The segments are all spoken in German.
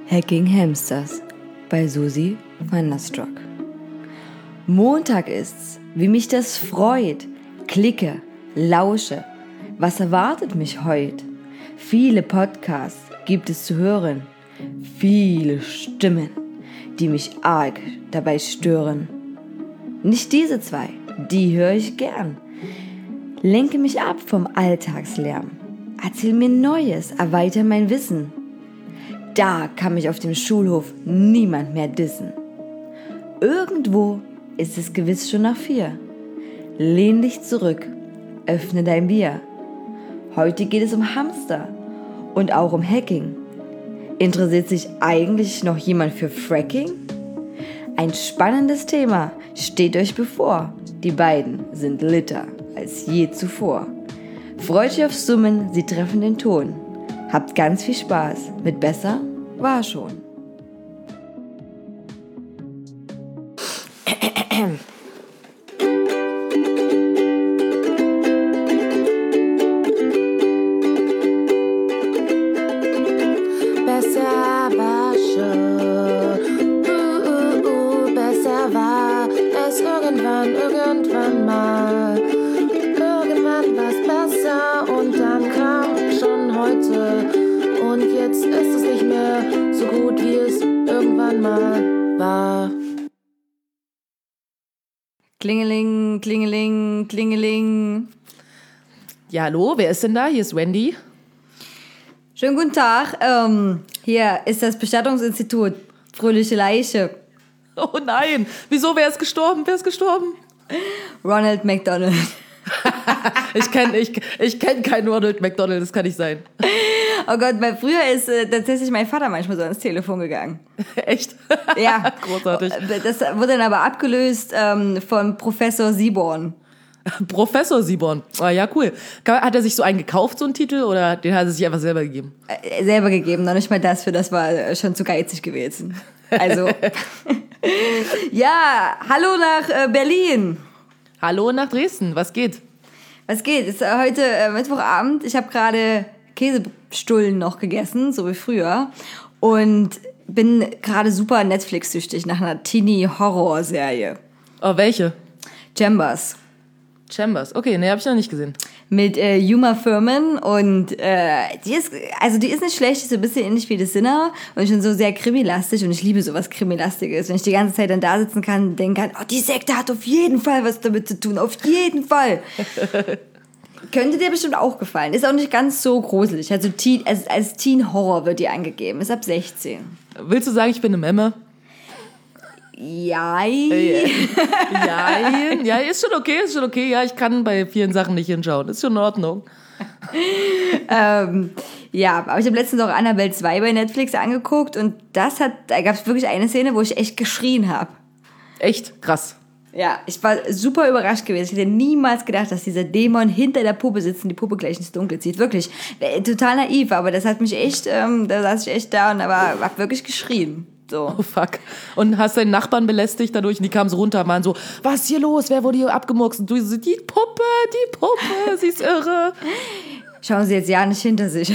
Hacking Hamsters bei Susi van der Strock. Montag ist's, wie mich das freut. Klicke, lausche. Was erwartet mich heut? Viele Podcasts gibt es zu hören. Viele Stimmen, die mich arg dabei stören. Nicht diese zwei, die höre ich gern. Lenke mich ab vom Alltagslärm. Erzähl mir Neues, erweitere mein Wissen. Da kann mich auf dem Schulhof niemand mehr dissen. Irgendwo ist es gewiss schon nach 4. Lehn dich zurück, öffne dein Bier. Heute geht es um Hamster und auch um Hacking. Interessiert sich eigentlich noch jemand für Fracking? Ein spannendes Thema steht euch bevor. Die beiden sind litter als je zuvor. Freut euch aufs Summen, sie treffen den Ton. Habt ganz viel Spaß. Mit besser war schon. Besser war schon. Besser war es irgendwann mal. Irgendwann war's besser und dann kam schon heute. Und jetzt ist es nicht mehr so gut, wie es irgendwann mal war. Klingeling, klingeling, klingeling. Ja, hallo, wer ist denn da? Hier ist Wendy. Schönen guten Tag. Hier ist das Bestattungsinstitut. Fröhliche Leiche. Oh nein, wieso, wer ist gestorben? Wer ist gestorben? Ronald McDonald. Ich kenn keinen Ronald McDonald, das kann nicht sein. Oh Gott, weil früher ist tatsächlich mein Vater manchmal so ans Telefon gegangen. Echt? Ja. Großartig. Das wurde dann aber abgelöst von Professor Siborn. Professor Siborn. Ah ja, cool. Hat er sich so einen gekauft, so einen Titel, oder den hat er sich einfach selber gegeben? Selber gegeben, noch nicht mal das, für das war schon zu geizig gewesen. Also, ja, hallo nach Berlin. Hallo nach Dresden, was geht? Was geht? Ist heute Mittwochabend. Ich habe gerade Käsestullen noch gegessen, so wie früher. Und bin gerade super Netflix-süchtig nach einer Teenie-Horror-Serie. Oh, welche? Chambers. Chambers, okay, ne, hab ich noch nicht gesehen. Mit Uma Thurman und die ist nicht schlecht, die ist so ein bisschen ähnlich wie The Sinner und schon so sehr krimilastig und ich liebe sowas Krimilastiges. Wenn ich die ganze Zeit dann da sitzen kann und denken kann, oh, die Sekte hat auf jeden Fall was damit zu tun, auf jeden Fall. Könnte dir bestimmt auch gefallen. Ist auch nicht ganz so gruselig. Also als Teen-Horror wird die angegeben. Ist ab 16. Willst du sagen, ich bin eine Memme? Ja, ist schon okay. Ja, ich kann bei vielen Sachen nicht hinschauen. Ist schon in Ordnung. Ja, aber ich habe letztens auch Annabelle 2 bei Netflix angeguckt und da gab es wirklich eine Szene, wo ich echt geschrien habe. Echt? Krass. Ja, ich war super überrascht gewesen. Ich hätte niemals gedacht, dass dieser Dämon hinter der Puppe sitzt und die Puppe gleich ins Dunkle zieht. Wirklich, total naiv, aber das hat mich echt, da saß ich echt da und hab wirklich geschrien. So. Oh fuck. Und hast deinen Nachbarn belästigt dadurch und die kamen so runter und waren so, was ist hier los? Wer wurde hier abgemurkst? Und du so, die Puppe, sie ist irre. Schauen Sie jetzt ja nicht hinter sich.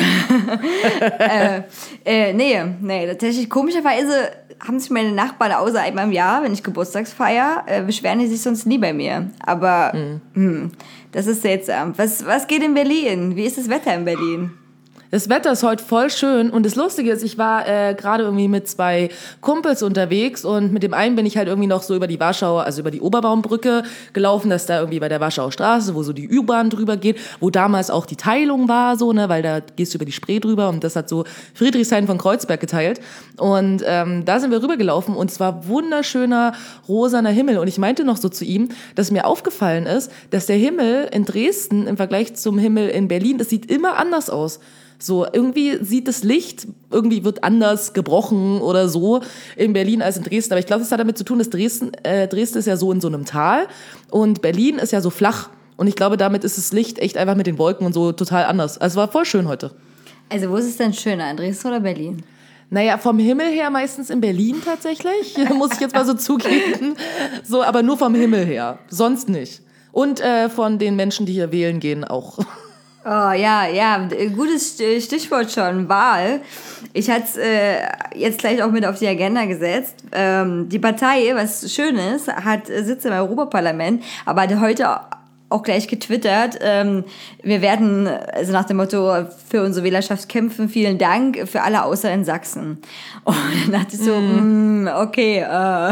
Nee, tatsächlich komischerweise haben sich meine Nachbarn außer einmal im Jahr, wenn ich Geburtstagsfeier, beschweren die sich sonst nie bei mir. Aber das ist seltsam. Was geht in Berlin? Wie ist das Wetter in Berlin? Das Wetter ist heute voll schön und das Lustige ist, ich war gerade irgendwie mit 2 Kumpels unterwegs und mit dem einen bin ich halt irgendwie noch so über die Warschauer, also über die Oberbaumbrücke gelaufen, das ist da irgendwie bei der Warschauer Straße, wo so die U-Bahn drüber geht, wo damals auch die Teilung war, so, ne, weil da gehst du über die Spree drüber und das hat so Friedrichshain von Kreuzberg geteilt und da sind wir rübergelaufen und es war wunderschöner rosaner Himmel und ich meinte noch so zu ihm, dass mir aufgefallen ist, dass der Himmel in Dresden im Vergleich zum Himmel in Berlin, das sieht immer anders aus. So, irgendwie sieht das Licht, irgendwie wird anders gebrochen oder so in Berlin als in Dresden. Aber ich glaube, das hat damit zu tun, dass Dresden ist ja so in so einem Tal und Berlin ist ja so flach. Und ich glaube, damit ist das Licht echt einfach mit den Wolken und so total anders. Also es war voll schön heute. Also wo ist es denn schöner, in Dresden oder Berlin? Naja, vom Himmel her meistens in Berlin tatsächlich, muss ich jetzt mal so zugeben. So, aber nur vom Himmel her, sonst nicht. Und von den Menschen, die hier wählen gehen, auch. Oh ja, gutes Stichwort schon, Wahl. Ich hatte es jetzt gleich auch mit auf die Agenda gesetzt. Die Partei, was schön ist, hat Sitze im Europaparlament, aber hat heute auch gleich getwittert, wir werden, also nach dem Motto, für unsere Wählerschaft kämpfen, vielen Dank, für alle außer in Sachsen. Und dann dachte ich so, okay,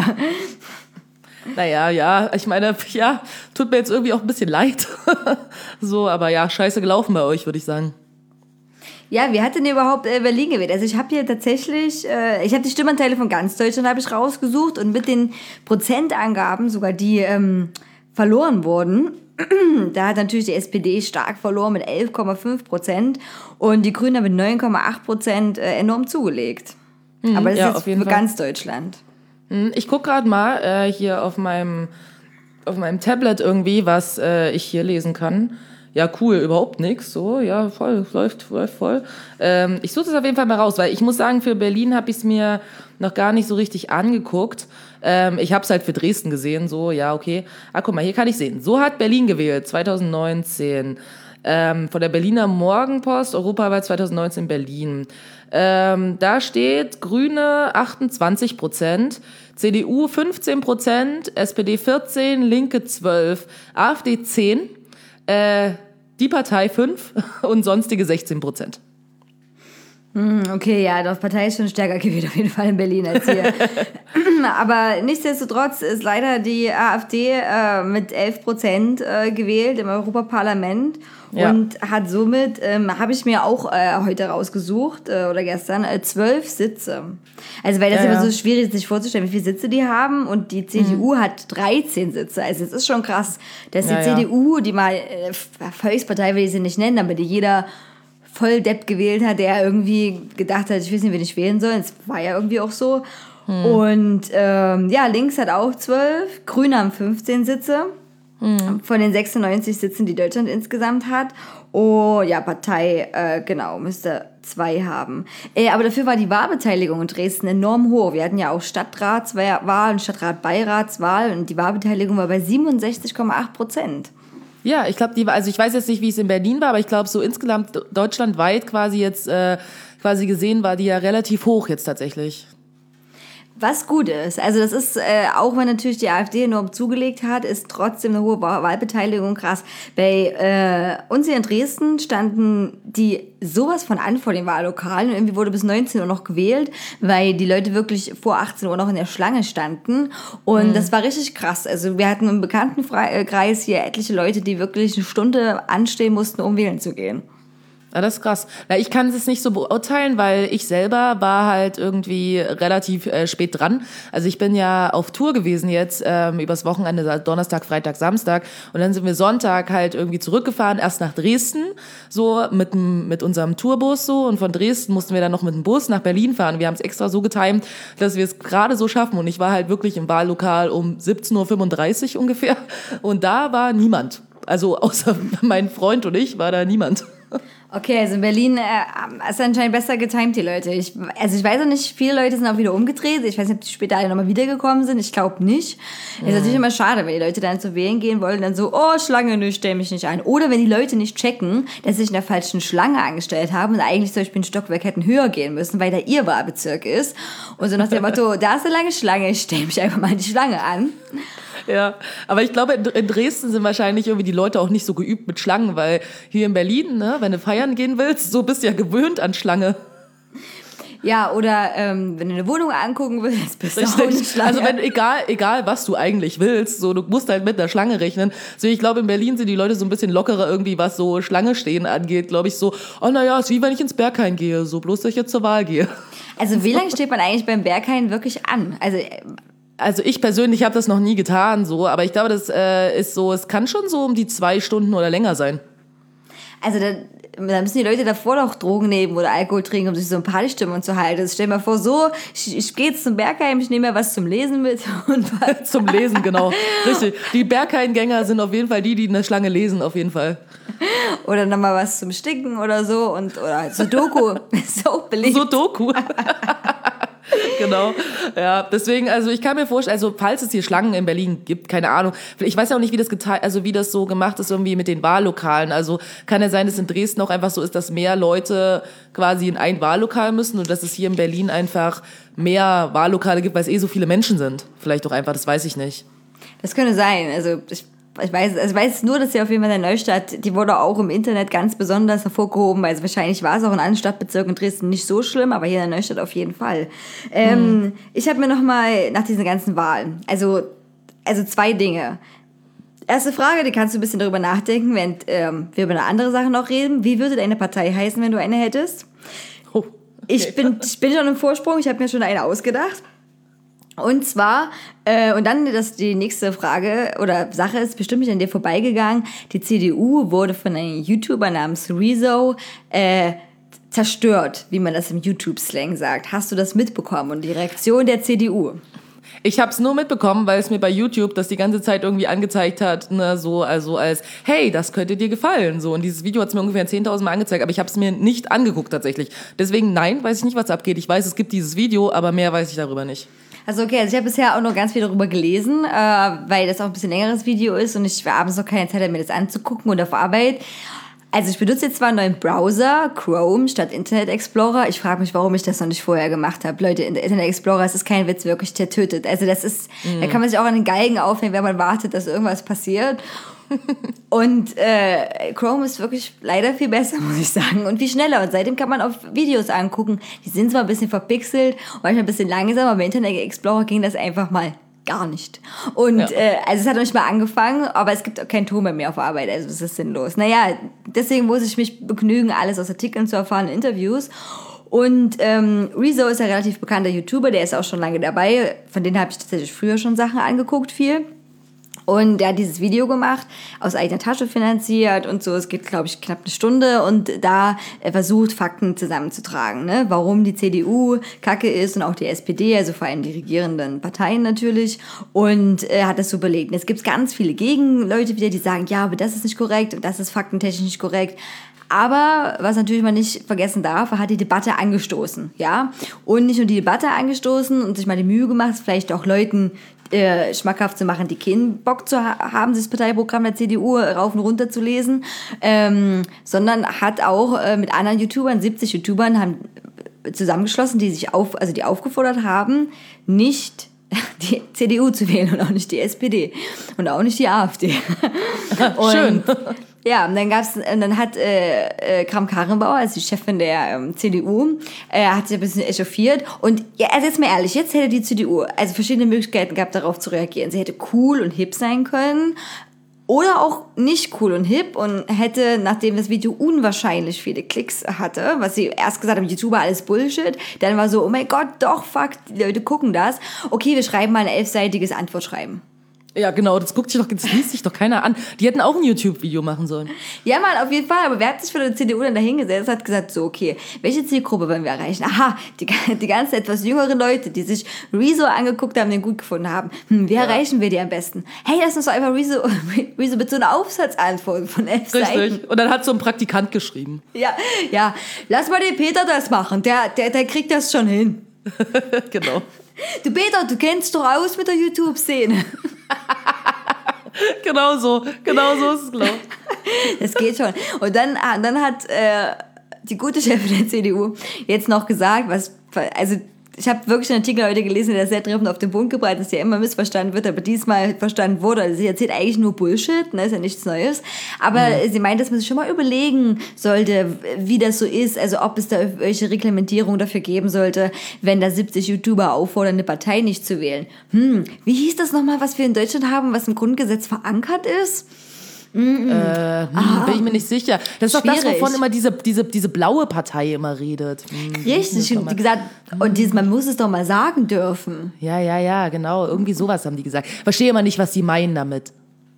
Naja, ja, ich meine, ja, tut mir jetzt irgendwie auch ein bisschen leid. So, aber ja, scheiße gelaufen bei euch, würde ich sagen. Ja, wie hat denn überhaupt Berlin gewählt? Also ich habe hier tatsächlich, ich habe die Stimmanteile von ganz Deutschland habe ich rausgesucht und mit den Prozentangaben, sogar die verloren wurden, da hat natürlich die SPD stark verloren mit 11,5% und die Grünen mit 9,8% enorm zugelegt. Aber das ist jetzt für ganz Deutschland. Ich gucke gerade mal hier auf meinem Tablet irgendwie, was ich hier lesen kann. Ja, cool, überhaupt nichts. So, ja, voll, läuft voll. Ich suche das auf jeden Fall mal raus, weil ich muss sagen, für Berlin habe ich es mir noch gar nicht so richtig angeguckt. Ich habe es halt für Dresden gesehen, so, ja, okay. Ah, guck mal, hier kann ich sehen. So hat Berlin gewählt, 2019. Von der Berliner Morgenpost, Europawahl 2019 Berlin. Da steht Grüne 28%, CDU 15%, SPD 14%, Linke 12%, AfD 10%, die Partei 5% und sonstige 16%. Okay, ja, die Partei ist schon stärker gewählt auf jeden Fall in Berlin als hier. Aber nichtsdestotrotz ist leider die AfD mit 11% gewählt im Europaparlament und hat somit, habe ich mir auch heute rausgesucht oder gestern, 12 Sitze. Also weil das immer so schwierig ist, sich vorzustellen, wie viele Sitze die haben und die CDU hat 13 Sitze. Also es ist schon krass, dass die CDU, die mal Volkspartei will ich sie nicht nennen, aber die jeder voll Depp gewählt hat, der irgendwie gedacht hat, ich weiß nicht, wen ich wählen soll. Das war ja irgendwie auch so. Und links hat auch 12, Grüne haben 15 Sitze von den 96 Sitzen, die Deutschland insgesamt hat. Oh, ja, Partei, müsste 2 haben. Aber dafür war die Wahlbeteiligung in Dresden enorm hoch. Wir hatten ja auch Stadtratswahl und Stadtratbeiratswahl und die Wahlbeteiligung war bei 67,8%. Ja, ich glaube, also ich weiß jetzt nicht, wie es in Berlin war, aber ich glaube, so insgesamt deutschlandweit quasi jetzt gesehen war die ja relativ hoch jetzt tatsächlich. Was gut ist, also das ist, auch wenn natürlich die AfD enorm zugelegt hat, ist trotzdem eine hohe Wahlbeteiligung krass. Bei uns hier in Dresden standen die sowas von an vor den Wahllokalen und irgendwie wurde bis 19 Uhr noch gewählt, weil die Leute wirklich vor 18 Uhr noch in der Schlange standen und das war richtig krass. Also wir hatten im Bekanntenkreis hier etliche Leute, die wirklich eine Stunde anstehen mussten, um wählen zu gehen. Ja, das ist krass. Na, ich kann es nicht so beurteilen, weil ich selber war halt irgendwie relativ spät dran. Also ich bin ja auf Tour gewesen jetzt übers Wochenende, Donnerstag, Freitag, Samstag und dann sind wir Sonntag halt irgendwie zurückgefahren, erst nach Dresden, so mit unserem Tourbus so und von Dresden mussten wir dann noch mit dem Bus nach Berlin fahren. Wir haben es extra so getimt, dass wir es gerade so schaffen und ich war halt wirklich im Wahllokal um 17:35 Uhr ungefähr und da war niemand. Also außer mein Freund und ich war da niemand. Okay, also in Berlin ist anscheinend besser getimt, die Leute. Ich weiß auch nicht, viele Leute sind auch wieder umgedreht. Ich weiß nicht, ob die später alle nochmal wiedergekommen sind. Ich glaube nicht. Ist natürlich immer schade, wenn die Leute dann zu wählen gehen wollen, dann so, oh, Schlange, nö, stell mich nicht ein. Oder wenn die Leute nicht checken, dass sie sich in der falschen Schlange angestellt haben und eigentlich zum Beispiel ein Stockwerk hätten höher gehen müssen, weil da ihr Wahlbezirk ist. Und so nach dem Motto, da ist eine lange Schlange, ich stell mich einfach mal in die Schlange an. Ja, aber ich glaube, in Dresden sind wahrscheinlich irgendwie die Leute auch nicht so geübt mit Schlangen, weil hier in Berlin, ne, wenn du feiern gehen willst, so bist du ja gewöhnt an Schlange. Ja, oder wenn du eine Wohnung angucken willst, bist du auch eine Schlange. Also wenn, egal was du eigentlich willst, so du musst halt mit einer Schlange rechnen. So, ich glaube, in Berlin sind die Leute so ein bisschen lockerer irgendwie, was so Schlange stehen angeht, glaube ich so, oh naja, ist wie wenn ich ins Berghain gehe, so bloß, dass ich jetzt zur Wahl gehe. Also wie lange steht man eigentlich beim Berghain wirklich an? Also ich persönlich habe das noch nie getan, so, aber ich glaube, das ist so, es kann schon so um die 2 Stunden oder länger sein. Also da müssen die Leute davor doch Drogen nehmen oder Alkohol trinken, um sich so eine Partystimmung zu halten. Also stell dir mal vor, so, ich gehe jetzt zum Berghain, ich nehme mir was zum Lesen mit. Und zum Lesen, genau. Richtig. Die Berghain-Gänger sind auf jeden Fall die in der Schlange lesen, auf jeden Fall. Oder nochmal was zum Sticken oder so oder Sudoku. So beliebt. Sudoku. Genau. Ja, deswegen, also ich kann mir vorstellen, also falls es hier Schlangen in Berlin gibt, keine Ahnung. Ich weiß ja auch nicht, wie das so gemacht ist irgendwie mit den Wahllokalen. Also kann ja sein, dass in Dresden auch einfach so ist, dass mehr Leute quasi in ein Wahllokal müssen und dass es hier in Berlin einfach mehr Wahllokale gibt, weil es so viele Menschen sind. Vielleicht auch einfach, das weiß ich nicht. Das könnte sein. Also ich weiß nur, dass sie auf jeden Fall in der Neustadt, die wurde auch im Internet ganz besonders hervorgehoben, weil wahrscheinlich war es auch in anderen Stadtbezirken in Dresden nicht so schlimm, aber hier in der Neustadt auf jeden Fall. Ich habe mir nochmal nach diesen ganzen Wahlen, also 2 Dinge. Erste Frage, die kannst du ein bisschen darüber nachdenken, während wir über eine andere Sache noch reden. Wie würde deine Partei heißen, wenn du eine hättest? Oh, okay. Ich bin schon im Vorsprung, ich habe mir schon eine ausgedacht. Und zwar, und dann die nächste Frage oder Sache ist bestimmt nicht an dir vorbeigegangen. Die CDU wurde von einem YouTuber namens Rezo zerstört, wie man das im YouTube-Slang sagt. Hast du das mitbekommen und die Reaktion der CDU? Ich habe es nur mitbekommen, weil es mir bei YouTube das die ganze Zeit irgendwie angezeigt hat, ne, so also als hey, das könnte dir gefallen, so, und dieses Video hat es mir ungefähr 10.000 Mal angezeigt, aber ich habe es mir nicht angeguckt tatsächlich. Deswegen nein, weiß ich nicht, was abgeht. Ich weiß, es gibt dieses Video, aber mehr weiß ich darüber nicht. Also okay, ich habe bisher auch noch ganz viel darüber gelesen, weil das auch ein bisschen längeres Video ist und ich abends noch keine Zeit habe, mir das anzugucken und auf Arbeit. Also ich benutze jetzt zwar einen neuen Browser, Chrome statt Internet Explorer. Ich frage mich, warum ich das noch nicht vorher gemacht habe. Leute, Internet Explorer, es ist kein Witz, wirklich, der tötet. Also das ist, da kann man sich auch an den Galgen aufnehmen, wenn man wartet, dass irgendwas passiert. Und Chrome ist wirklich leider viel besser, muss ich sagen, und viel schneller. Und seitdem kann man auf Videos angucken. Die sind zwar ein bisschen verpixelt und manchmal ein bisschen langsam, aber im Internet Explorer ging das einfach mal gar nicht. Und also es hat noch nicht mal angefangen, aber es gibt auch keinen Ton mehr auf Arbeit, also es ist sinnlos. Naja, deswegen muss ich mich begnügen, alles aus Artikeln zu erfahren, Interviews. Und Rezo ist ein relativ bekannter YouTuber, der ist auch schon lange dabei. Von denen habe ich tatsächlich früher schon Sachen angeguckt, viel. Und er hat dieses Video gemacht, aus eigener Tasche finanziert und so. Es geht, glaube ich, knapp eine Stunde und da versucht, Fakten zusammenzutragen, ne? Warum die CDU kacke ist und auch die SPD, also vor allem die regierenden Parteien natürlich. Und er hat das so belegt. Und jetzt gibt es ganz viele Gegenleute wieder, die sagen, ja, aber das ist nicht korrekt und das ist faktentechnisch nicht korrekt. Aber was natürlich man nicht vergessen darf, er hat die Debatte angestoßen, ja. Und nicht nur die Debatte angestoßen und sich mal die Mühe gemacht, vielleicht auch Leuten schmackhaft zu machen, die keinen Bock zu haben, das Parteiprogramm der CDU rauf und runter zu lesen, sondern hat auch mit anderen YouTubern, 70 YouTubern, haben zusammengeschlossen, die sich die aufgefordert haben, nicht die CDU zu wählen und auch nicht die SPD und auch nicht die AfD. Schön. Ja, und dann hat Kramp-Karrenbauer, also die Chefin der CDU, hat sich ein bisschen echauffiert. Und ja, also jetzt mal ehrlich, jetzt hätte die CDU also verschiedene Möglichkeiten gehabt, darauf zu reagieren. Sie hätte cool und hip sein können oder auch nicht cool und hip und hätte, nachdem das Video unwahrscheinlich viele Klicks hatte, was sie erst gesagt haben, YouTuber, alles Bullshit, dann war so, oh mein Gott, doch, fuck, die Leute gucken das. Okay, wir schreiben mal ein 11-seitiges Antwortschreiben. Ja, genau, das liest sich doch keiner an. Die hätten auch ein YouTube-Video machen sollen. Ja, Mann, auf jeden Fall. Aber wer hat sich für die CDU dann dahingesetzt, hat gesagt, so, okay, welche Zielgruppe wollen wir erreichen? Aha, die ganzen etwas jüngeren Leute, die sich Rezo angeguckt haben, den gut gefunden haben. Wie erreichen wir die am besten? Hey, lass uns doch einfach Rezo mit so einer Aufsatzantwort von 11 Seiten. Richtig. Und dann hat so ein Praktikant geschrieben. Ja, lass mal den Peter das machen. Der kriegt das schon hin. Genau. Du Peter, du kennst doch aus mit der YouTube-Szene. Genau so ist es, glaube ich. Das geht schon. Und dann hat die gute Chefin der CDU jetzt noch gesagt, also ich habe wirklich einen Artikel heute gelesen, der sehr treffend auf den Punkt gebracht, dass ja immer missverstanden wird, aber diesmal verstanden wurde. Also sie erzählt eigentlich nur Bullshit, ne, ist ja nichts Neues. Aber sie meint, dass man sich schon mal überlegen sollte, wie das so ist, also ob es da irgendwelche Reglementierung dafür geben sollte, wenn da 70 YouTuber auffordern, eine Partei nicht zu wählen. Wie hieß das nochmal, was wir in Deutschland haben, was im Grundgesetz verankert ist? Bin ich mir nicht sicher. Das ist doch das, wovon immer diese blaue Partei immer redet. Richtig, wie gesagt, und man muss es doch mal sagen dürfen. Ja, genau. Irgendwie sowas haben die gesagt. Verstehe immer nicht, was die meinen damit.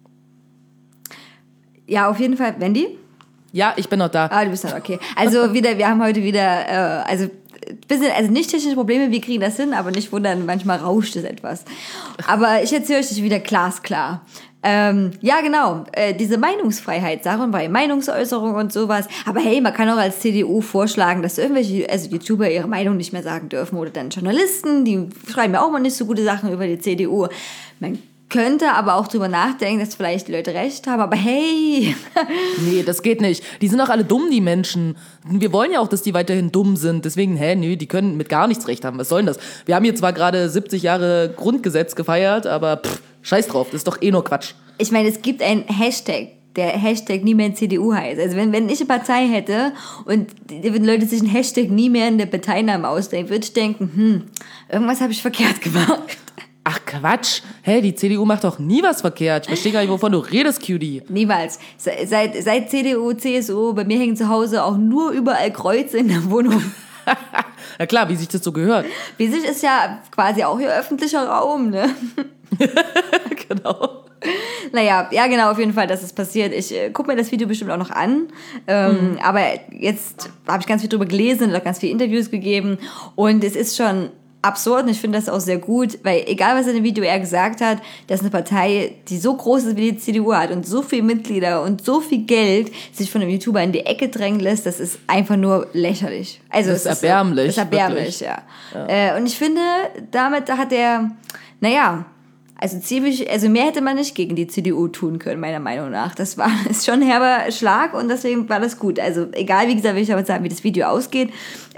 Ja, auf jeden Fall. Wendy? Ja, ich bin noch da. Ah, du bist noch, okay. Also wir haben heute wieder, bisschen, nicht technische Probleme, wir kriegen das hin, aber nicht wundern, manchmal rauscht es etwas. Aber ich erzähle euch das wieder glasklar. Ja, genau. Diese Meinungsfreiheit, Sachen bei Meinungsäußerung und sowas. Aber hey, man kann auch als CDU vorschlagen, dass irgendwelche, also YouTuber ihre Meinung nicht mehr sagen dürfen. Oder dann Journalisten, die schreiben ja auch mal nicht so gute Sachen über die CDU. Man könnte aber auch drüber nachdenken, dass vielleicht die Leute recht haben. Aber hey. Nee, das geht nicht. Die sind doch alle dumm, die Menschen. Wir wollen ja auch, dass die weiterhin dumm sind. Deswegen, nee, die können mit gar nichts recht haben. Was soll denn das? Wir haben hier zwar gerade 70 Jahre Grundgesetz gefeiert, aber scheiß drauf, das ist doch eh nur Quatsch. Ich meine, es gibt einen Hashtag, der Hashtag nie mehr in CDU heißt. Also wenn ich eine Partei hätte und wenn Leute sich einen Hashtag nie mehr in der Parteinamen ausdenken, würde ich denken, irgendwas habe ich verkehrt gemacht. Ach Quatsch, die CDU macht doch nie was verkehrt. Ich verstehe gar nicht, wovon du redest, Cutie. Niemals. Seit CDU, CSU, bei mir hängen zu Hause auch nur überall Kreuze in der Wohnung. Na klar, wie sich das so gehört. Wie sich ist ja quasi auch hier öffentlicher Raum, ne? Genau. Naja, ja genau, auf jeden Fall, dass es passiert. Ich gucke mir das Video bestimmt auch noch an. Aber jetzt habe ich ganz viel drüber gelesen und auch ganz viele Interviews gegeben. Und es ist schon absurd und ich finde das auch sehr gut, weil egal was in dem Video er gesagt hat, dass eine Partei, die so groß ist wie die CDU hat und so viele Mitglieder und so viel Geld sich von einem YouTuber in die Ecke drängen lässt, das ist einfach nur lächerlich. Also das ist erbärmlich. Das ist erbärmlich, ja. Und ich finde, damit hat er, also mehr hätte man nicht gegen die CDU tun können, meiner Meinung nach. Ist schon ein herber Schlag und deswegen war das gut. Also egal, wie gesagt, will ich aber sagen, wie das Video ausgeht.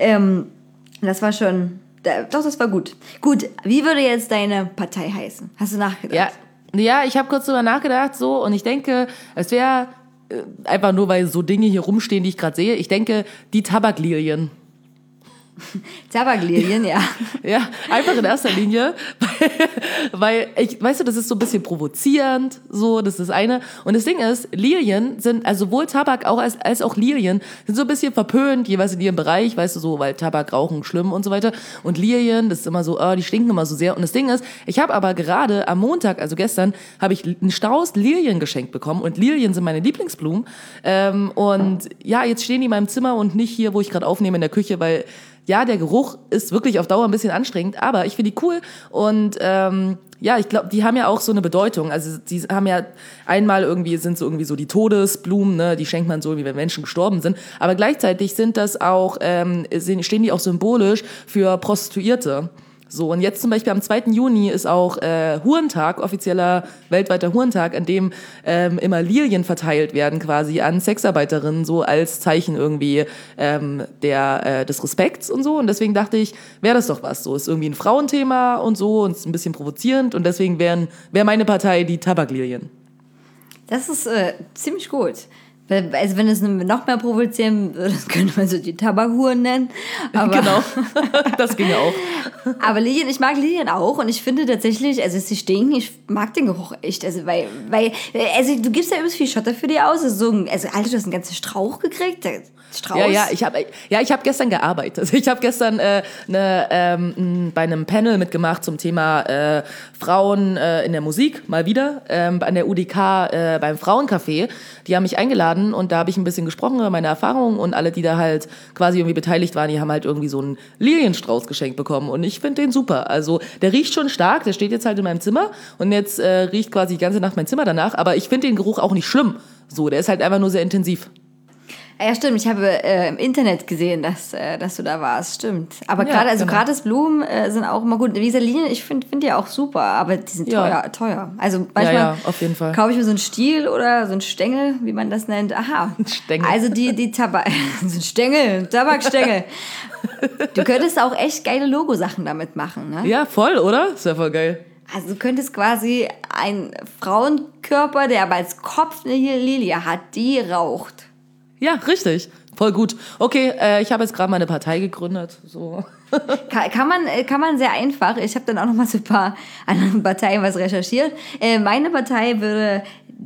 Das war schon... Doch, das war gut. Gut, wie würde jetzt deine Partei heißen? Hast du nachgedacht? Ja, ich habe kurz drüber nachgedacht so und ich denke, es wäre einfach nur, weil so Dinge hier rumstehen, die ich gerade sehe, ich denke, die Tabaklilien. Tabaklilien, ja. Ja, einfach in erster Linie, weil weißt du, das ist so ein bisschen provozierend, so, das ist das eine. Und das Ding ist, Lilien sind, also sowohl Tabak auch als auch Lilien, sind so ein bisschen verpönt, jeweils in ihrem Bereich, weißt du, so, weil Tabak, Rauchen schlimm und so weiter. Und Lilien, das ist immer so, die stinken immer so sehr. Und das Ding ist, ich habe aber gerade am Montag, also gestern, habe ich einen Strauß Lilien geschenkt bekommen. Und Lilien sind meine Lieblingsblumen. Und ja, jetzt stehen die in meinem Zimmer und nicht hier, wo ich gerade aufnehme in der Küche, weil ja, der Geruch ist wirklich auf Dauer ein bisschen anstrengend, aber ich finde die cool und ich glaube, die haben ja auch so eine Bedeutung. Also die haben ja einmal sind so die Todesblumen, ne, die schenkt man so, wie wenn Menschen gestorben sind, aber gleichzeitig sind das auch stehen die auch symbolisch für Prostituierte. So, und jetzt zum Beispiel am 2. Juni ist auch Hurentag, offizieller weltweiter Hurentag, an dem immer Lilien verteilt werden quasi an Sexarbeiterinnen, so als Zeichen irgendwie des Respekts und so. Und deswegen dachte ich, wäre das doch was. So, ist irgendwie ein Frauenthema und so und ist ein bisschen provozierend. Und deswegen wäre meine Partei die Tabaklilien. Das ist ziemlich gut. Also wenn es noch mehr provozieren würde, das könnte man so die Tabakhuren nennen. Aber genau, das ginge auch. Aber Lilien, ich mag Lilien auch und ich finde tatsächlich, also sie stinken, ich mag den Geruch echt. Also also du gibst ja übrigens viel Schotter für die aus. Also Alter, du hast einen ganzen Strauch gekriegt. Strauß? Ja, ich hab gestern gearbeitet. Also ich habe gestern bei einem Panel mitgemacht zum Thema Frauen in der Musik, mal wieder, an der UDK beim Frauencafé. Die haben mich eingeladen und da habe ich ein bisschen gesprochen über meine Erfahrungen und alle, die da halt quasi irgendwie beteiligt waren, die haben halt irgendwie so einen Lilienstrauß geschenkt bekommen und ich finde den super. Also der riecht schon stark, der steht jetzt halt in meinem Zimmer und jetzt riecht quasi die ganze Nacht mein Zimmer danach, aber ich finde den Geruch auch nicht schlimm. So, der ist halt einfach nur sehr intensiv. Ja, stimmt. Ich habe im Internet gesehen, dass du da warst. Stimmt. Aber gerade, also gratis Blumen sind auch immer gut. Wie gesagt, Linien, ich finde die auch super, aber die sind teuer. Also manchmal auf jeden Fall. Kaufe ich mir so einen Stiel oder so einen Stängel, wie man das nennt. Aha. Stängel. Also die Tabak, so ein Stängel, Tabakstängel. Du könntest auch echt geile Logosachen damit machen, ne? Ja, voll, oder? Ist ja voll geil. Also du könntest quasi einen Frauenkörper, der aber als Kopf eine Lilie hat, die raucht. Ja, richtig. Voll gut. Okay, ich habe jetzt gerade meine Partei gegründet. So. Kann man sehr einfach. Ich habe dann auch noch mal so ein paar anderen Parteien was recherchiert. Meine Partei würde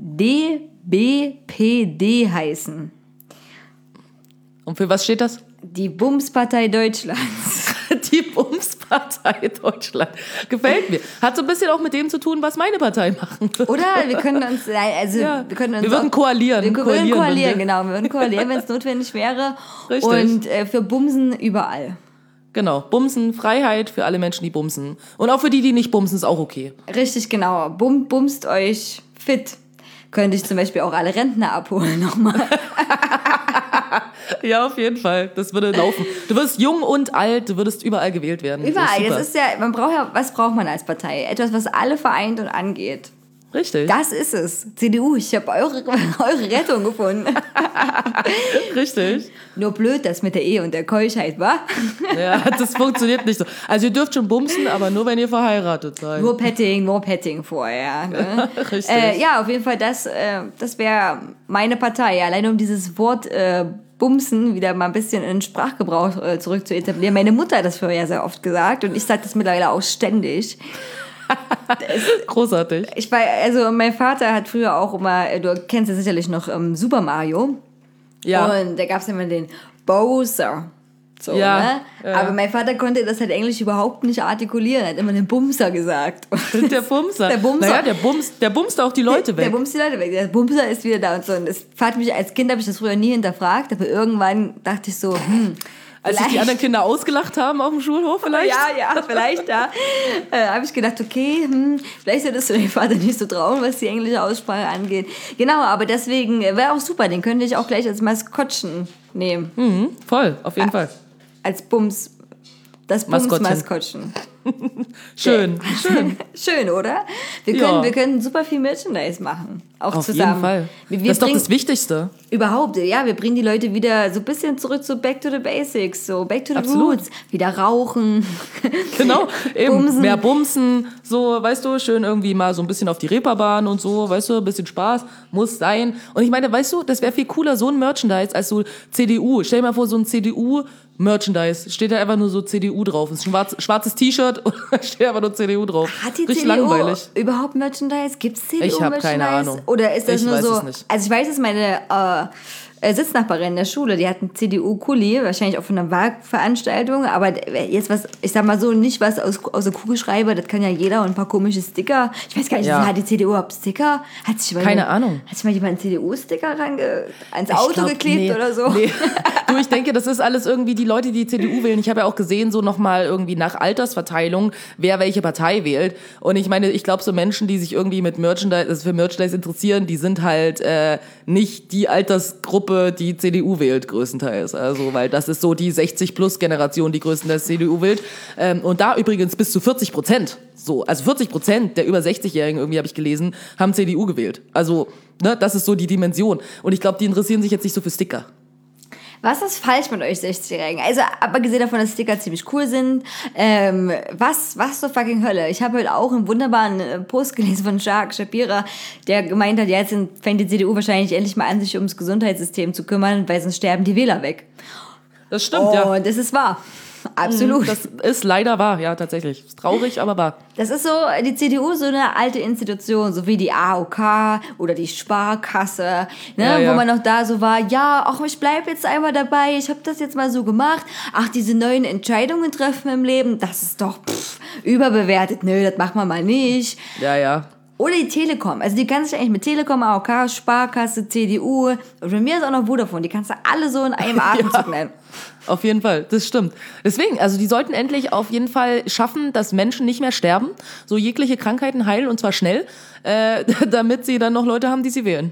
DBPD heißen. Und für was steht das? Die Bumspartei Deutschlands. Die Bumspartei Deutschland. Gefällt mir. Hat so ein bisschen auch mit dem zu tun, was meine Partei machen würde. Oder wir können uns, wir würden koalieren. Wir würden koalieren, genau. Wir würden koalieren, wenn es notwendig wäre. Richtig. Und für Bumsen überall. Genau. Bumsen, Freiheit für alle Menschen, die bumsen. Und auch für die nicht bumsen, ist auch okay. Richtig, genau. Bumst euch fit. Könnte ich zum Beispiel auch alle Rentner abholen nochmal. Ja, auf jeden Fall. Das würde laufen. Du wirst jung und alt, du würdest überall gewählt werden. Überall. Das ist ja, was braucht man als Partei? Etwas, was alle vereint und angeht. Richtig. Das ist es. CDU, ich habe eure Rettung gefunden. Richtig. Nur blöd, das mit der Ehe und der Keuschheit, wa? Ja, das funktioniert nicht so. Also ihr dürft schon bumsen, aber nur, wenn ihr verheiratet seid. Nur Petting vorher. Ne? Richtig. Ja, auf jeden Fall, das wäre meine Partei. Alleine um dieses Wort Bumsen wieder mal ein bisschen in den Sprachgebrauch zurück zu etablieren. Meine Mutter hat das früher ja sehr oft gesagt und ich sage das mittlerweile auch ständig. Großartig. Mein Vater hat früher auch immer, du kennst ja sicherlich noch Super Mario. Ja. Und da gab es immer den Bowser. So, ja, ne? ja. Aber mein Vater konnte das halt Englisch überhaupt nicht artikulieren. Er hat immer den Bumser gesagt. Der Bumser. Der Bumser. Naja, der bumst auch die Leute weg. Der bumst die Leute weg. Der Bumser ist wieder da und so. Und das hat mich, als Kind habe ich das früher nie hinterfragt, aber irgendwann dachte ich so, als sich die anderen Kinder ausgelacht haben auf dem Schulhof vielleicht? Ja, vielleicht, ja. Habe ich gedacht, okay, vielleicht solltest du den Vater nicht so trauen, was die englische Aussprache angeht. Genau, aber deswegen wäre auch super, den könnte ich auch gleich als Maskottchen nehmen. Mhm, voll, auf jeden Fall. Als das Bums-Maskottchen. Schön. Schön, oder? Wir können super viel Merchandise machen. Auch auf zusammen. Jeden Fall. Wir das ist doch das Wichtigste. Überhaupt, ja. Wir bringen die Leute wieder so ein bisschen zurück zu Back to the Basics, so Back to the Roots. Wieder rauchen. Genau, eben. Bumsen. Mehr bumsen, so, weißt du, schön irgendwie mal so ein bisschen auf die Reeperbahn und so, weißt du, ein bisschen Spaß, muss sein. Und ich meine, weißt du, das wäre viel cooler, so ein Merchandise, als so CDU. Stell dir mal vor, so ein CDU-Merchandise. Steht da einfach nur so CDU drauf. Das ist ein schwarzes T-Shirt und da steht einfach nur CDU drauf. Hat die Richtig CDU langweilig. überhaupt Merchandise? Gibt es CDU-Merchandise? Ich habe keine Ahnung. Oder ist das nur so? Ich weiß es nicht. Also ich weiß, dass meine Sitznachbarin in der Schule, die hat einen CDU-Kuli, wahrscheinlich auch von einer Wahlveranstaltung, aber jetzt was, ich sag mal so, nicht was aus der Kugelschreiber, das kann ja jeder und ein paar komische Sticker. Ich weiß gar nicht, hat die CDU überhaupt Sticker? Keine Ahnung. Hat sich mal jemand einen CDU-Sticker ans Auto geklebt oder so? Nee. Du, ich denke, das ist alles irgendwie die Leute, die CDU wählen. Ich habe ja auch gesehen, so nochmal irgendwie nach Altersverteilung, wer welche Partei wählt. Und ich meine, ich glaube, so Menschen, die sich irgendwie für Merchandise interessieren, die sind halt nicht die Altersgruppe, die CDU wählt, größtenteils. Also, weil das ist so die 60-Plus-Generation, die größtenteils CDU wählt. Und da übrigens bis zu 40%. So, also 40% der über 60-Jährigen, irgendwie habe ich gelesen, haben CDU gewählt. Also, ne, das ist so die Dimension. Und ich glaube, die interessieren sich jetzt nicht so für Sticker. Was ist falsch mit euch 60-Jährigen? Also, abgesehen davon, dass Sticker ziemlich cool sind, was zur fucking Hölle? Ich habe heute auch einen wunderbaren Post gelesen von Jacques Shapira, der gemeint hat, ja, jetzt fängt die CDU wahrscheinlich endlich mal an, sich ums Gesundheitssystem zu kümmern, weil sonst sterben die Wähler weg. Das stimmt, ja. Und das ist wahr. Absolut. Das ist leider wahr, ja, tatsächlich. Ist traurig, aber wahr. Das ist so, die CDU ist so eine alte Institution, so wie die AOK oder die Sparkasse, ne, ja. Wo man noch da so war, ja, ach, ich bleib jetzt einmal dabei, ich habe das jetzt mal so gemacht, ach, diese neuen Entscheidungen treffen im Leben, das ist doch überbewertet, nö, das machen wir mal nicht. Ja. Oder die Telekom, also die kannst du eigentlich mit Telekom, AOK, Sparkasse, CDU und bei mir ist auch noch Vodafone, die kannst du alle so in einem Atemzug nennen. Auf jeden Fall, das stimmt. Deswegen, also die sollten endlich auf jeden Fall schaffen, dass Menschen nicht mehr sterben, so jegliche Krankheiten heilen und zwar schnell, damit sie dann noch Leute haben, die sie wählen.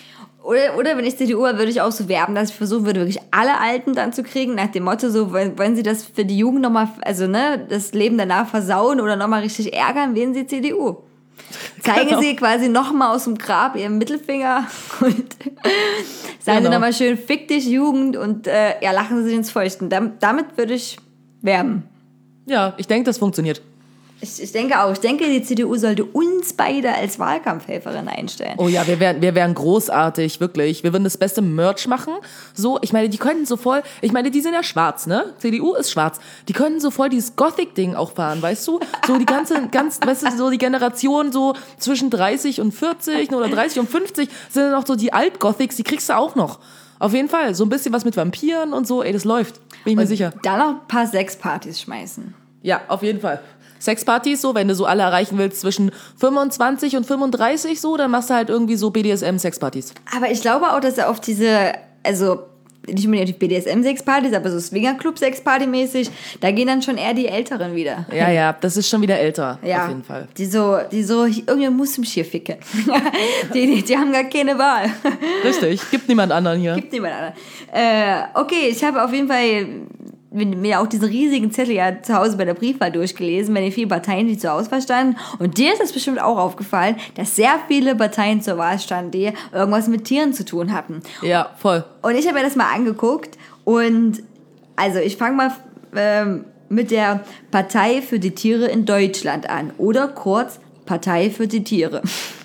Oder wenn ich CDU wäre, würde ich auch so werben, dass ich versuchen würde, wirklich alle Alten dann zu kriegen, nach dem Motto, so, wollen sie das für die Jugend nochmal, also ne, das Leben danach versauen oder nochmal richtig ärgern, wählen sie CDU. Zeigen sie quasi nochmal aus dem Grab ihren Mittelfinger und sagen sie nochmal schön, fick dich Jugend und lachen sie ins Feuchten. Damit würde ich werben. Ja, ich denke, das funktioniert. Ich denke auch. Ich denke, die CDU sollte uns beide als Wahlkampfhelferin einstellen. Oh ja, wir wären großartig, wirklich. Wir würden das beste Merch machen. So, ich meine, die könnten so voll, ich meine, die sind ja schwarz, ne? CDU ist schwarz. Die könnten so voll dieses Gothic-Ding auch fahren, weißt du? So die weißt du, so die Generation so zwischen 30 und 40 oder 30 und 50 sind dann auch so die Alt-Gothics, die kriegst du auch noch. Auf jeden Fall. So ein bisschen was mit Vampiren und so, das läuft. Bin ich mir sicher. Dann noch ein paar Sexpartys schmeißen. Ja, auf jeden Fall. Sexpartys, so, wenn du so alle erreichen willst zwischen 25 und 35, so, dann machst du halt irgendwie so BDSM-Sexpartys. Aber ich glaube auch, dass er auf diese, also nicht unbedingt die BDSM-Sexpartys, aber so Swingerclub-Sexparty-mäßig, da gehen dann schon eher die Älteren wieder. Ja, das ist schon wieder älter, Ja, auf jeden Fall. Die so, irgendjemand muss im Schier ficken. die haben gar keine Wahl. Richtig, gibt niemand anderen hier. Gibt niemand anderen. Okay, ich habe auf jeden Fall mir auch diesen riesigen Zettel ja zu Hause bei der Briefwahl durchgelesen, bei den vielen Parteien, die zur Auswahl standen. Und dir ist das bestimmt auch aufgefallen, dass sehr viele Parteien zur Wahl standen, die irgendwas mit Tieren zu tun hatten. Ja, voll. Und ich habe mir das mal angeguckt und also ich fange mal mit der Partei für die Tiere in Deutschland an oder kurz Partei für die Tiere.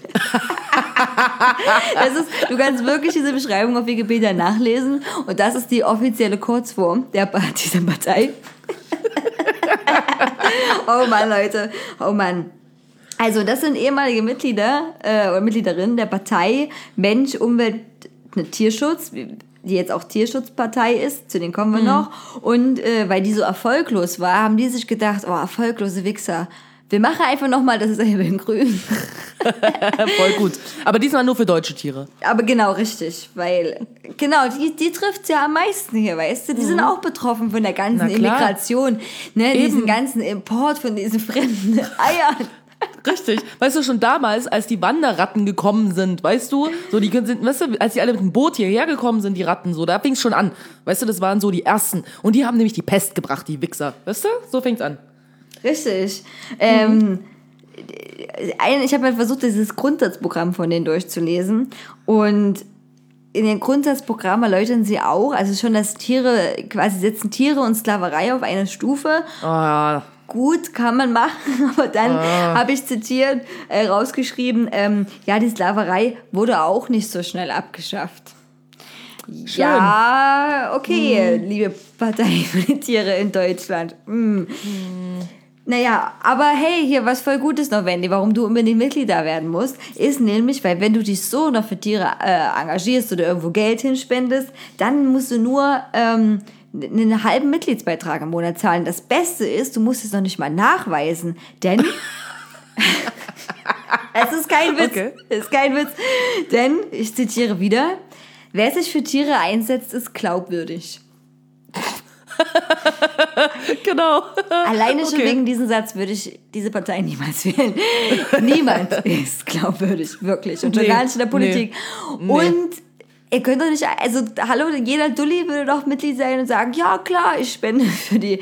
Du kannst wirklich diese Beschreibung auf Wikipedia nachlesen und das ist die offizielle Kurzform dieser Partei. Oh Mann, Leute, oh Mann. Also das sind ehemalige Mitglieder oder Mitgliederinnen der Partei Mensch, Umwelt, Tierschutz, die jetzt auch Tierschutzpartei ist, zu denen kommen wir noch. Und weil die so erfolglos war, haben die sich gedacht, oh, erfolglose Wichser, wir machen einfach nochmal dasselbe in Grün. Voll gut. Aber diesmal nur für deutsche Tiere. Aber genau, richtig. Weil, genau, die trifft's ja am meisten hier, weißt du? Die sind auch betroffen von der ganzen Immigration, ne? Diesen ganzen Import von diesen fremden Eiern. Richtig. Weißt du, schon damals, als die Wanderratten gekommen sind, weißt du, so die sind, weißt du, als die alle mit dem Boot hierher gekommen sind, die Ratten, so, da fing's schon an. Weißt du, das waren so die ersten. Und die haben nämlich die Pest gebracht, die Wichser. Weißt du? So fing's an. Richtig. Ich habe halt versucht, dieses Grundsatzprogramm von denen durchzulesen. Und in dem Grundsatzprogramm erläutern sie auch, also schon, dass Tiere, quasi setzen Tiere und Sklaverei auf eine Stufe. Ah. Gut, kann man machen, aber dann habe ich zitiert, rausgeschrieben, ja, die Sklaverei wurde auch nicht so schnell abgeschafft. Schön. Ja, okay, liebe Partei für die Tiere in Deutschland. Naja, aber hey, hier was voll Gutes noch, Wendy, warum du unbedingt Mitglied da werden musst, ist nämlich, weil wenn du dich so noch für Tiere engagierst oder irgendwo Geld hinspendest, dann musst du nur einen halben Mitgliedsbeitrag im Monat zahlen. Das Beste ist, du musst es noch nicht mal nachweisen, denn es ist kein Witz, ist kein Witz, denn, ich zitiere wieder, wer sich für Tiere einsetzt, ist glaubwürdig. Genau. Alleine schon wegen diesem Satz würde ich diese Partei niemals wählen. Niemand ist glaubwürdig, wirklich. Und schon gar nicht in der Politik. Nee. Und ihr könnt doch nicht, also hallo, jeder Dulli würde doch Mitglied sein und sagen, ja klar, ich spende für die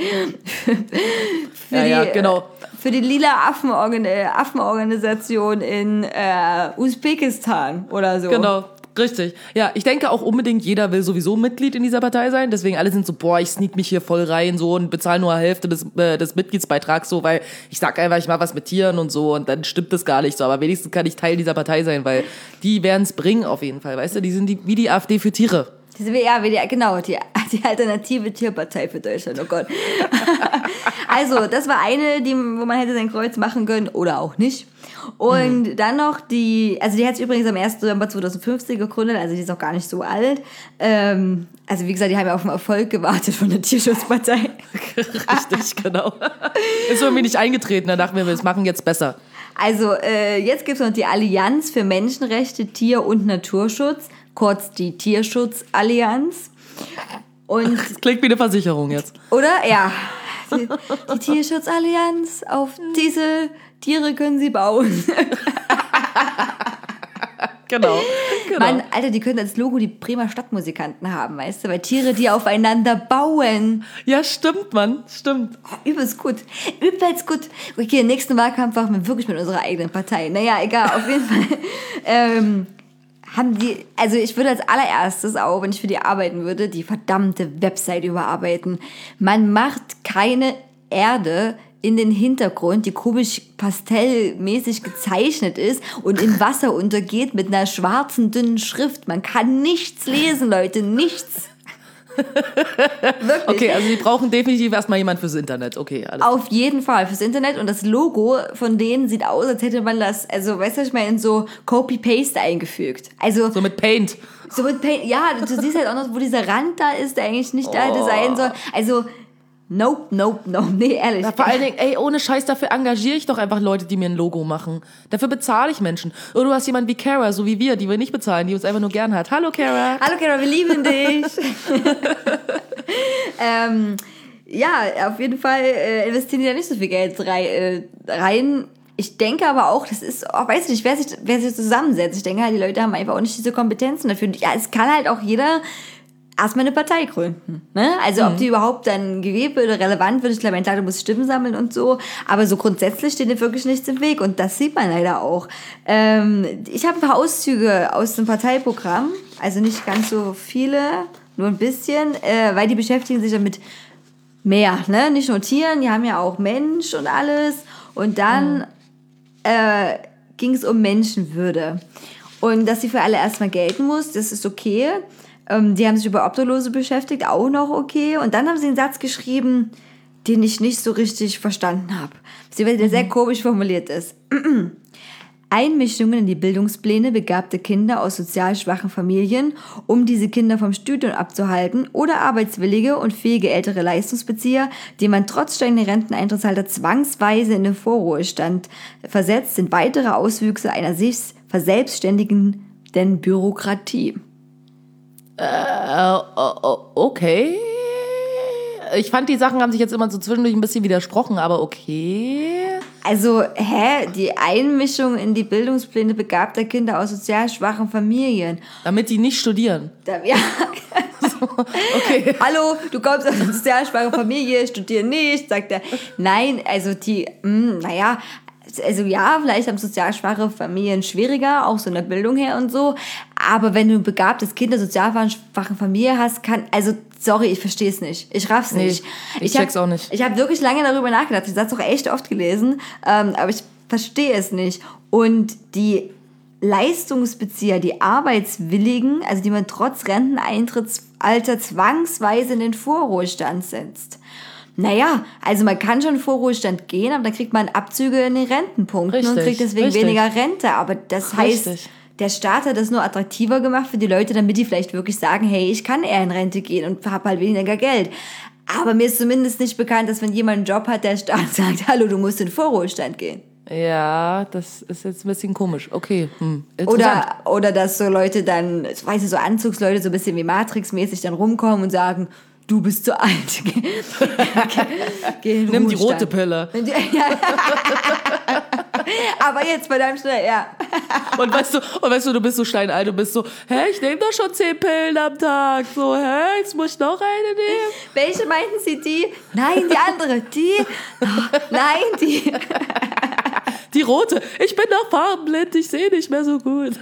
für die lila Affenorganisation in Usbekistan oder so. Genau. Richtig. Ja, ich denke auch unbedingt, jeder will sowieso Mitglied in dieser Partei sein. Deswegen alle sind so, boah, ich sneak mich hier voll rein so und bezahle nur Hälfte des Mitgliedsbeitrags so, weil ich sag einfach, ich mach was mit Tieren und so und dann stimmt das gar nicht so. Aber wenigstens kann ich Teil dieser Partei sein, weil die werden es bringen auf jeden Fall. Weißt du, die sind wie die AfD für Tiere. Genau, die alternative Tierpartei für Deutschland, oh Gott. Also, das war eine, wo man hätte sein Kreuz machen können oder auch nicht. Und dann noch die hat sich übrigens am 1. November 2015 gegründet, also die ist auch gar nicht so alt. Also wie gesagt, die haben ja auf den Erfolg gewartet von der Tierschutzpartei. Richtig, genau. Ist irgendwie nicht eingetreten, da dachten wir es machen jetzt besser. Also jetzt gibt es noch die Allianz für Menschenrechte, Tier- und Naturschutz, kurz die Tierschutzallianz. Und das klingt wie eine Versicherung jetzt. Oder? Ja. Die Tierschutzallianz, auf diese Tiere können sie bauen. Genau. Mann, Alter, die können als Logo die Bremer Stadtmusikanten haben, weißt du? Weil Tiere, die aufeinander bauen. Ja, stimmt, Mann. Stimmt. Oh, übelst gut. Übelst gut. Okay, den nächsten Wahlkampf machen wir wirklich mit unserer eigenen Partei. Naja, egal, auf jeden Fall. Haben die, also ich würde als allererstes auch, wenn ich für die arbeiten würde, die verdammte Website überarbeiten. Man macht keine Erde in den Hintergrund, die komisch pastellmäßig gezeichnet ist und im Wasser untergeht mit einer schwarzen, dünnen Schrift. Man kann nichts lesen, Leute, nichts. Wirklich. Okay, also die brauchen definitiv erstmal jemand fürs Internet. Okay, alles. Auf jeden Fall fürs Internet, und das Logo von denen sieht aus, als hätte man das, also weißt du, ich meine, in so Copy-Paste eingefügt. Also so mit Paint. So mit Paint, ja, du siehst halt auch noch, wo dieser Rand da ist, der eigentlich nicht da hätte sein soll. Also Nope. Nee, ehrlich. Ja, vor allen Dingen, ey, ohne Scheiß, dafür engagiere ich doch einfach Leute, die mir ein Logo machen. Dafür bezahle ich Menschen. Oder du hast jemanden wie Cara, so wie wir, die wir nicht bezahlen, die uns einfach nur gern hat. Hallo, Cara. Hallo, Cara, wir lieben dich. Ja, auf jeden Fall investieren die da nicht so viel Geld rein. Ich denke aber auch, das ist, weiß nicht, wer sich zusammensetzt. Ich denke halt, die Leute haben einfach auch nicht diese Kompetenzen dafür. Ja, es kann halt auch jeder erstmal eine Partei gründen. Ne? Also ob die überhaupt dann gewählt wird oder relevant wird, ich glaube, klar, du musst Stimmen sammeln und so, aber so grundsätzlich steht dir wirklich nichts im Weg und das sieht man leider auch. Ich habe ein paar Auszüge aus dem Parteiprogramm, also nicht ganz so viele, nur ein bisschen, weil die beschäftigen sich damit mehr, ne? Nicht nur Tieren, die haben ja auch Mensch und alles und dann ging es um Menschenwürde und dass sie für alle erstmal gelten muss, das ist okay. Die haben sich über Obdachlose beschäftigt, auch noch okay. Und dann haben sie einen Satz geschrieben, den ich nicht so richtig verstanden habe. Weil der sehr komisch formuliert ist. Einmischungen in die Bildungspläne begabter Kinder aus sozial schwachen Familien, um diese Kinder vom Studium abzuhalten, oder arbeitswillige und fähige ältere Leistungsbezieher, die man trotz steigender Renteneintrittsalter zwangsweise in den Vorruhestand versetzt, sind weitere Auswüchse einer sich verselbstständigenden Bürokratie. Okay. Ich fand, die Sachen haben sich jetzt immer so zwischendurch ein bisschen widersprochen, aber okay. Also, die Einmischung in die Bildungspläne begabter Kinder aus sozial schwachen Familien. Damit die nicht studieren. Ja. Okay. Hallo, du kommst aus einer sozial schwachen Familie, studier nicht, sagt er. Nein, also also ja, vielleicht haben sozial schwache Familien schwieriger, auch so in der Bildung her und so. Aber wenn du ein begabtes Kind in einer sozial schwachen Familie hast, sorry, ich verstehe es nicht. Ich raff's nicht. Ich check's auch nicht. Ich habe wirklich lange darüber nachgedacht. Ich habe das auch echt oft gelesen, aber ich verstehe es nicht. Und die Leistungsbezieher, die Arbeitswilligen, also die man trotz Renteneintrittsalter zwangsweise in den Vorruhestand setzt. Naja, also man kann schon in Vorruhestand gehen, aber dann kriegt man Abzüge in den Rentenpunkten und kriegt deswegen weniger Rente. Aber das heißt, der Staat hat das nur attraktiver gemacht für die Leute, damit die vielleicht wirklich sagen, hey, ich kann eher in Rente gehen und habe halt weniger Geld. Aber mir ist zumindest nicht bekannt, dass wenn jemand einen Job hat, der Staat sagt, hallo, du musst in den Vorruhestand gehen. Ja, das ist jetzt ein bisschen komisch. Okay. Oder dass so Leute dann, weißt du, so Anzugsleute so ein bisschen wie Matrix-mäßig dann rumkommen und sagen, du bist zu alt. Nimm die rote Pille. Aber jetzt verdammt schnell, ja. Und weißt du, du bist so steinalt, du bist so, ich nehme doch schon 10 Pillen am Tag. So, jetzt muss ich noch eine nehmen. Welche meinten Sie, die? Nein, die andere. Die? Nein, die. Die rote. Ich bin noch farbenblind, ich sehe nicht mehr so gut.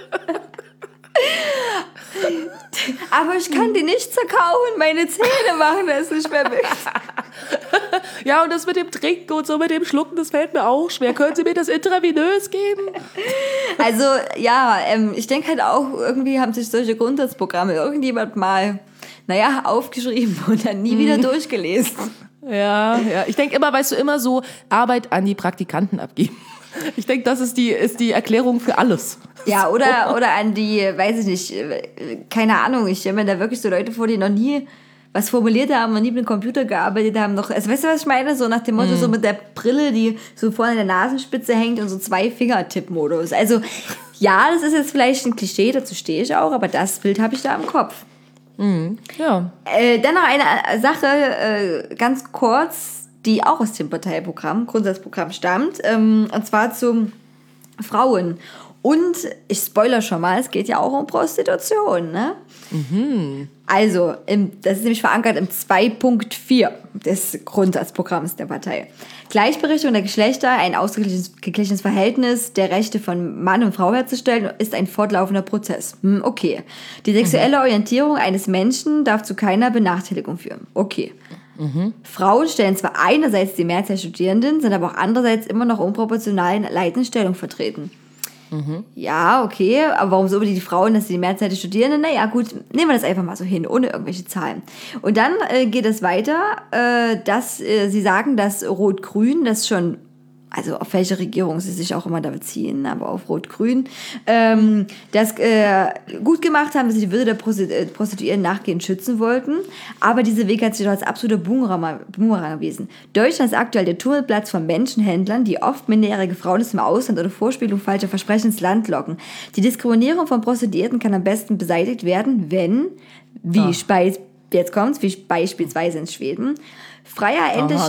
Aber ich kann die nicht zerkauen, meine Zähne machen das nicht mehr mit. Ja, und das mit dem Trinken und so mit dem Schlucken, das fällt mir auch schwer. Können Sie mir das intravenös geben? Also, ja, ich denke halt auch, irgendwie haben sich solche Grundsatzprogramme irgendjemand mal, aufgeschrieben und dann nie wieder durchgelesen. Ja, ich denke immer, immer so Arbeit an die Praktikanten abgeben. Ich denke, das ist die Erklärung für alles. Ja, oder an die, weiß ich nicht, keine Ahnung, ich stelle mir da wirklich so Leute vor, die noch nie was formuliert haben, noch nie mit dem Computer gearbeitet haben, also weißt du, was ich meine? So nach dem Motto, so mit der Brille, die so vorne an der Nasenspitze hängt und so 2-Finger-Tipp-Modus. Also, ja, das ist jetzt vielleicht ein Klischee, dazu stehe ich auch, aber das Bild habe ich da im Kopf. Ja. Dann noch eine Sache, ganz kurz, die auch aus dem Grundsatzprogramm stammt, und zwar zum Frauen. Und ich spoiler schon mal, es geht ja auch um Prostitution, ne? Also, das ist nämlich verankert im 2.4 des Grundsatzprogramms der Partei. Gleichberechtigung der Geschlechter, ein ausgeglichenes Verhältnis der Rechte von Mann und Frau herzustellen, ist ein fortlaufender Prozess. Okay. Die sexuelle Orientierung eines Menschen darf zu keiner Benachteiligung führen. Okay. Frauen stellen zwar einerseits die Mehrzahl der Studierenden, sind aber auch andererseits immer noch unproportional in leitenden Stellung vertreten. Ja, okay, aber warum so unbedingt die Frauen, dass sie die Mehrzahl der Studierenden? Naja, gut, nehmen wir das einfach mal so hin, ohne irgendwelche Zahlen. Und dann geht es weiter, dass sie sagen, dass Rot-Grün das schon also auf welche Regierung sie sich auch immer da beziehen, aber auf Rot-Grün, das gut gemacht haben, dass sie die Würde der Prostituierten nachgehend schützen wollten. Aber dieser Weg hat sich doch als absoluter Boomerang erwiesen. Deutschland ist aktuell der Tummelplatz von Menschenhändlern, die oft minderjährige Frauen aus dem Ausland oder Vorspielung falscher Versprechen ins Land locken. Die Diskriminierung von Prostituierten kann am besten beseitigt werden, wenn, jetzt kommt's, wie beispielsweise in Schweden, freier endlich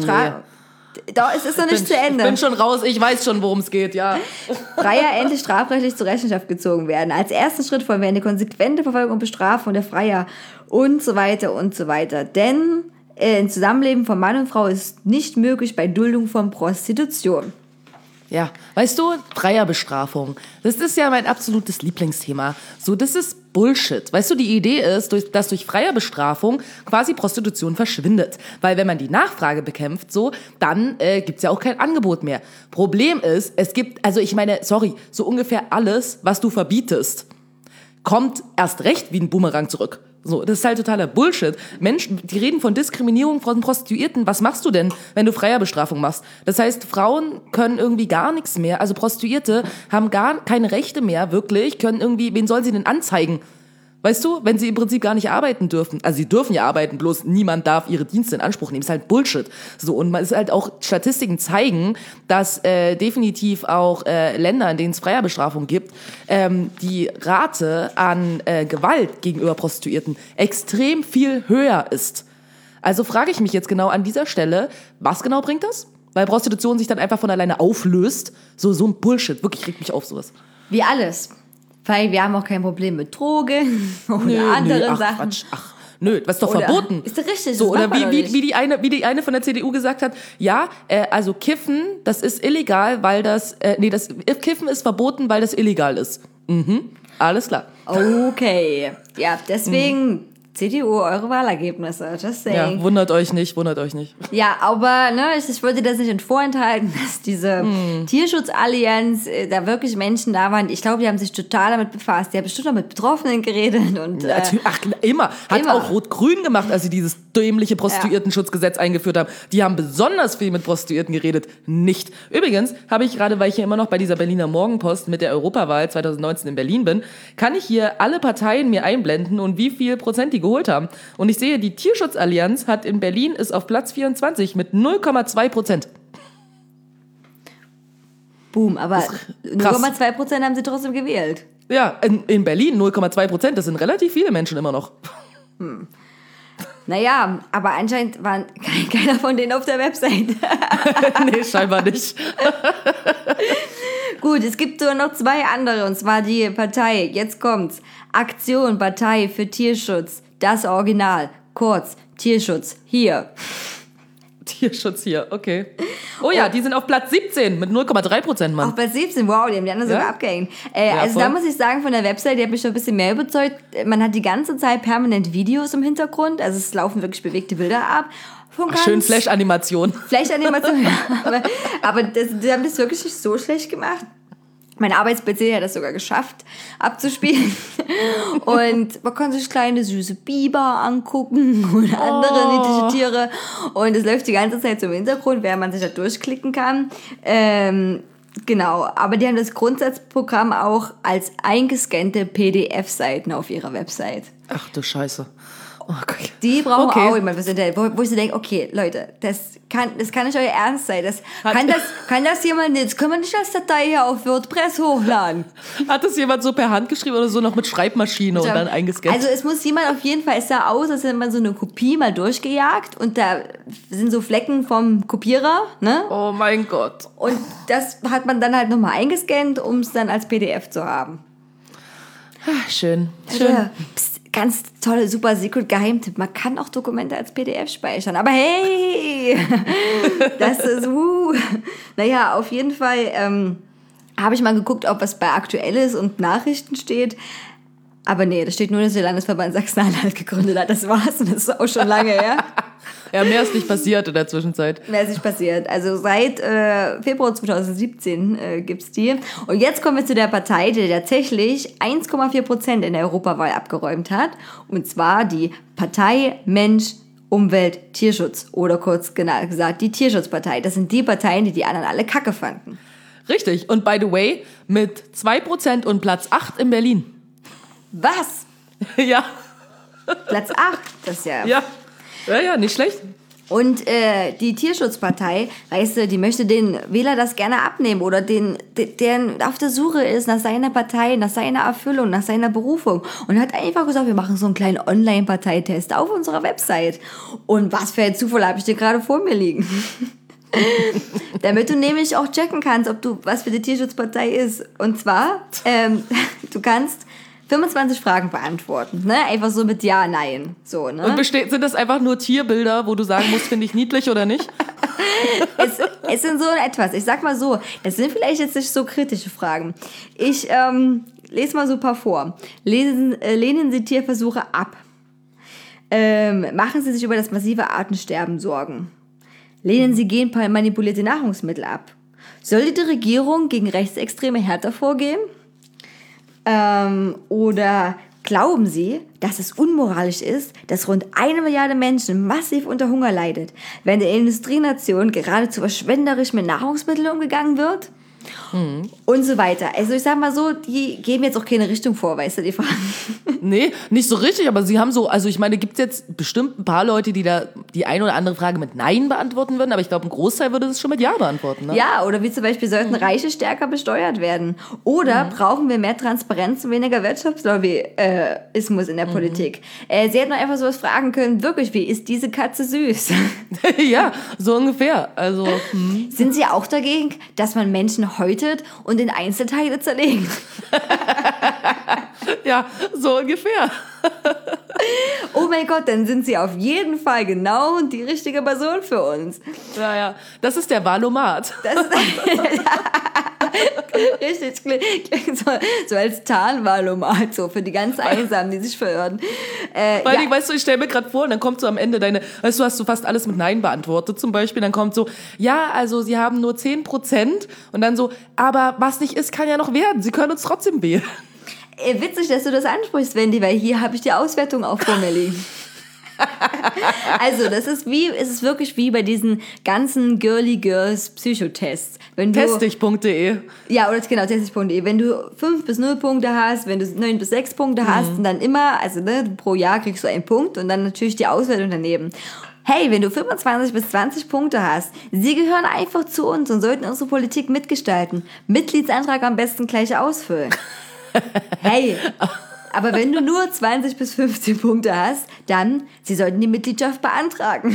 Doch, es ist noch nicht zu Ende. Ich bin schon raus, ich weiß schon, worum es geht, ja. Freier endlich strafrechtlich zur Rechenschaft gezogen werden. Als ersten Schritt folgen wir eine konsequente Verfolgung und Bestrafung der Freier und so weiter und so weiter. Denn ein Zusammenleben von Mann und Frau ist nicht möglich bei Duldung von Prostitution. Ja, weißt du, Freierbestrafung, das ist ja mein absolutes Lieblingsthema. So, das ist Bullshit. Weißt du, die Idee ist, dass durch Freierbestrafung quasi Prostitution verschwindet. Weil wenn man die Nachfrage bekämpft, so, dann gibt's ja auch kein Angebot mehr. Problem ist, es gibt, so ungefähr alles, was du verbietest, kommt erst recht wie ein Boomerang zurück. So, das ist halt totaler Bullshit. Menschen, die reden von Diskriminierung von Prostituierten. Was machst du denn, wenn du Freierbestrafung machst? Das heißt, Frauen können irgendwie gar nichts mehr. Also Prostituierte haben gar keine Rechte mehr, wirklich. Können irgendwie, wen sollen sie denn anzeigen? Weißt du, wenn sie im Prinzip gar nicht arbeiten dürfen. Also sie dürfen ja arbeiten, bloß niemand darf ihre Dienste in Anspruch nehmen. Das ist halt Bullshit. So, und man ist halt auch, Statistiken zeigen, dass definitiv auch Länder, in denen es Freierbestrafung gibt, die Rate an Gewalt gegenüber Prostituierten extrem viel höher ist. Also frage ich mich jetzt genau an dieser Stelle, was genau bringt das? Weil Prostitution sich dann einfach von alleine auflöst. So ein Bullshit. Wirklich regt mich auf, sowas. Wie alles. Weil wir haben auch kein Problem mit Drogen oder anderen Sachen. Quatsch. Nö, was ist doch verboten. Ist doch richtig. So, oder wie die eine von der CDU gesagt hat, ja, also Kiffen, das ist illegal, weil Kiffen ist verboten, weil das illegal ist. Alles klar. Okay. Ja, deswegen CDU, eure Wahlergebnisse, just saying. Ja, wundert euch nicht. Ja, aber ich wollte das nicht vorenthalten, dass diese Tierschutzallianz, da wirklich Menschen da waren. Ich glaube, die haben sich total damit befasst. Die haben bestimmt auch mit Betroffenen geredet. Und, immer. Hat auch Rot-Grün gemacht, als sie dieses dämliche Prostituiertenschutzgesetz eingeführt haben. Die haben besonders viel mit Prostituierten geredet. Nicht. Übrigens habe ich gerade, weil ich hier immer noch bei dieser Berliner Morgenpost mit der Europawahl 2019 in Berlin bin, kann ich hier alle Parteien mir einblenden und wie viel Prozent die geholt haben. Und ich sehe, die Tierschutzallianz hat in Berlin ist auf Platz 24 mit 0,2%. Boom, aber 0,2% haben sie trotzdem gewählt. Ja, in Berlin 0,2%, das sind relativ viele Menschen immer noch. Naja, aber anscheinend war keiner von denen auf der Website. Nee, scheinbar nicht. Gut, es gibt so noch zwei andere, und zwar die Partei, jetzt kommt's, Aktion Partei für Tierschutz, das Original, kurz, Tierschutz, hier. Tierschutz hier, okay. Oh ja, die sind auf Platz 17 mit 0,3%, Mann. Auf Platz 17, wow, die haben die anderen sogar abgehängt. Also da muss ich sagen, von der Website, die hat mich schon ein bisschen mehr überzeugt. Man hat die ganze Zeit permanent Videos im Hintergrund, also es laufen wirklich bewegte Bilder ab. Schön Flash-Animation. Flash-Animation, ja. Aber die haben das wirklich nicht so schlecht gemacht. Mein Arbeits-PC hat das sogar geschafft, abzuspielen. Und man kann sich kleine, süße Biber angucken und andere niedliche Tiere. Und es läuft die ganze Zeit so im Hintergrund, während man sich da durchklicken kann. Genau, aber die haben das Grundsatzprogramm auch als eingescannte PDF-Seiten auf ihrer Website. Ach du Scheiße. Oh Gott. Die brauchen auch jemand fürs Internet, wo ich so denke, okay, Leute, das kann nicht euer Ernst sein. Kann das jemand nicht? Das können wir nicht als Datei hier auf WordPress hochladen. Hat das jemand so per Hand geschrieben oder so noch mit Schreibmaschine und dann eingescannt? Also es muss jemand auf jeden Fall, es sah aus, als hätte man so eine Kopie mal durchgejagt und da sind so Flecken vom Kopierer, ne? Oh mein Gott. Und das hat man dann halt nochmal eingescannt, um es dann als PDF zu haben. Schön. Ja. Ganz tolle, super Secret Geheimtipp. Man kann auch Dokumente als PDF speichern. Aber hey, das ist Naja, auf jeden Fall habe ich mal geguckt, ob was bei Aktuelles und Nachrichten steht. Aber nee, da steht nur, dass der Landesverband Sachsen-Anhalt gegründet hat. Das war's und das ist auch schon lange her. Ja, mehr ist nicht passiert in der Zwischenzeit. Mehr ist nicht passiert. Also seit Februar 2017 gibt's die. Und jetzt kommen wir zu der Partei, die tatsächlich 1,4% in der Europawahl abgeräumt hat. Und zwar die Partei Mensch Umwelt, Tierschutz oder kurz gesagt die Tierschutzpartei. Das sind die Parteien, die anderen alle Kacke fanden. Richtig. Und by the way, mit 2% und Platz 8 in Berlin. Was? Ja. Platz 8? Das ist ja... Ja, nicht schlecht. Und die Tierschutzpartei, weißt du, die möchte den Wähler das gerne abnehmen oder der auf der Suche ist nach seiner Partei, nach seiner Erfüllung, nach seiner Berufung. Und hat einfach gesagt, wir machen so einen kleinen Online-Parteitest auf unserer Website. Und was für ein Zufall habe ich dir gerade vor mir liegen. Damit du nämlich auch checken kannst, was für die Tierschutzpartei ist. Und zwar, du kannst 25 Fragen beantworten, ne? Einfach so mit Ja, Nein. So, ne? Und sind das einfach nur Tierbilder, wo du sagen musst, finde ich niedlich oder nicht? Es sind so etwas, ich sag mal so, das sind vielleicht jetzt nicht so kritische Fragen. Ich lese mal so ein paar vor. Lehnen Sie Tierversuche ab? Machen Sie sich über das massive Artensterben Sorgen? Lehnen Sie genmanipulierte Nahrungsmittel ab? Sollte die Regierung gegen Rechtsextreme härter vorgehen? Oder glauben Sie, dass es unmoralisch ist, dass rund 1 Milliarde Menschen massiv unter Hunger leidet, wenn der Industrienation geradezu verschwenderisch mit Nahrungsmitteln umgegangen wird? Und so weiter. Also ich sag mal so, die geben jetzt auch keine Richtung vor, weißt du, die Fragen. Nee, nicht so richtig, aber sie haben so, also ich meine, gibt es jetzt bestimmt ein paar Leute, die da die eine oder andere Frage mit Nein beantworten würden, aber ich glaube, ein Großteil würde das schon mit Ja beantworten. Ne? Ja, oder wie zum Beispiel, sollten Reiche stärker besteuert werden? Oder brauchen wir mehr Transparenz und weniger Wirtschaftslobbyismus in der Politik? Sie hätten einfach sowas fragen können, wirklich, wie ist diese Katze süß? Ja, so ungefähr. Also, Sind Sie auch dagegen, dass man Menschen häutet und in Einzelteile zerlegt? Ja, so ungefähr. Oh mein Gott, dann sind Sie auf jeden Fall genau die richtige Person für uns. Ja, das ist der Valomat. Richtig, klingt so als Tarnvalomat, so für die ganz Einsamen, die sich verirren. Weißt du, ich stelle mir gerade vor, und dann kommt so am Ende hast du fast alles mit Nein beantwortet zum Beispiel, dann kommt so, ja, also Sie haben nur 10% und dann so, aber was nicht ist, kann ja noch werden, Sie können uns trotzdem wählen. Witzig, dass du das ansprichst, Wendy, weil hier habe ich die Auswertung auch vor mir liegen. Also, es ist wirklich wie bei diesen ganzen Girly Girls Psychotests. Testdich.de. Ja, oder genau, testdich.de. Wenn du 5 bis 0 Punkte hast, wenn du 9 bis 6 Punkte hast, und dann immer, also pro Jahr kriegst du einen Punkt und dann natürlich die Auswertung daneben. Hey, wenn du 25 bis 20 Punkte hast, sie gehören einfach zu uns und sollten unsere Politik mitgestalten. Mitgliedsantrag am besten gleich ausfüllen. Hey, aber wenn du nur 20 bis 15 Punkte hast, dann, sie sollten die Mitgliedschaft beantragen.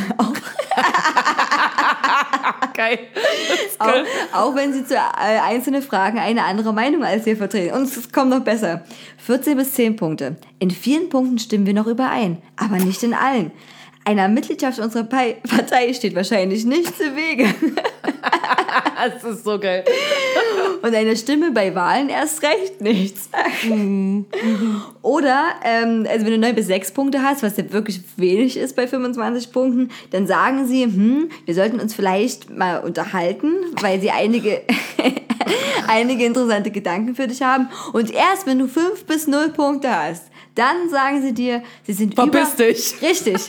Geil. Auch wenn sie zu einzelnen Fragen eine andere Meinung als wir vertreten. Und es kommt noch besser. 14 bis 10 Punkte. In vielen Punkten stimmen wir noch überein, aber nicht in allen. Einer Mitgliedschaft unserer Partei steht wahrscheinlich nichts im Wege. Das ist so geil. Und eine Stimme bei Wahlen erst recht nichts. Oder, also wenn du 9 bis 6 Punkte hast, was ja wirklich wenig ist bei 25 Punkten, dann sagen sie, wir sollten uns vielleicht mal unterhalten, weil sie einige interessante Gedanken für dich haben. Und erst wenn du 5 bis 0 Punkte hast, dann sagen sie dir, sie sind Verpiss dich. Richtig.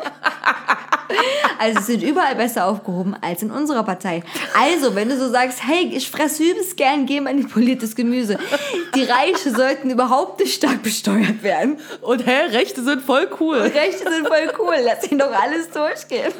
Also sie sind überall besser aufgehoben als in unserer Partei. Also, wenn du so sagst, hey, ich fresse übelst gern genmanipuliertes Gemüse. Die Reichen sollten überhaupt nicht stark besteuert werden. Und Rechte sind voll cool. Rechte sind voll cool. Lass ihn doch alles durchgehen.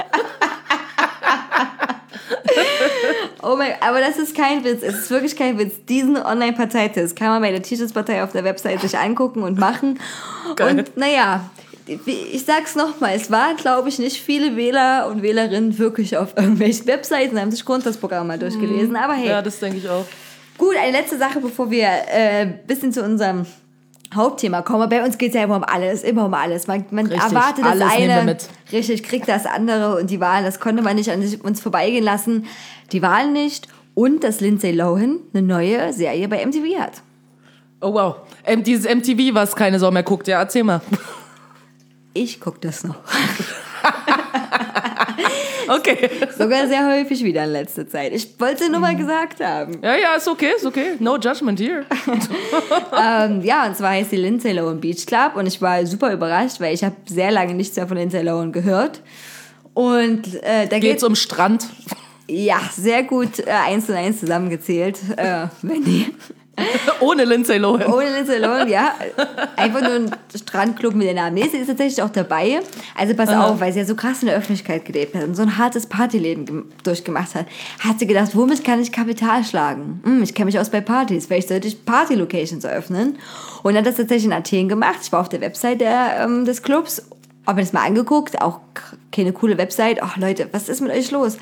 Oh mein, aber das ist kein Witz. Es ist wirklich kein Witz. Diesen Online-Parteitest kann man bei der Tierschutzpartei auf der Website sich angucken und machen. Geil. Und naja, ich sag's nochmal, es waren, glaube ich, nicht viele Wähler und Wählerinnen wirklich auf irgendwelchen Webseiten, haben sich Grundsatzprogramm mal durchgelesen, aber hey. Ja, das denke ich auch. Gut, eine letzte Sache, bevor wir ein bisschen zu unserem Hauptthema kommen. Bei uns geht's ja immer um alles. Man richtig, erwartet das alles nehmen wir eine, mit. richtig, kriegt das andere und die Wahlen, das konnte man nicht an uns vorbeigehen lassen. Die Wahlen nicht und dass Lindsay Lohan eine neue Serie bei MTV hat. Oh wow, dieses MTV, was keine Sau mehr guckt, ja, erzähl mal. Ich guck das noch. Okay. Sogar sehr häufig wieder in letzter Zeit. Ich wollte es nur mal gesagt haben. Ja, ist okay. No judgment here. Ja, und zwar heißt die Lindsay Lohan Beach Club und ich war super überrascht, weil ich habe sehr lange nichts mehr von Lindsay Lohan gehört. Und da Geht's um Strand? Ja, sehr gut 1 und 1 zusammengezählt, Wendy. Ohne Lindsay Lohan. Ohne Lindsay Lohan, ja. Einfach nur ein Strandclub mit der Namen. Nee, sie ist tatsächlich auch dabei. Also pass auf, weil sie ja so krass in der Öffentlichkeit gelebt hat und so ein hartes Partyleben durchgemacht hat, hat sie gedacht, womit kann ich Kapital schlagen? Ich kenne mich aus bei Partys, vielleicht sollte ich Party-Locations eröffnen. Und hat das tatsächlich in Athen gemacht. Ich war auf der Website des Clubs, habe mir das mal angeguckt, auch keine coole Website. Ach Leute, was ist mit euch los?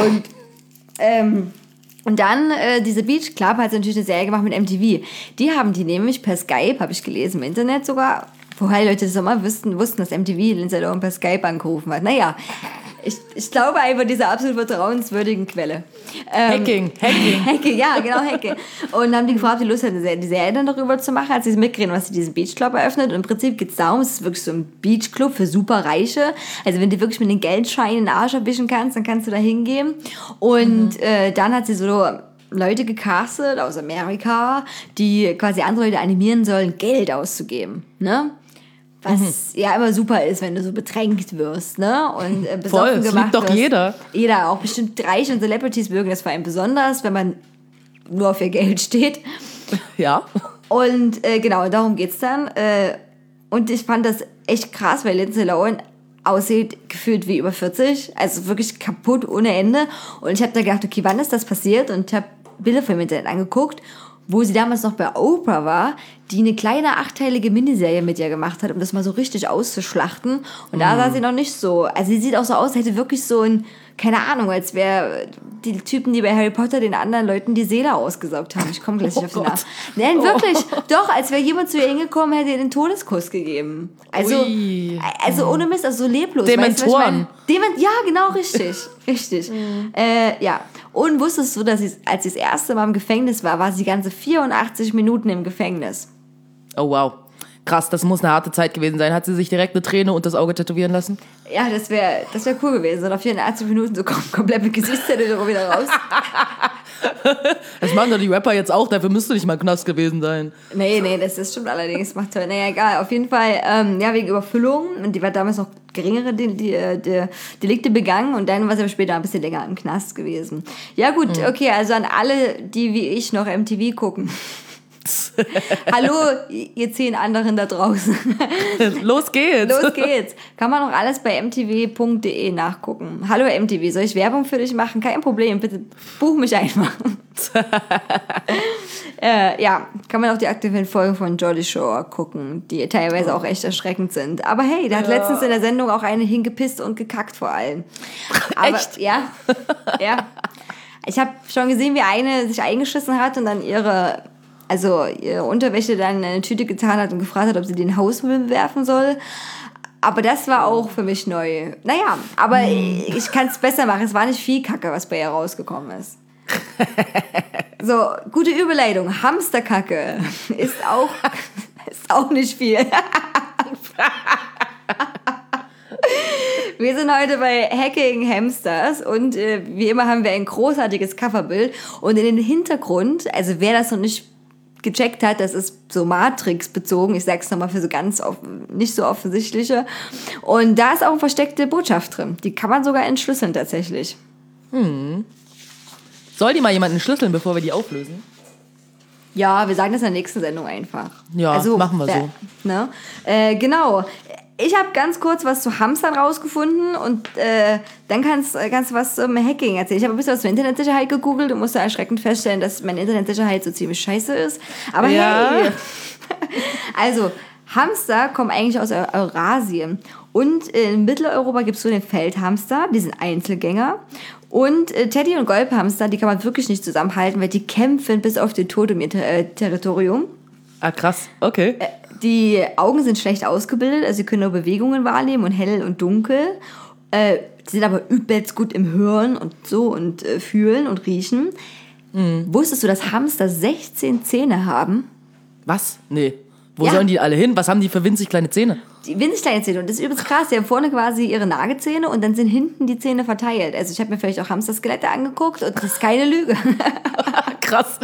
Und dann, diese Beach Club hat natürlich eine Serie gemacht mit MTV. Die haben die nämlich per Skype, habe ich gelesen, im Internet sogar, vorher die Leute das immer wussten, dass MTV Lindsay Lohan per Skype angerufen hat. Naja, ich glaube einfach dieser absolut vertrauenswürdigen Quelle. Hacking. Hacking, ja, genau, Hacking. Und haben die gefragt, ob die Lust hat, die Serie dann darüber zu machen, als sie mitkriegen, was sie diesen Beach Club eröffnet. Und im Prinzip geht es darum, es ist wirklich so ein Beach Club für Superreiche. Also wenn du wirklich mit den Geldscheinen den Arsch abwischen kannst, dann kannst du da hingehen. Und dann hat sie so Leute gecastet aus Amerika, die quasi andere Leute animieren sollen, Geld auszugeben, ne? Was ja immer super ist, wenn du so bedrängt wirst, ne? Und besoffen voll, das gemacht liebt doch wirst. jeder. Jeder, auch bestimmt Reiche und Celebrities mögen das vor allem besonders, wenn man nur auf ihr Geld steht. Ja. Und genau, darum geht's dann. Und ich fand das echt krass, weil Lindsay Lohan aussieht gefühlt wie über 40, also wirklich kaputt ohne Ende. Und ich habe da gedacht, okay, wann ist das passiert? Und ich habe Bilder von dem Internet angeguckt, wo sie damals noch bei Oprah war, die eine kleine 8-teilige Miniserie mit ihr gemacht hat, um das mal so richtig auszuschlachten. Und da sah sie noch nicht so, also sie sieht auch so aus, hätte wirklich so ein, keine Ahnung, als wäre die Typen, die bei Harry Potter den anderen Leuten die Seele ausgesaugt haben. Ich komme gleich nicht auf den Namen. Nein, wirklich, doch, als wäre jemand zu ihr hingekommen, hätte ihr den Todeskuss gegeben. Also ohne Mist, also so leblos. Dementoren. Ja, genau, richtig. Ja. Und wusstest du, dass als sie das erste Mal im Gefängnis war sie ganze 84 Minuten im Gefängnis. Oh wow. Krass, das muss eine harte Zeit gewesen sein. Hat sie sich direkt eine Träne und das Auge tätowieren lassen? Ja, das wär cool gewesen. Und auf 84 Minuten so komplett mit Gesichtstätowierung wieder raus. Das machen doch die Rapper jetzt auch, dafür müsste nicht mal Knast gewesen sein. Nee, das stimmt allerdings. Macht toll. Naja, egal. Auf jeden Fall, wegen Überfüllung. Und die war damals noch geringere Delikte begangen. Und dann war sie aber später ein bisschen länger im Knast gewesen. Ja gut, okay, also an alle, die wie ich noch MTV gucken. Hallo, ihr 10 anderen da draußen. Los geht's. Kann man noch alles bei mtv.de nachgucken. Hallo MTV, soll ich Werbung für dich machen? Kein Problem, bitte buch mich einfach. Ja, kann man auch die aktuellen Folgen von Jordy Shore gucken, die teilweise auch echt erschreckend sind. Aber hey, der hat letztens in der Sendung auch eine hingepisst und gekackt vor allem. Aber, echt? Ja. Ich habe schon gesehen, wie eine sich eingeschissen hat und dann ihre Unterwäsche dann in eine Tüte getan hat und gefragt hat, ob sie den Hausmüll werfen soll. Aber das war auch für mich neu. Naja, aber ich kann es besser machen. Es war nicht viel Kacke, was bei ihr rausgekommen ist. So, gute Überleitung. Hamsterkacke ist auch nicht viel. Wir sind heute bei Hacking Hamsters und wie immer haben wir ein großartiges Coverbild und in den Hintergrund, also wer das noch nicht gecheckt hat, das ist so Matrix bezogen, ich sag's nochmal für so ganz nicht so offensichtliche, und da ist auch eine versteckte Botschaft drin, die kann man sogar entschlüsseln tatsächlich. Soll die mal jemand entschlüsseln, bevor wir die auflösen? Ja, wir sagen das in der nächsten Sendung einfach. Ja, machen wir so. Ne? Genau. Ich habe ganz kurz was zu Hamstern rausgefunden und dann kannst du was zum Hacking erzählen. Ich habe ein bisschen was zur Internetsicherheit gegoogelt und musste erschreckend feststellen, dass meine Internetsicherheit so ziemlich scheiße ist. Aber ja. Hey, also Hamster kommen eigentlich aus Eurasien und in Mitteleuropa gibt es so den Feldhamster, die sind Einzelgänger. Und Teddy- und Golbhamster, die kann man wirklich nicht zusammenhalten, weil die kämpfen bis auf den Tod um ihr Territorium. Ah, krass, okay. Die Augen sind schlecht ausgebildet, also sie können nur Bewegungen wahrnehmen und hell und dunkel. Die sind aber übelst gut im Hören und so und fühlen und riechen. Wusstest du, dass Hamster 16 Zähne haben? Was? Nee. Wo sollen die alle hin? Was haben die für winzig kleine Zähne? Die winzig kleine Zähne. Und das ist übelst krass. Die haben vorne quasi ihre Nagezähne und dann sind hinten die Zähne verteilt. Also ich habe mir vielleicht auch Hamsterskelette angeguckt und das ist keine Lüge. Krass.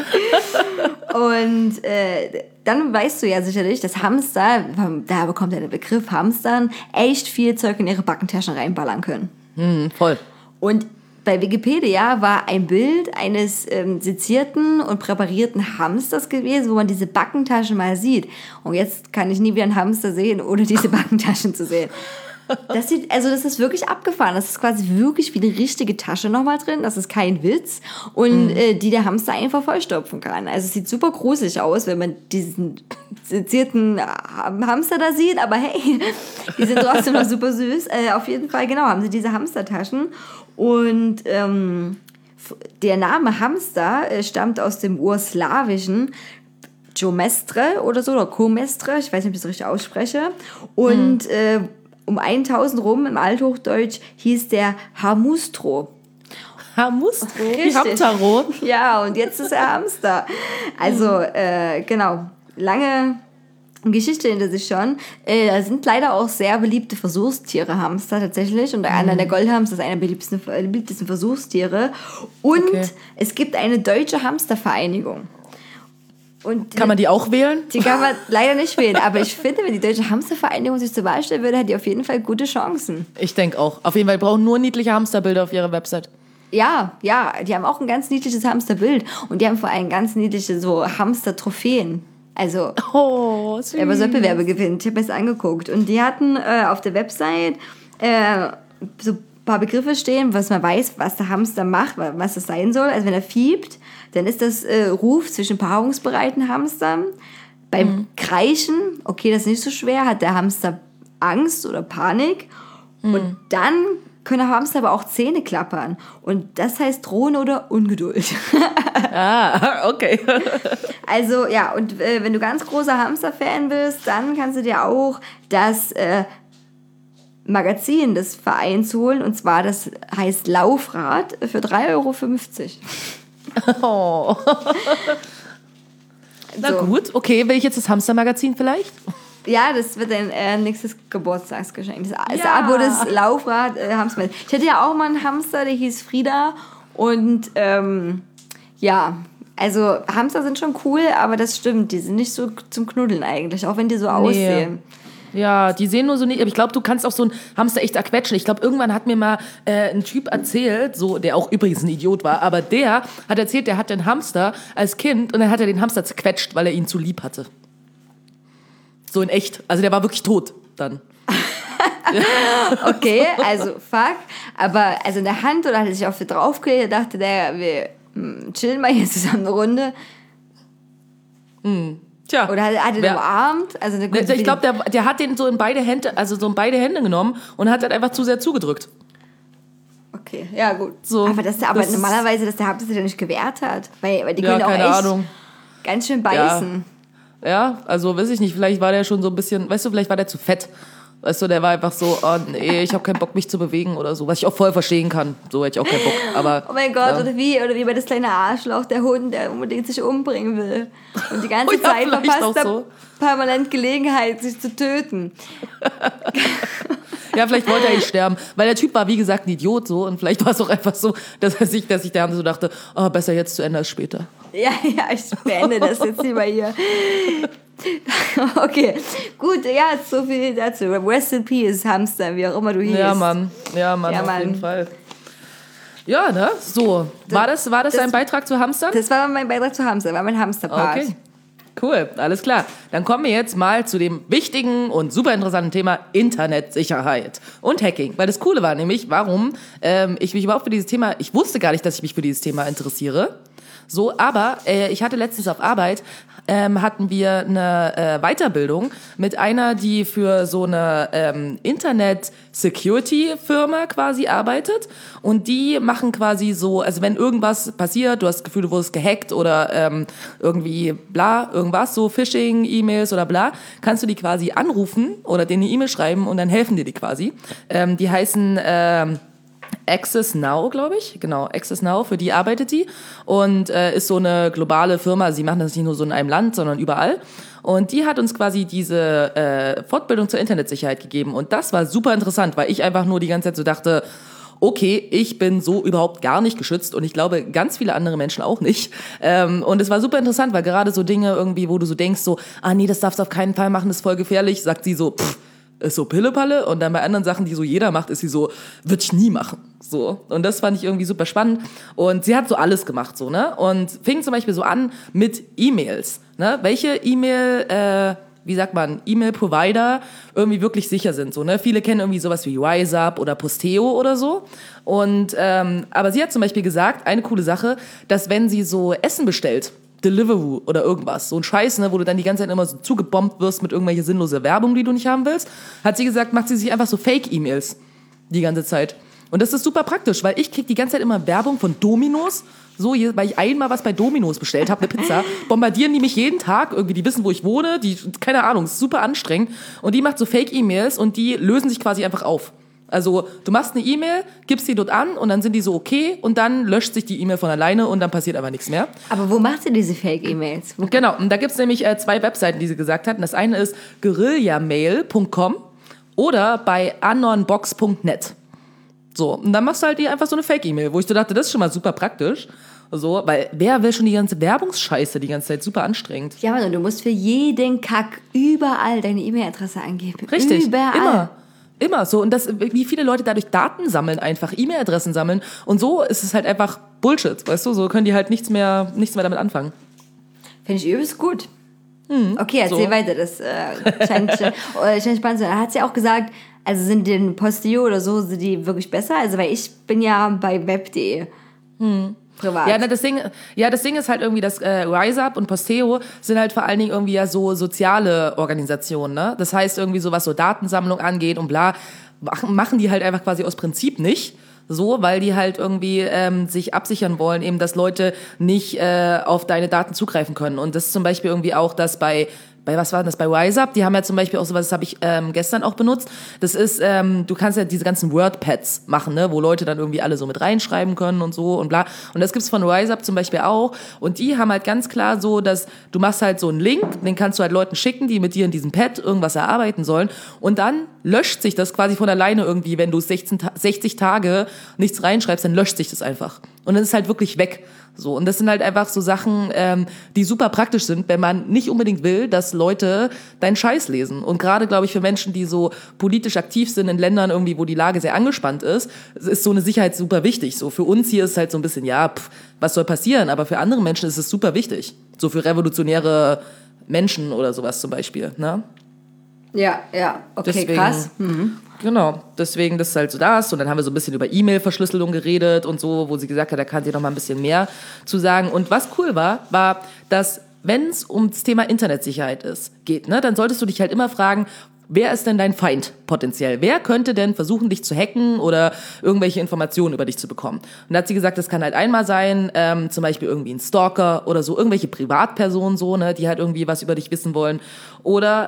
Und dann weißt du ja sicherlich, dass Hamster, da bekommt ja der Begriff Hamstern, echt viel Zeug in ihre Backentaschen reinballern können. Voll. Und bei Wikipedia war ein Bild eines sezierten und präparierten Hamsters gewesen, wo man diese Backentaschen mal sieht. Und jetzt kann ich nie wieder einen Hamster sehen, ohne diese Backentaschen zu sehen. Das ist wirklich abgefahren. Das ist quasi wirklich wie eine richtige Tasche nochmal drin. Das ist kein Witz. Und die der Hamster einfach vollstopfen kann. Also es sieht super gruselig aus, wenn man diesen sezierten Hamster da sieht. Aber hey, die sind trotzdem noch super süß. Auf jeden Fall, genau, haben sie diese Hamstertaschen. Und der Name Hamster stammt aus dem Urslawischen Jomestre oder so, oder Komestre. Ich weiß nicht, ob ich das richtig ausspreche. Und um 1000 rum im Althochdeutsch hieß der Hamustro. Hamustro? Wie Hamtaro? Ja, und jetzt ist er Hamster. Also, genau, lange Geschichte hinter sich schon. Da sind leider auch sehr beliebte Versuchstiere Hamster tatsächlich. Und einer der Goldhamster ist einer der beliebtesten Versuchstiere. Und es gibt eine deutsche Hamstervereinigung. Und kann man die auch wählen? Die kann man leider nicht wählen. Aber ich finde, wenn die Deutsche Hamstervereinigung sich zur Wahl stellen würde, hätte die auf jeden Fall gute Chancen. Ich denke auch. Auf jeden Fall brauchen nur niedliche Hamsterbilder auf ihrer Website. Ja, die haben auch ein ganz niedliches Hamsterbild. Und die haben vor allem ganz niedliche so Hamster-Trophäen. Also, süß. Aber Wettbewerbe gewinnt. Ich habe mir das angeguckt. Und die hatten auf der Website so ein paar Begriffe stehen, was man weiß, was der Hamster macht, was das sein soll. Also wenn er fiebt, dann ist das Ruf zwischen paarungsbereiten Hamstern. Beim Kreischen, okay, das ist nicht so schwer, hat der Hamster Angst oder Panik. Und dann können Hamster aber auch Zähne klappern. Und das heißt Drohen oder Ungeduld. Okay. Also, ja, und wenn du ganz großer Hamster-Fan bist, dann kannst du dir auch das Magazin des Vereins holen. Und zwar, das heißt Laufrad für 3,50 €. Oh. Na gut, okay, will ich jetzt das Hamstermagazin vielleicht? Ja, das wird dein nächstes Geburtstagsgeschenk. Das Abo des Laufrad Hamster. Ich hatte ja auch mal einen Hamster, der hieß Frieda. Und ja, also Hamster sind schon cool, aber das stimmt, die sind nicht so zum Knuddeln eigentlich, auch wenn die so aussehen. Ja, die sehen nur so nicht, aber ich glaube, du kannst auch so einen Hamster echt erquetschen. Ich glaube, irgendwann hat mir mal ein Typ erzählt, so, der auch übrigens ein Idiot war, aber der hat erzählt, der hatte einen Hamster als Kind und dann hat er den Hamster zerquetscht, weil er ihn zu lieb hatte. So in echt. Also der war wirklich tot dann. Okay, also fuck. Aber also in der Hand oder hat er sich auf draufgelegt, dachte der, wir chillen mal hier zusammen eine Runde. Tja. Oder hat er den umarmt? Also ich glaube, der hat den so in beide Hände, genommen und hat halt einfach zu sehr zugedrückt. Okay, ja gut. So, aber normalerweise, dass der Hamster sich ja nicht gewehrt hat. Weil die können auch echt ganz schön beißen. Ja, also weiß ich nicht, vielleicht war der schon so ein bisschen, weißt du, vielleicht war der zu fett. Weißt du, der war einfach so, oh nee, ich habe keinen Bock, mich zu bewegen oder so, was ich auch voll verstehen kann. So hätte ich auch keinen Bock. Aber, oh mein Gott, ja. oder wie bei das kleine Arschloch, der Hund, der unbedingt sich umbringen will. Und die ganze Zeit verpasst er permanent Gelegenheit, sich zu töten. Ja, vielleicht wollte er nicht sterben. Weil der Typ war, wie gesagt, ein Idiot so. Und vielleicht war es auch einfach so, dass sich der Hamster so dachte, oh, besser jetzt zu Ende als später. Ja, ich beende das jetzt lieber hier. Okay, gut, ja, so viel dazu. Rest in Peace, Hamster, wie auch immer du hieß. Ja, Mann, auf jeden Fall. Ja, ne? So, war das dein Beitrag zu Hamstern? Das war mein Beitrag zu Hamstern, war mein Hamster-Part. Okay, cool, alles klar. Dann kommen wir jetzt mal zu dem wichtigen und super interessanten Thema Internetsicherheit und Hacking. Weil das Coole war nämlich, warum ich mich überhaupt für dieses Thema, ich wusste gar nicht, dass ich mich für dieses Thema interessiere. So, aber ich hatte letztens auf Arbeit, hatten wir eine Weiterbildung mit einer, die für so eine Internet-Security-Firma quasi arbeitet. Und die machen quasi so, also wenn irgendwas passiert, du hast das Gefühl, du wurdest gehackt oder irgendwie bla, irgendwas, so Phishing, E-Mails oder bla, kannst du die quasi anrufen oder denen eine E-Mail schreiben und dann helfen dir die quasi. Die heißen Access Now, glaube ich. Genau, Access Now, für die arbeitet sie. Und ist so eine globale Firma. Sie machen das nicht nur so in einem Land, sondern überall. Und die hat uns quasi diese Fortbildung zur Internetsicherheit gegeben. Und das war super interessant, weil ich einfach nur die ganze Zeit so dachte, okay, ich bin so überhaupt gar nicht geschützt und ich glaube, ganz viele andere Menschen auch nicht. Und es war super interessant, weil gerade so Dinge irgendwie, wo du so denkst, so, nee, das darfst du auf keinen Fall machen, das ist voll gefährlich, sagt sie so, ist so Pillepalle. Und dann bei anderen Sachen, die so jeder macht, ist sie so, würde ich nie machen. So. Und das fand ich irgendwie super spannend. Und sie hat so alles gemacht, so, ne? Und fing zum Beispiel so an mit E-Mails, ne? Welche E-Mail-Provider irgendwie wirklich sicher sind. So, ne? Viele kennen irgendwie sowas wie RiseUp oder Posteo oder so. Und aber sie hat zum Beispiel gesagt, eine coole Sache, dass wenn sie so Essen bestellt, Deliveroo oder irgendwas, so ein Scheiß, ne, wo du dann die ganze Zeit immer so zugebombt wirst mit irgendwelche sinnlose Werbung, die du nicht haben willst, hat sie gesagt, macht sie sich einfach so Fake-E-Mails die ganze Zeit. Und das ist super praktisch, weil ich krieg die ganze Zeit immer Werbung von Domino's, so, weil ich einmal was bei Domino's bestellt habe, eine Pizza, bombardieren die mich jeden Tag, irgendwie, die wissen, wo ich wohne, keine Ahnung, ist super anstrengend. Und die macht so Fake-E-Mails und die lösen sich quasi einfach auf. Also du machst eine E-Mail, gibst die dort an und dann sind die so okay und dann löscht sich die E-Mail von alleine und dann passiert aber nichts mehr. Aber wo macht sie diese Fake-E-Mails? Genau, und da gibt's nämlich 2 Webseiten, die sie gesagt hat. Das eine ist guerillamail.com oder bei anonbox.net. So, und dann machst du halt einfach so eine Fake-E-Mail, wo ich so dachte, das ist schon mal super praktisch. So, weil wer will schon die ganze Werbungsscheiße die ganze Zeit, super anstrengend. Ja, Mann, und du musst für jeden Kack überall deine E-Mail-Adresse angeben. Richtig, überall. Immer so. Und das, wie viele Leute dadurch Daten sammeln, einfach E-Mail-Adressen sammeln. Und so ist es halt einfach Bullshit, weißt du? So können die halt nichts mehr damit anfangen. Finde ich übelst gut. Okay, erzähl weiter. Das scheint spannend zu sein. Hat sie auch gesagt, also sind die Posteo oder so, sind die wirklich besser? Also, weil ich bin ja bei web.de. Privat. Ja, das Ding ist halt irgendwie, dass RiseUp und Posteo sind halt vor allen Dingen irgendwie ja so soziale Organisationen, ne? Das heißt irgendwie so, was so Datensammlung angeht und bla, machen die halt einfach quasi aus Prinzip nicht. So, weil die halt irgendwie sich absichern wollen, eben, dass Leute nicht auf deine Daten zugreifen können. Und das ist zum Beispiel irgendwie auch, dass bei was war das, bei RiseUp, die haben ja zum Beispiel auch sowas, das habe ich gestern auch benutzt, das ist, du kannst ja diese ganzen WordPads machen, ne, wo Leute dann irgendwie alle so mit reinschreiben können und so und bla, und das gibt's von RiseUp zum Beispiel auch, und die haben halt ganz klar so, dass du machst halt so einen Link, den kannst du halt Leuten schicken, die mit dir in diesem Pad irgendwas erarbeiten sollen, und dann löscht sich das quasi von alleine irgendwie, wenn du 60 Tage nichts reinschreibst, dann löscht sich das einfach, und dann ist halt wirklich weg. So, und das sind halt einfach so Sachen, die super praktisch sind, wenn man nicht unbedingt will, dass Leute deinen Scheiß lesen. Und gerade, glaube ich, für Menschen, die so politisch aktiv sind in Ländern irgendwie, wo die Lage sehr angespannt ist so eine Sicherheit super wichtig. So, für uns hier ist halt so ein bisschen, was soll passieren? Aber für andere Menschen ist es super wichtig. So für revolutionäre Menschen oder sowas zum Beispiel, ne? Ja, okay, deswegen, krass. Genau, deswegen das ist halt so das. Und dann haben wir so ein bisschen über E-Mail-Verschlüsselung geredet und so, wo sie gesagt hat, da kann sie noch mal ein bisschen mehr zu sagen. Und was cool war, dass wenn es ums Thema Internetsicherheit geht, ne, dann solltest du dich halt immer fragen, wer ist denn dein Feind potenziell? Wer könnte denn versuchen, dich zu hacken oder irgendwelche Informationen über dich zu bekommen? Und da hat sie gesagt, das kann halt einmal sein, zum Beispiel irgendwie ein Stalker oder so, irgendwelche Privatpersonen so, ne, die halt irgendwie was über dich wissen wollen. Oder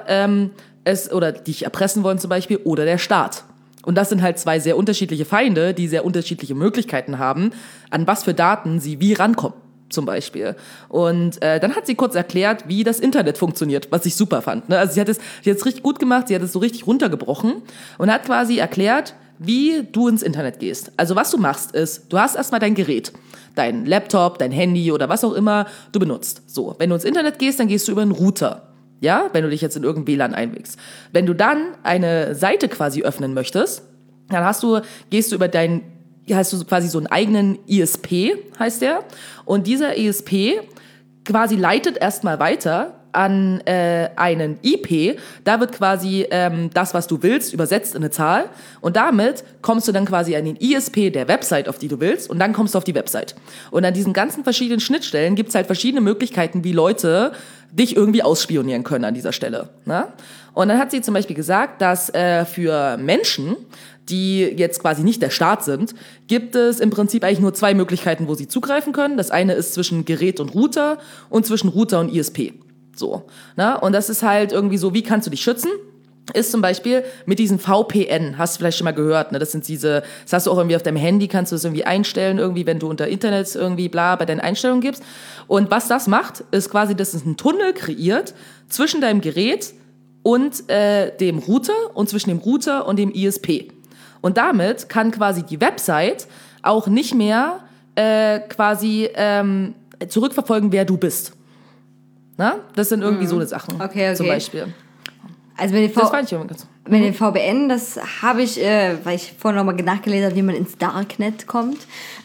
oder dich erpressen wollen zum Beispiel, oder der Staat. Und das sind halt 2 sehr unterschiedliche Feinde, die sehr unterschiedliche Möglichkeiten haben, an was für Daten sie wie rankommen, zum Beispiel. Und dann hat sie kurz erklärt, wie das Internet funktioniert, was ich super fand. Ne? Also sie hat es richtig gut gemacht, sie hat es so richtig runtergebrochen und hat quasi erklärt, wie du ins Internet gehst. Also was du machst ist, du hast erstmal dein Gerät, dein Laptop, dein Handy oder was auch immer du benutzt. So, wenn du ins Internet gehst, dann gehst du über einen Router. Ja, wenn du dich jetzt in irgendein WLAN einwägst. Wenn du dann eine Seite quasi öffnen möchtest, dann hast du quasi so einen eigenen ISP, heißt der. Und dieser ISP quasi leitet erstmal weiter an einen IP. Da wird quasi das, was du willst, übersetzt in eine Zahl. Und damit kommst du dann quasi an den ISP der Website, auf die du willst. Und dann kommst du auf die Website. Und an diesen ganzen verschiedenen Schnittstellen gibt es halt verschiedene Möglichkeiten, wie Leute dich irgendwie ausspionieren können an dieser Stelle. Ne? Und dann hat sie zum Beispiel gesagt, dass für Menschen, die jetzt quasi nicht der Staat sind, gibt es im Prinzip eigentlich nur 2 Möglichkeiten, wo sie zugreifen können. Das eine ist zwischen Gerät und Router und zwischen Router und ISP. So, ne? Und das ist halt irgendwie so, wie kannst du dich schützen? ist zum Beispiel mit diesen VPN, hast du vielleicht schon mal gehört, ne? Das hast du auch irgendwie auf deinem Handy, kannst du das irgendwie einstellen, irgendwie, wenn du unter Internet irgendwie bla bei deinen Einstellungen gibst. Und was das macht, ist quasi, dass es einen Tunnel kreiert zwischen deinem Gerät und dem Router und zwischen dem Router und dem ISP. Und damit kann quasi die Website auch nicht mehr zurückverfolgen, wer du bist. Na? Das sind irgendwie so eine Sachen. Okay. Zum Beispiel. Also mit Das fand ich irgendwie ganz. Mit den VPN, das habe ich, weil ich vorhin nochmal nachgelesen habe, wie man ins Darknet kommt.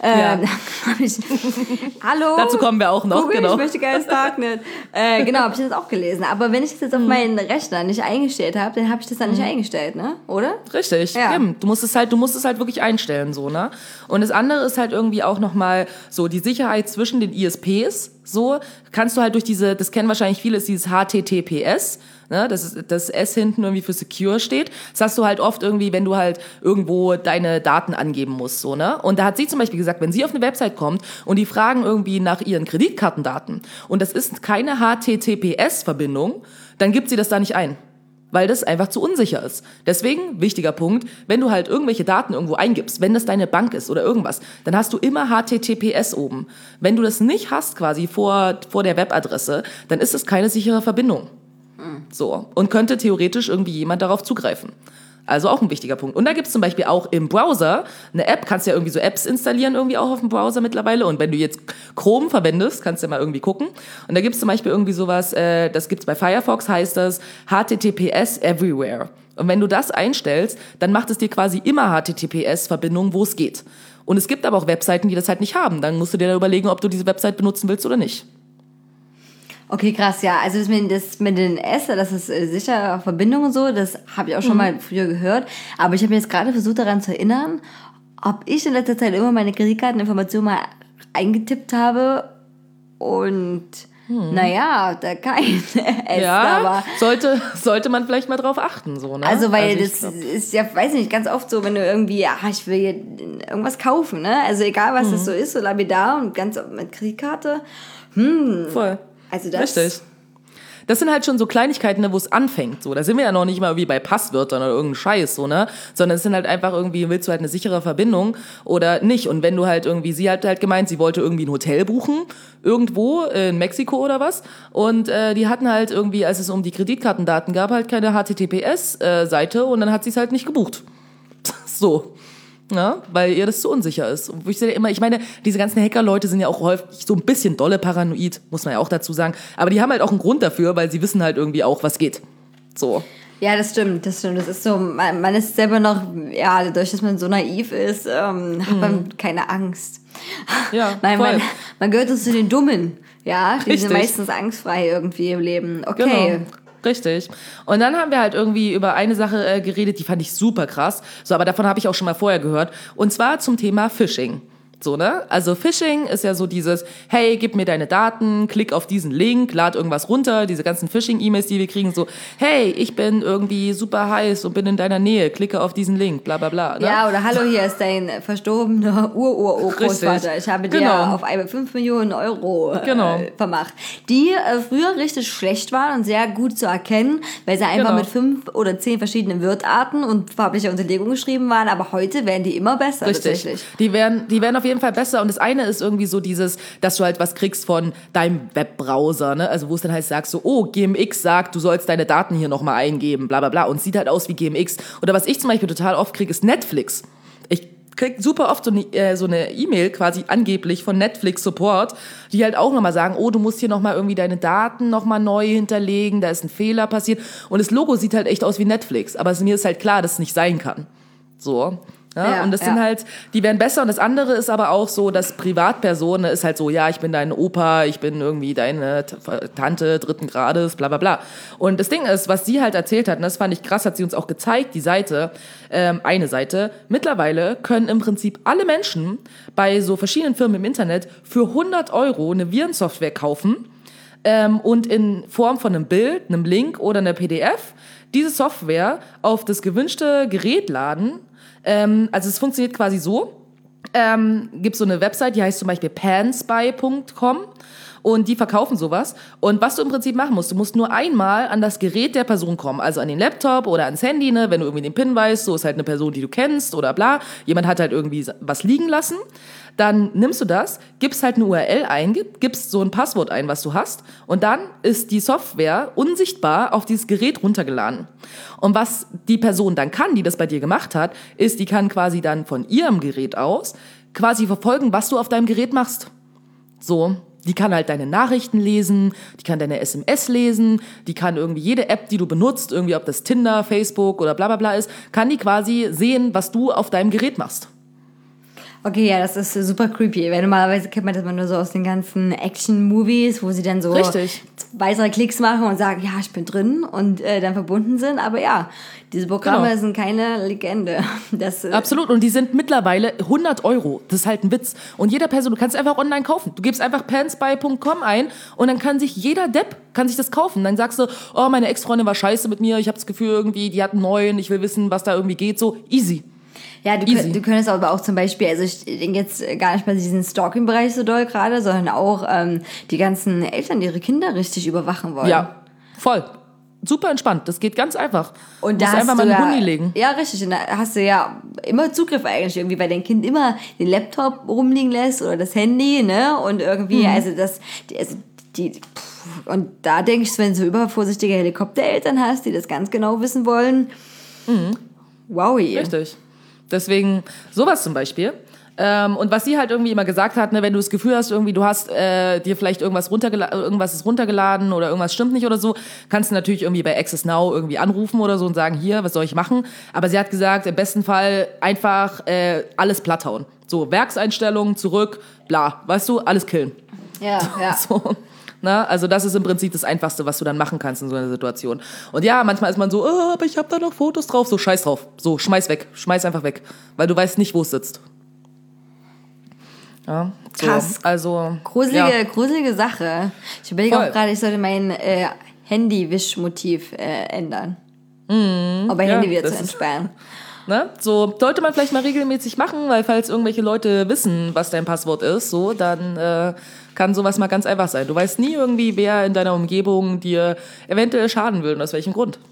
Habe ich, hallo? Dazu kommen wir auch noch, Google, genau. Ich möchte gerne ins Darknet. Genau, habe ich das auch gelesen. Aber wenn ich das jetzt auf meinen Rechner nicht eingestellt habe, dann habe ich das dann nicht eingestellt, ne? Oder? Richtig, Ja. eben. Du musst es halt wirklich einstellen, so, ne? Und das andere ist halt irgendwie auch nochmal so die Sicherheit zwischen den ISPs, so, kannst du halt durch das kennen wahrscheinlich viele, ist dieses HTTPS, ne? Das S hinten irgendwie für Secure steht. Das hast du halt oft irgendwie, wenn du halt irgendwo deine Daten angeben musst, so, ne? Und da hat sie zum Beispiel gesagt, wenn sie auf eine Website kommt und die fragen irgendwie nach ihren Kreditkartendaten und das ist keine HTTPS-Verbindung, dann gibt sie das da nicht ein. Weil das einfach zu unsicher ist. Deswegen, wichtiger Punkt, wenn du halt irgendwelche Daten irgendwo eingibst, wenn das deine Bank ist oder irgendwas, dann hast du immer HTTPS oben. Wenn du das nicht hast quasi vor der Webadresse, dann ist es keine sichere Verbindung. So. Und könnte theoretisch irgendwie jemand darauf zugreifen. Also auch ein wichtiger Punkt. Und da gibt's zum Beispiel auch im Browser eine App, kannst ja irgendwie so Apps installieren irgendwie auch auf dem Browser mittlerweile. Und wenn du jetzt Chrome verwendest, kannst du ja mal irgendwie gucken. Und da gibt's zum Beispiel irgendwie sowas, das gibt's bei Firefox, heißt das HTTPS Everywhere. Und wenn du das einstellst, dann macht es dir quasi immer HTTPS-Verbindungen, wo es geht. Und es gibt aber auch Webseiten, die das halt nicht haben. Dann musst du dir da überlegen, ob du diese Website benutzen willst oder nicht. Okay, krass, ja. Also das mit den S, das ist sicher Verbindung und so, das habe ich auch schon mal früher gehört. Aber ich habe mir jetzt gerade versucht daran zu erinnern, ob ich in letzter Zeit immer meine Kreditkarteninformationen mal eingetippt habe und naja, da kein S da war. Sollte man vielleicht mal drauf achten, so, ne? Also, weil das ist ja, weiß nicht, ganz oft so, wenn du irgendwie, ich will hier irgendwas kaufen, ne? Also egal, was das so ist, so lapidar und ganz mit Kreditkarte. Voll. Also das... Richtig. Das sind halt schon so Kleinigkeiten, ne, wo es anfängt. So, da sind wir ja noch nicht mal wie bei Passwörtern oder irgendein Scheiß, so, ne? Sondern es sind halt einfach irgendwie, willst du halt eine sichere Verbindung oder nicht? Und wenn du halt irgendwie, sie hat halt gemeint, sie wollte irgendwie ein Hotel buchen, irgendwo in Mexiko oder was. Und die hatten halt irgendwie, als es um die Kreditkartendaten gab, halt keine HTTPS-Seite und dann hat sie es halt nicht gebucht. So. Ja, weil ihr das zu unsicher ist. Und ich meine, diese ganzen Hacker-Leute sind ja auch häufig so ein bisschen dolle paranoid, muss man ja auch dazu sagen. Aber die haben halt auch einen Grund dafür, weil sie wissen halt irgendwie auch, was geht. So. Ja, das stimmt. Das ist so, man ist selber noch, ja, dadurch, dass man so naiv ist, hat man keine Angst. Ja, Nein, voll. man gehört uns zu den Dummen, ja, die sind Richtig. meistens angstfrei irgendwie im Leben. Okay. Genau. Richtig. Und dann haben wir halt irgendwie über eine Sache geredet, die fand ich super krass. So, aber davon habe ich auch schon mal vorher gehört. Und zwar zum Thema Phishing. So, ne? Also Phishing ist ja so dieses, hey, gib mir deine Daten, klick auf diesen Link, lad irgendwas runter, diese ganzen Phishing-E-Mails, die wir kriegen, so, hey, ich bin irgendwie super heiß und bin in deiner Nähe, klicke auf diesen Link, bla bla bla. Ne? Ja, oder hallo, hier ist dein verstorbener Urgroßvater. Ich habe dir auf einmal 5 Millionen Euro vermacht. Die früher richtig schlecht waren und sehr gut zu erkennen, weil sie einfach mit 5 oder 10 verschiedenen Wirtarten und farblicher Unterlegung geschrieben waren, aber heute werden die immer besser. Richtig. Tatsächlich. Die werden auf jeden Fall besser und das eine ist irgendwie so dieses, dass du halt was kriegst von deinem Webbrowser, ne? Also wo es dann heißt, sagst so, oh, GMX sagt, du sollst deine Daten hier nochmal eingeben, bla bla bla und es sieht halt aus wie GMX. Oder was ich zum Beispiel total oft kriege, ist Netflix. Ich krieg super oft so eine E-Mail quasi angeblich von Netflix Support, die halt auch nochmal sagen, oh, du musst hier nochmal irgendwie deine Daten nochmal neu hinterlegen, da ist ein Fehler passiert und das Logo sieht halt echt aus wie Netflix, aber mir ist halt klar, dass es nicht sein kann. So. Ja, und das sind halt, die werden besser und das andere ist aber auch so, dass Privatpersonen ist halt so, ja, ich bin dein Opa, ich bin irgendwie deine Tante 3. Grades, bla bla bla. Und das Ding ist, was sie halt erzählt hat, und das fand ich krass, hat sie uns auch gezeigt, die Seite, eine Seite, mittlerweile können im Prinzip alle Menschen bei so verschiedenen Firmen im Internet für 100 € eine Virensoftware kaufen und in Form von einem Bild, einem Link oder einer PDF diese Software auf das gewünschte Gerät laden. Also es funktioniert quasi so, gibt so eine Website, die heißt zum Beispiel panspy.com und die verkaufen sowas. Und was du im Prinzip machen musst, du musst nur einmal an das Gerät der Person kommen, also an den Laptop oder ans Handy, ne? Wenn du irgendwie den PIN weißt, so ist halt eine Person, die du kennst oder bla. Jemand hat halt irgendwie was liegen lassen. Dann nimmst du das, gibst halt eine URL ein, gibst so ein Passwort ein, was du hast, und dann ist die Software unsichtbar auf dieses Gerät runtergeladen. Und was die Person dann kann, die das bei dir gemacht hat, ist, die kann quasi dann von ihrem Gerät aus quasi verfolgen, was du auf deinem Gerät machst. So, die kann halt deine Nachrichten lesen, die kann deine SMS lesen, die kann irgendwie jede App, die du benutzt, irgendwie ob das Tinder, Facebook oder bla bla bla ist, kann die quasi sehen, was du auf deinem Gerät machst. Okay, ja, das ist super creepy, weil normalerweise kennt man das mal nur so aus den ganzen Action-Movies, wo sie dann so Richtig. 2, 3 Klicks machen und sagen, ja, ich bin drin und dann verbunden sind. Aber ja, diese Programme Genau. sind keine Legende. Das, Absolut, und die sind mittlerweile 100 €. Das ist halt ein Witz. Und jeder Person, du kannst es einfach online kaufen. Du gibst einfach pansby.com ein und dann kann sich jeder Depp das kaufen. Dann sagst du, oh, meine Ex-Freundin war scheiße mit mir, ich habe das Gefühl irgendwie, die hat einen neuen, ich will wissen, was da irgendwie geht. So, easy. Ja, du könntest aber auch zum Beispiel, also ich denke jetzt gar nicht mal diesen Stalking-Bereich so doll gerade, sondern auch die ganzen Eltern, die ihre Kinder richtig überwachen wollen. Ja, voll. Super entspannt, das geht ganz einfach. Und du da musst einfach mal einen Hundi legen. Ja, richtig. Und da hast du ja immer Zugriff eigentlich irgendwie, weil dein Kind immer den Laptop rumliegen lässt oder das Handy, ne? Und irgendwie, und da denke ich, wenn du so übervorsichtige Helikoptereltern hast, die das ganz genau wissen wollen, wowie. Richtig. Deswegen sowas zum Beispiel. Und was sie halt irgendwie immer gesagt hat, ne, wenn du das Gefühl hast, irgendwie du hast dir vielleicht irgendwas ist runtergeladen oder irgendwas stimmt nicht oder so, kannst du natürlich irgendwie bei Access Now irgendwie anrufen oder so und sagen, hier, was soll ich machen? Aber sie hat gesagt, im besten Fall einfach alles platthauen. So, Werkseinstellungen, zurück, bla, weißt du, alles killen. Ja, ja. So. Na, also das ist im Prinzip das Einfachste, was du dann machen kannst in so einer Situation. Und ja, manchmal ist man so, aber ich habe da noch Fotos drauf. So, scheiß drauf. So, schmeiß weg. Schmeiß einfach weg. Weil du weißt nicht, wo es sitzt. Ja, so. Krass. Also, gruselige Sache. Ich überlege Voll. auch gerade, ich sollte mein Handy-Wischmotiv ändern. Aber Handy wieder zu entsperren. Ne? So, sollte man vielleicht mal regelmäßig machen, weil falls irgendwelche Leute wissen, was dein Passwort ist, so, dann kann sowas mal ganz einfach sein. Du weißt nie irgendwie, wer in deiner Umgebung dir eventuell schaden will und aus welchem Grund.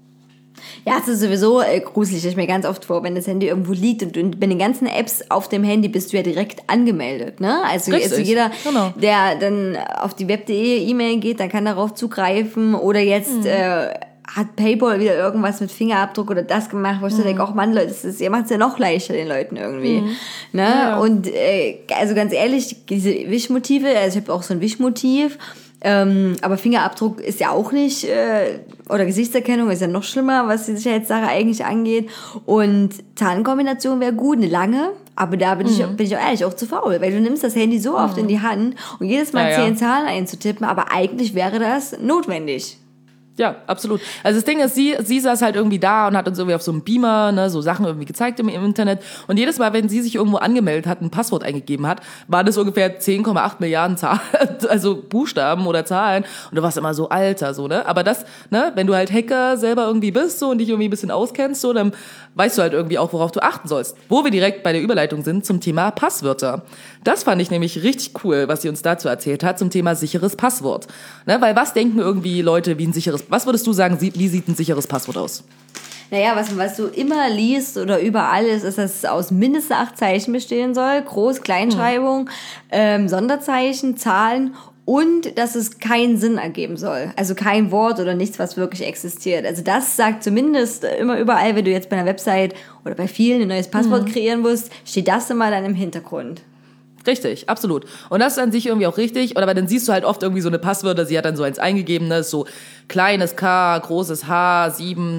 Ja, es ist sowieso gruselig, stelle ich mir ganz oft vor, wenn das Handy irgendwo liegt und bei den ganzen Apps auf dem Handy bist du ja direkt angemeldet, ne? Also jeder, genau. der dann auf die web.de E-Mail geht, dann kann darauf zugreifen oder jetzt hat PayPal wieder irgendwas mit Fingerabdruck oder das gemacht, wo ich so denke, ach Mann, Leute, ihr macht es ja noch leichter den Leuten irgendwie. Ne? Ja. Und also ganz ehrlich, diese Wischmotive, also ich habe auch so ein Wischmotiv, aber Fingerabdruck ist ja auch nicht, oder Gesichtserkennung ist ja noch schlimmer, was die Sicherheitssache eigentlich angeht. Und Zahlenkombination wäre gut, eine lange, aber da bin ich auch ehrlich, auch zu faul, weil du nimmst das Handy so oft in die Hand und jedes Mal 10 Zahlen einzutippen, aber eigentlich wäre das notwendig. Ja, absolut. Also das Ding ist, sie saß halt irgendwie da und hat uns irgendwie auf so einem Beamer, ne, so Sachen irgendwie gezeigt im Internet. Und jedes Mal, wenn sie sich irgendwo angemeldet hat, ein Passwort eingegeben hat, waren das ungefähr 10,8 Milliarden also Buchstaben oder Zahlen. Und du warst immer so, Alter, so, ne? Aber das, ne, wenn du halt Hacker selber irgendwie bist so und dich irgendwie ein bisschen auskennst, so, dann weißt du halt irgendwie auch, worauf du achten sollst. Wo wir direkt bei der Überleitung sind zum Thema Passwörter. Das fand ich nämlich richtig cool, was sie uns dazu erzählt hat, zum Thema sicheres Passwort. Ne, weil was denken irgendwie Leute, wie ein sicheres, was würdest du sagen, wie sieht ein sicheres Passwort aus? Naja, was du immer liest oder überall ist, dass es aus mindestens 8 Zeichen bestehen soll. Groß-, Kleinschreibung, Sonderzeichen, Zahlen und dass es keinen Sinn ergeben soll. Also kein Wort oder nichts, was wirklich existiert. Also das sagt zumindest immer überall, wenn du jetzt bei einer Website oder bei vielen ein neues Passwort kreieren musst, steht das immer dann im Hintergrund. Richtig, absolut. Und das ist an sich irgendwie auch richtig. Oder weil dann siehst du halt oft irgendwie so eine Passwörter, sie hat dann so eins eingegebenes, so kleines K, großes H, 7,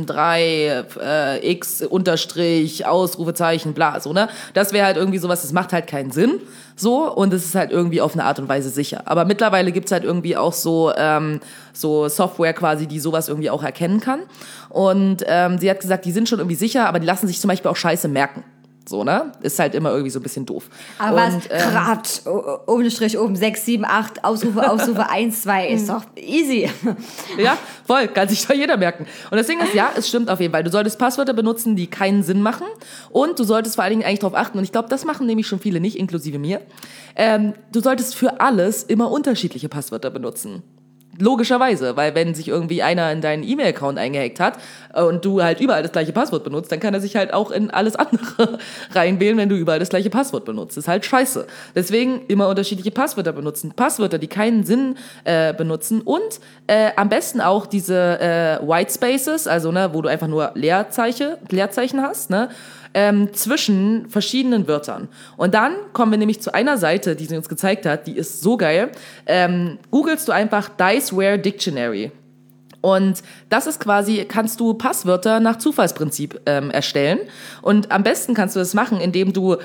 3, X, Unterstrich, Ausrufezeichen, bla, so, ne? Das wäre halt irgendwie sowas, das macht halt keinen Sinn, so, und es ist halt irgendwie auf eine Art und Weise sicher. Aber mittlerweile gibt's halt irgendwie auch so Software quasi, die sowas irgendwie auch erkennen kann. Und sie hat gesagt, die sind schon irgendwie sicher, aber die lassen sich zum Beispiel auch Scheiße merken. So, ne? Ist halt immer irgendwie so ein bisschen doof. Aber was, Kratsch, Obenstrich, oben 6, 7, 8, Ausrufe 1, 2, ist doch easy. Ja, voll, kann sich doch jeder merken. Und das Ding ist, ja, es stimmt auf jeden Fall. Du solltest Passwörter benutzen, die keinen Sinn machen. Und du solltest vor allen Dingen eigentlich darauf achten, und ich glaube, das machen nämlich schon viele nicht, inklusive mir, du solltest für alles immer unterschiedliche Passwörter benutzen. Logischerweise, weil wenn sich irgendwie einer in deinen E-Mail-Account eingehackt hat und du halt überall das gleiche Passwort benutzt, dann kann er sich halt auch in alles andere reinwählen, wenn du überall das gleiche Passwort benutzt. Das ist halt scheiße. Deswegen immer unterschiedliche Passwörter benutzen. Passwörter, die keinen Sinn benutzen und am besten auch diese White Spaces, also ne, wo du einfach nur Leerzeichen hast, ne? Zwischen verschiedenen Wörtern. Und dann kommen wir nämlich zu einer Seite, die sie uns gezeigt hat, die ist so geil. Googlest du einfach Diceware Dictionary. Und das ist quasi, kannst du Passwörter nach Zufallsprinzip erstellen. Und am besten kannst du das machen, indem du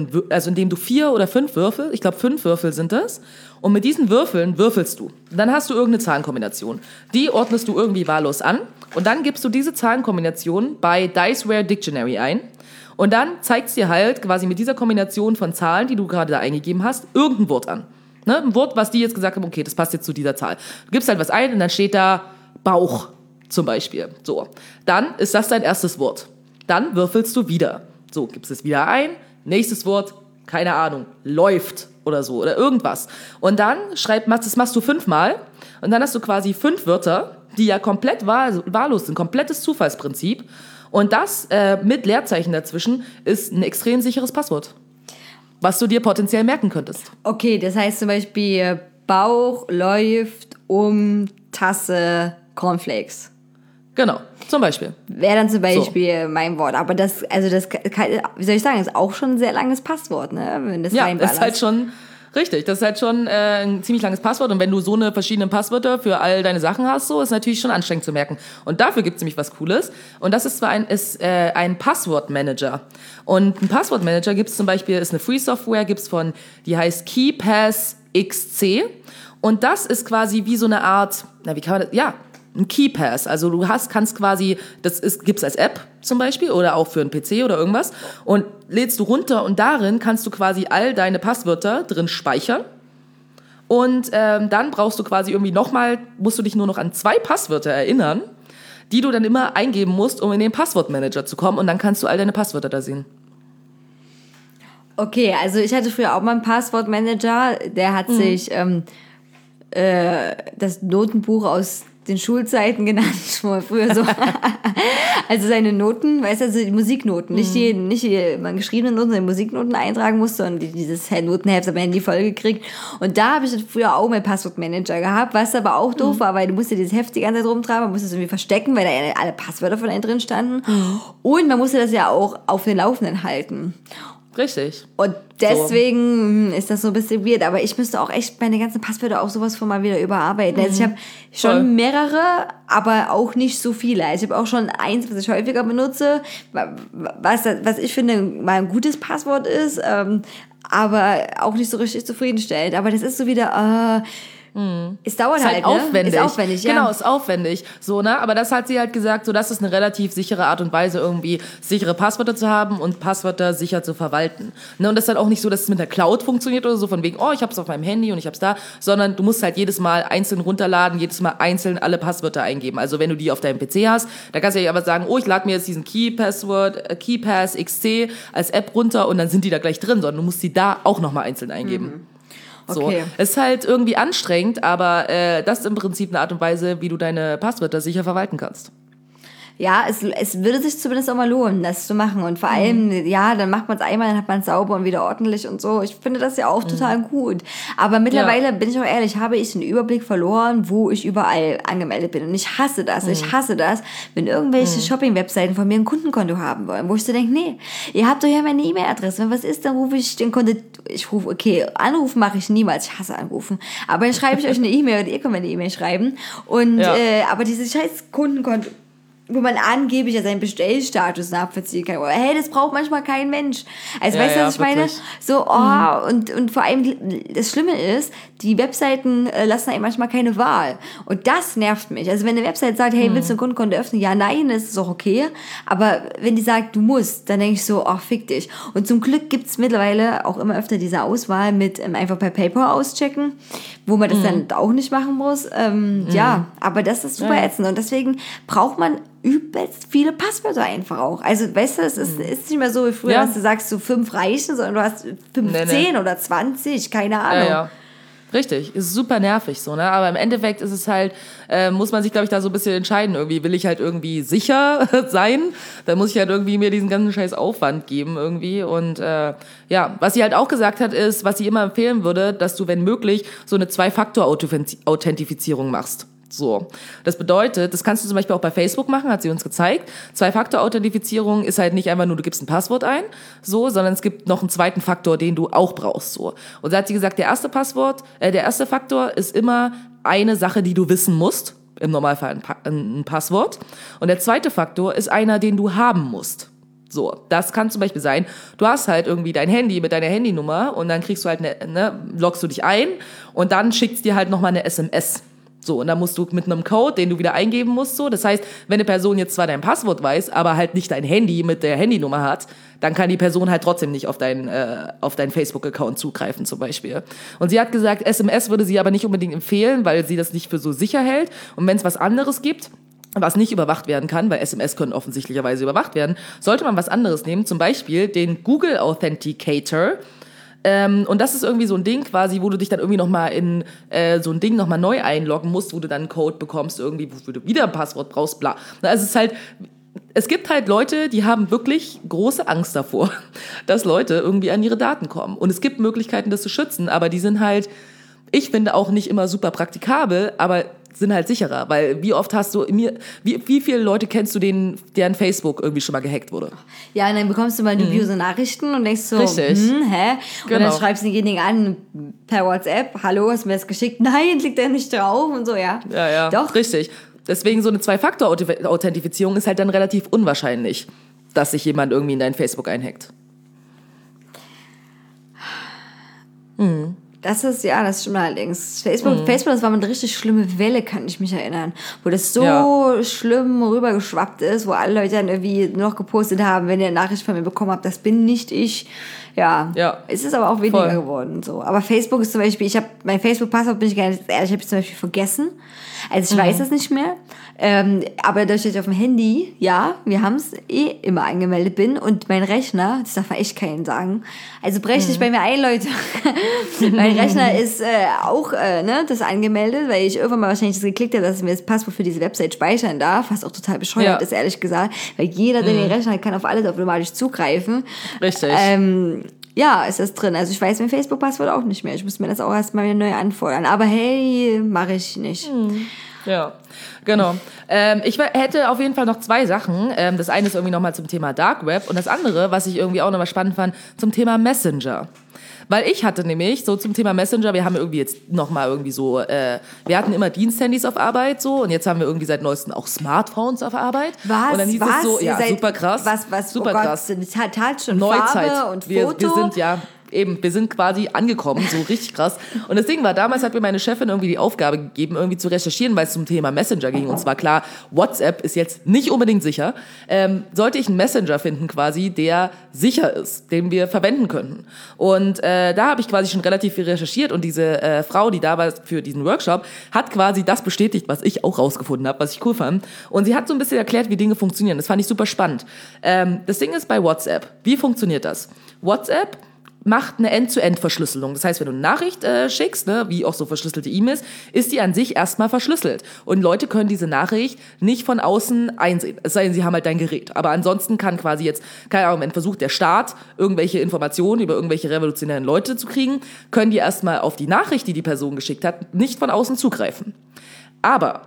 4 oder 5 Würfel, ich glaube 5 Würfel sind das, und mit diesen Würfeln würfelst du. Dann hast du irgendeine Zahlenkombination. Die ordnest du irgendwie wahllos an. Und dann gibst du diese Zahlenkombination bei Diceware Dictionary ein. Und dann zeigt es dir halt quasi mit dieser Kombination von Zahlen, die du gerade da eingegeben hast, irgendein Wort an. Ne? Ein Wort, was die jetzt gesagt haben, okay, das passt jetzt zu dieser Zahl. Du gibst halt was ein und dann steht da Bauch zum Beispiel. So, dann ist das dein erstes Wort. Dann würfelst du wieder. So, gibst es wieder ein. Nächstes Wort, keine Ahnung, läuft oder so oder irgendwas. Und dann das machst du 5-mal und dann hast du quasi 5 Wörter, die ja komplett wahllos sind, komplettes Zufallsprinzip. Und das mit Leerzeichen dazwischen ist ein extrem sicheres Passwort, was du dir potenziell merken könntest. Okay, das heißt zum Beispiel Bauch läuft Tasse Cornflakes. Genau, zum Beispiel. Wäre dann zum Beispiel mein Wort. Aber das wie soll ich sagen, ist auch schon ein sehr langes Passwort, ne? Wenn das ja, ist halt schon... Richtig, das ist halt schon ein ziemlich langes Passwort. Und wenn du so eine verschiedenen Passwörter für all deine Sachen hast, so ist natürlich schon anstrengend zu merken. Und dafür gibt es nämlich was Cooles. Und das ist ein Passwortmanager. Und ein Passwortmanager gibt es zum Beispiel, ist eine Free-Software, die heißt KeePass XC. Und das ist quasi wie so eine Art, wie kann man das, ja, ein KeePass. Also du kannst quasi, gibt's als App zum Beispiel oder auch für einen PC oder irgendwas und lädst du runter und darin kannst du quasi all deine Passwörter drin speichern und dann brauchst du quasi irgendwie musst du dich nur noch an 2 Passwörter erinnern, die du dann immer eingeben musst, um in den Passwortmanager zu kommen und dann kannst du all deine Passwörter da sehen. Okay, also ich hatte früher auch mal einen Passwortmanager, der hat sich das Notenbuch aus den Schulzeiten genannt, schon mal früher so. Also seine Noten, weißt du, also die Musiknoten, nicht die man geschriebene Noten, sondern Musiknoten eintragen musste und dieses Notenheft am Handy vollgekriegt. Und da habe ich früher auch meinen Passwortmanager gehabt, was aber auch doof war, weil du musst dieses Heft die ganze Zeit rumtragen, man musste es irgendwie verstecken, weil da ja alle Passwörter von einem drin standen. Und man musste das ja auch auf den Laufenden halten. Richtig. Und deswegen ist das so ein bisschen weird. Aber ich müsste auch echt meine ganzen Passwörter auch sowas von mal wieder überarbeiten. Also ich habe schon mehrere, aber auch nicht so viele. Also ich habe auch schon eins, was ich häufiger benutze, was ich finde mal ein gutes Passwort ist, aber auch nicht so richtig zufriedenstellend. Aber das ist so wieder... Es dauert ist halt, aufwendig. Ist aufwendig, ja. Genau, ist aufwendig. So, ne? Aber das hat sie halt gesagt, so, das ist eine relativ sichere Art und Weise, irgendwie sichere Passwörter zu haben und Passwörter sicher zu verwalten. Ne? Und das ist halt auch nicht so, dass es mit der Cloud funktioniert oder so, von wegen, ich hab's auf meinem Handy und ich hab's da, sondern du musst halt jedes Mal einzeln runterladen, jedes Mal einzeln alle Passwörter eingeben. Also wenn du die auf deinem PC hast, da kannst du ja aber sagen, ich lade mir jetzt diesen KeePass XC als App runter und dann sind die da gleich drin, sondern du musst die da auch nochmal einzeln eingeben. So. Okay. Es ist halt irgendwie anstrengend, aber das ist im Prinzip eine Art und Weise, wie du deine Passwörter sicher verwalten kannst. Ja, es würde sich zumindest auch mal lohnen, das zu machen. Und vor allem, ja, dann macht man es einmal, dann hat man es sauber und wieder ordentlich und so. Ich finde das ja auch total gut. Aber mittlerweile, bin ich auch ehrlich, habe ich den Überblick verloren, wo ich überall angemeldet bin. Und ich hasse das. Ich hasse das, wenn irgendwelche Shopping-Webseiten von mir ein Kundenkonto haben wollen, wo ich so denke, nee, ihr habt doch ja meine E-Mail-Adresse. Wenn was ist, dann rufe ich den Konto. Anrufen mache ich niemals. Ich hasse Anrufen. Aber dann schreibe ich euch eine E-Mail oder ihr könnt mir eine E-Mail schreiben. Und, aber dieses scheiß Kundenkonto, wo man angeblich ja seinen Bestellstatus nachvollziehen kann. Hey, das braucht manchmal kein Mensch. Also weißt du, was ich meine? So, und vor allem das Schlimme ist, die Webseiten lassen einem manchmal keine Wahl. Und das nervt mich. Also wenn eine Website sagt, hey, willst du ein Grundkonto öffnen? Ja, nein, das ist auch okay. Aber wenn die sagt, du musst, dann denke ich so, fick dich. Und zum Glück gibt's mittlerweile auch immer öfter diese Auswahl mit einfach per PayPal auschecken, wo man das dann auch nicht machen muss. Ja, aber das ist super ätzend. Und deswegen braucht man übelst viele Passwörter einfach auch. Also, weißt du, es ist nicht mehr so wie früher, dass du sagst, so 5 reichen, sondern du hast 15 oder 20, keine Ahnung. Ja. Richtig, ist super nervig so, ne? Aber im Endeffekt ist es halt, muss man sich, glaube ich, da so ein bisschen entscheiden irgendwie. Will ich halt irgendwie sicher sein? Dann muss ich halt irgendwie mir diesen ganzen scheiß Aufwand geben irgendwie. Und ja, was sie halt auch gesagt hat, ist, was sie immer empfehlen würde, dass du, wenn möglich, so eine 2-Faktor-Authentifizierung machst. So. Das bedeutet, das kannst du zum Beispiel auch bei Facebook machen, hat sie uns gezeigt. 2-Faktor-Authentifizierung ist halt nicht einfach nur, du gibst ein Passwort ein, so, sondern es gibt noch einen zweiten Faktor, den du auch brauchst, so. Und da hat sie gesagt, der erste Faktor ist immer eine Sache, die du wissen musst. Im Normalfall ein Passwort. Und der zweite Faktor ist einer, den du haben musst. So, das kann zum Beispiel sein, du hast halt irgendwie dein Handy mit deiner Handynummer und dann kriegst du halt loggst du dich ein und dann schickst dir halt nochmal eine SMS. So, und dann musst du mit einem Code, den du wieder eingeben musst, so. Das heißt, wenn eine Person jetzt zwar dein Passwort weiß, aber halt nicht dein Handy mit der Handynummer hat, dann kann die Person halt trotzdem nicht auf deinen Facebook-Account zugreifen, zum Beispiel. Und sie hat gesagt, SMS würde sie aber nicht unbedingt empfehlen, weil sie das nicht für so sicher hält. Und wenn es was anderes gibt, was nicht überwacht werden kann, weil SMS können offensichtlicherweise überwacht werden, sollte man was anderes nehmen, zum Beispiel den Google Authenticator. Und das ist irgendwie so ein Ding quasi, wo du dich dann irgendwie nochmal in so ein Ding nochmal neu einloggen musst, wo du dann einen Code bekommst, irgendwie, wofür du wieder ein Passwort brauchst, bla. Also es gibt halt Leute, die haben wirklich große Angst davor, dass Leute irgendwie an ihre Daten kommen. Und es gibt Möglichkeiten, das zu schützen, aber die sind halt, ich finde, auch nicht immer super praktikabel, aber sind halt sicherer, weil wie oft hast du wie viele Leute kennst du, deren Facebook irgendwie schon mal gehackt wurde? Ja, und dann bekommst du mal dubiose Nachrichten und denkst so, Richtig. hä? Genau. Und dann schreibst du denjenigen an per WhatsApp, hallo, hast du mir das geschickt? Nein, klick da nicht drauf und so, ja. Ja, Doch. Richtig. Deswegen so eine 2-Faktor-Authentifizierung ist halt dann relativ unwahrscheinlich, dass sich jemand irgendwie in dein Facebook einhackt. Das stimmt allerdings. Facebook, das war mal eine richtig schlimme Welle, kann ich mich erinnern. Wo das so schlimm rübergeschwappt ist, wo alle Leute dann irgendwie noch gepostet haben, wenn ihr eine Nachricht von mir bekommen habt, das bin nicht ich. Ja. Es ist aber auch weniger geworden. So. Aber Facebook ist zum Beispiel, mein Facebook-Passwort, bin ich ganz ehrlich, habe ich zum Beispiel vergessen. Also ich weiß das nicht mehr. Aber dadurch, dass ich auf dem Handy, wir haben es immer angemeldet bin und mein Rechner, das darf man echt keinen sagen, also brecht nicht bei mir ein, Leute. Mein Rechner ist auch das angemeldet, weil ich irgendwann mal wahrscheinlich das geklickt habe, dass ich mir das Passwort für diese Website speichern darf, was auch total bescheuert ist, ehrlich gesagt, weil jeder, der den Rechner hat, kann auf alles automatisch zugreifen. Richtig. Ja, ist das drin. Also ich weiß mein Facebook-Passwort auch nicht mehr. Ich muss mir das auch erstmal wieder neu anfordern. Aber hey, mache ich nicht. Ja, genau. Ich hätte auf jeden Fall noch 2 Sachen. Das eine ist irgendwie nochmal zum Thema Dark Web und das andere, was ich irgendwie auch nochmal spannend fand, zum Thema Messenger. Weil ich hatte nämlich so zum Thema Messenger, wir haben irgendwie jetzt nochmal irgendwie so, wir hatten immer Diensthandys auf Arbeit so und jetzt haben wir irgendwie seit neuestem auch Smartphones auf Arbeit. Was? Und dann hieß es so, ja, super krass. Was, super krass. Tat schon Neuzeit. Farbe und Wir Foto. sind wir sind quasi angekommen, so richtig krass. Und das Ding war, damals hat mir meine Chefin irgendwie die Aufgabe gegeben, irgendwie zu recherchieren, weil es zum Thema Messenger ging. Und zwar klar, WhatsApp ist jetzt nicht unbedingt sicher. Sollte ich einen Messenger finden quasi, der sicher ist, den wir verwenden könnten. Und da habe ich quasi schon relativ viel recherchiert und diese Frau, die da war für diesen Workshop, hat quasi das bestätigt, was ich auch rausgefunden habe, was ich cool fand. Und sie hat so ein bisschen erklärt, wie Dinge funktionieren. Das fand ich super spannend. Das Ding ist bei WhatsApp. Wie funktioniert das? WhatsApp macht eine End-to-End-Verschlüsselung. Das heißt, wenn du eine Nachricht schickst, wie auch so verschlüsselte E-Mails, ist die an sich erstmal verschlüsselt. Und Leute können diese Nachricht nicht von außen einsehen. Es sei denn, sie haben halt dein Gerät. Aber ansonsten kann quasi jetzt, keine Ahnung, wenn versucht der Staat, irgendwelche Informationen über irgendwelche revolutionären Leute zu kriegen, können die erstmal auf die Nachricht, die die Person geschickt hat, nicht von außen zugreifen. Aber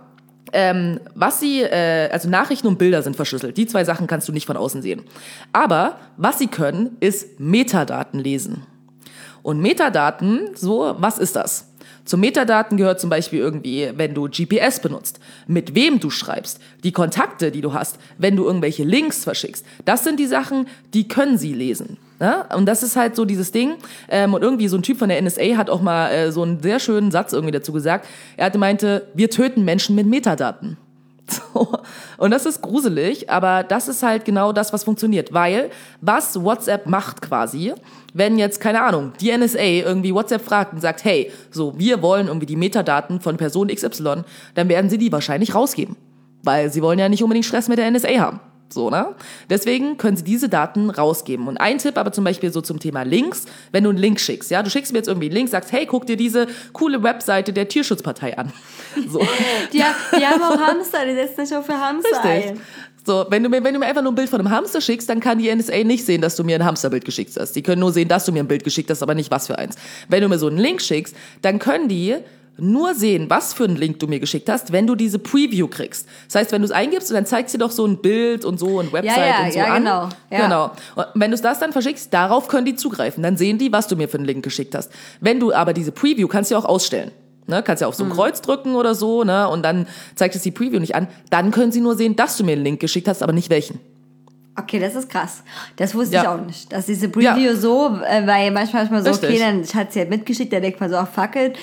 also Nachrichten und Bilder sind verschlüsselt. Die 2 Sachen kannst du nicht von außen sehen. Aber was sie können, ist Metadaten lesen. Und Metadaten, was ist das? Zu Metadaten gehört zum Beispiel irgendwie, wenn du GPS benutzt, mit wem du schreibst, die Kontakte, die du hast, wenn du irgendwelche Links verschickst. Das sind die Sachen, die können sie lesen. Ja? Und das ist halt so dieses Ding. Und irgendwie so ein Typ von der NSA hat auch mal so einen sehr schönen Satz irgendwie dazu gesagt. Er meinte, wir töten Menschen mit Metadaten. So. Und das ist gruselig, aber das ist halt genau das, was funktioniert. Weil, was WhatsApp macht quasi, wenn jetzt, keine Ahnung, die NSA irgendwie WhatsApp fragt und sagt, hey, so, wir wollen irgendwie die Metadaten von Person XY, dann werden sie die wahrscheinlich rausgeben. Weil sie wollen ja nicht unbedingt Stress mit der NSA haben. So, ne? Deswegen können sie diese Daten rausgeben. Und ein Tipp aber zum Beispiel so zum Thema Links, wenn du einen Link schickst, ja, du schickst mir jetzt irgendwie einen Link, sagst, hey, guck dir diese coole Webseite der Tierschutzpartei an. So. Die haben auch Hamster, die setzen sich auch für Hamster ein. So, wenn du mir einfach nur ein Bild von einem Hamster schickst, dann kann die NSA nicht sehen, dass du mir ein Hamsterbild geschickt hast. Die können nur sehen, dass du mir ein Bild geschickt hast, aber nicht was für eins. Wenn du mir so einen Link schickst, dann können die nur sehen, was für einen Link du mir geschickt hast, wenn du diese Preview kriegst. Das heißt, wenn du es eingibst und dann zeigst du doch so ein Bild und so und Website und so an. Genau. Ja. Genau. Und wenn du es das dann verschickst, darauf können die zugreifen. Dann sehen die, was du mir für einen Link geschickt hast. Wenn du aber diese Preview, kannst du ja auch ausstellen. Ne, kannst ja auf so ein Kreuz drücken oder so, ne, und dann zeigt es die Preview nicht an. Dann können sie nur sehen, dass du mir einen Link geschickt hast, aber nicht welchen. Okay, das ist krass. Das wusste ich auch nicht. Dass diese Preview so, weil manchmal so, Richtig. okay, dann hat sie halt mitgeschickt, der denkt man so, ach, fackelt.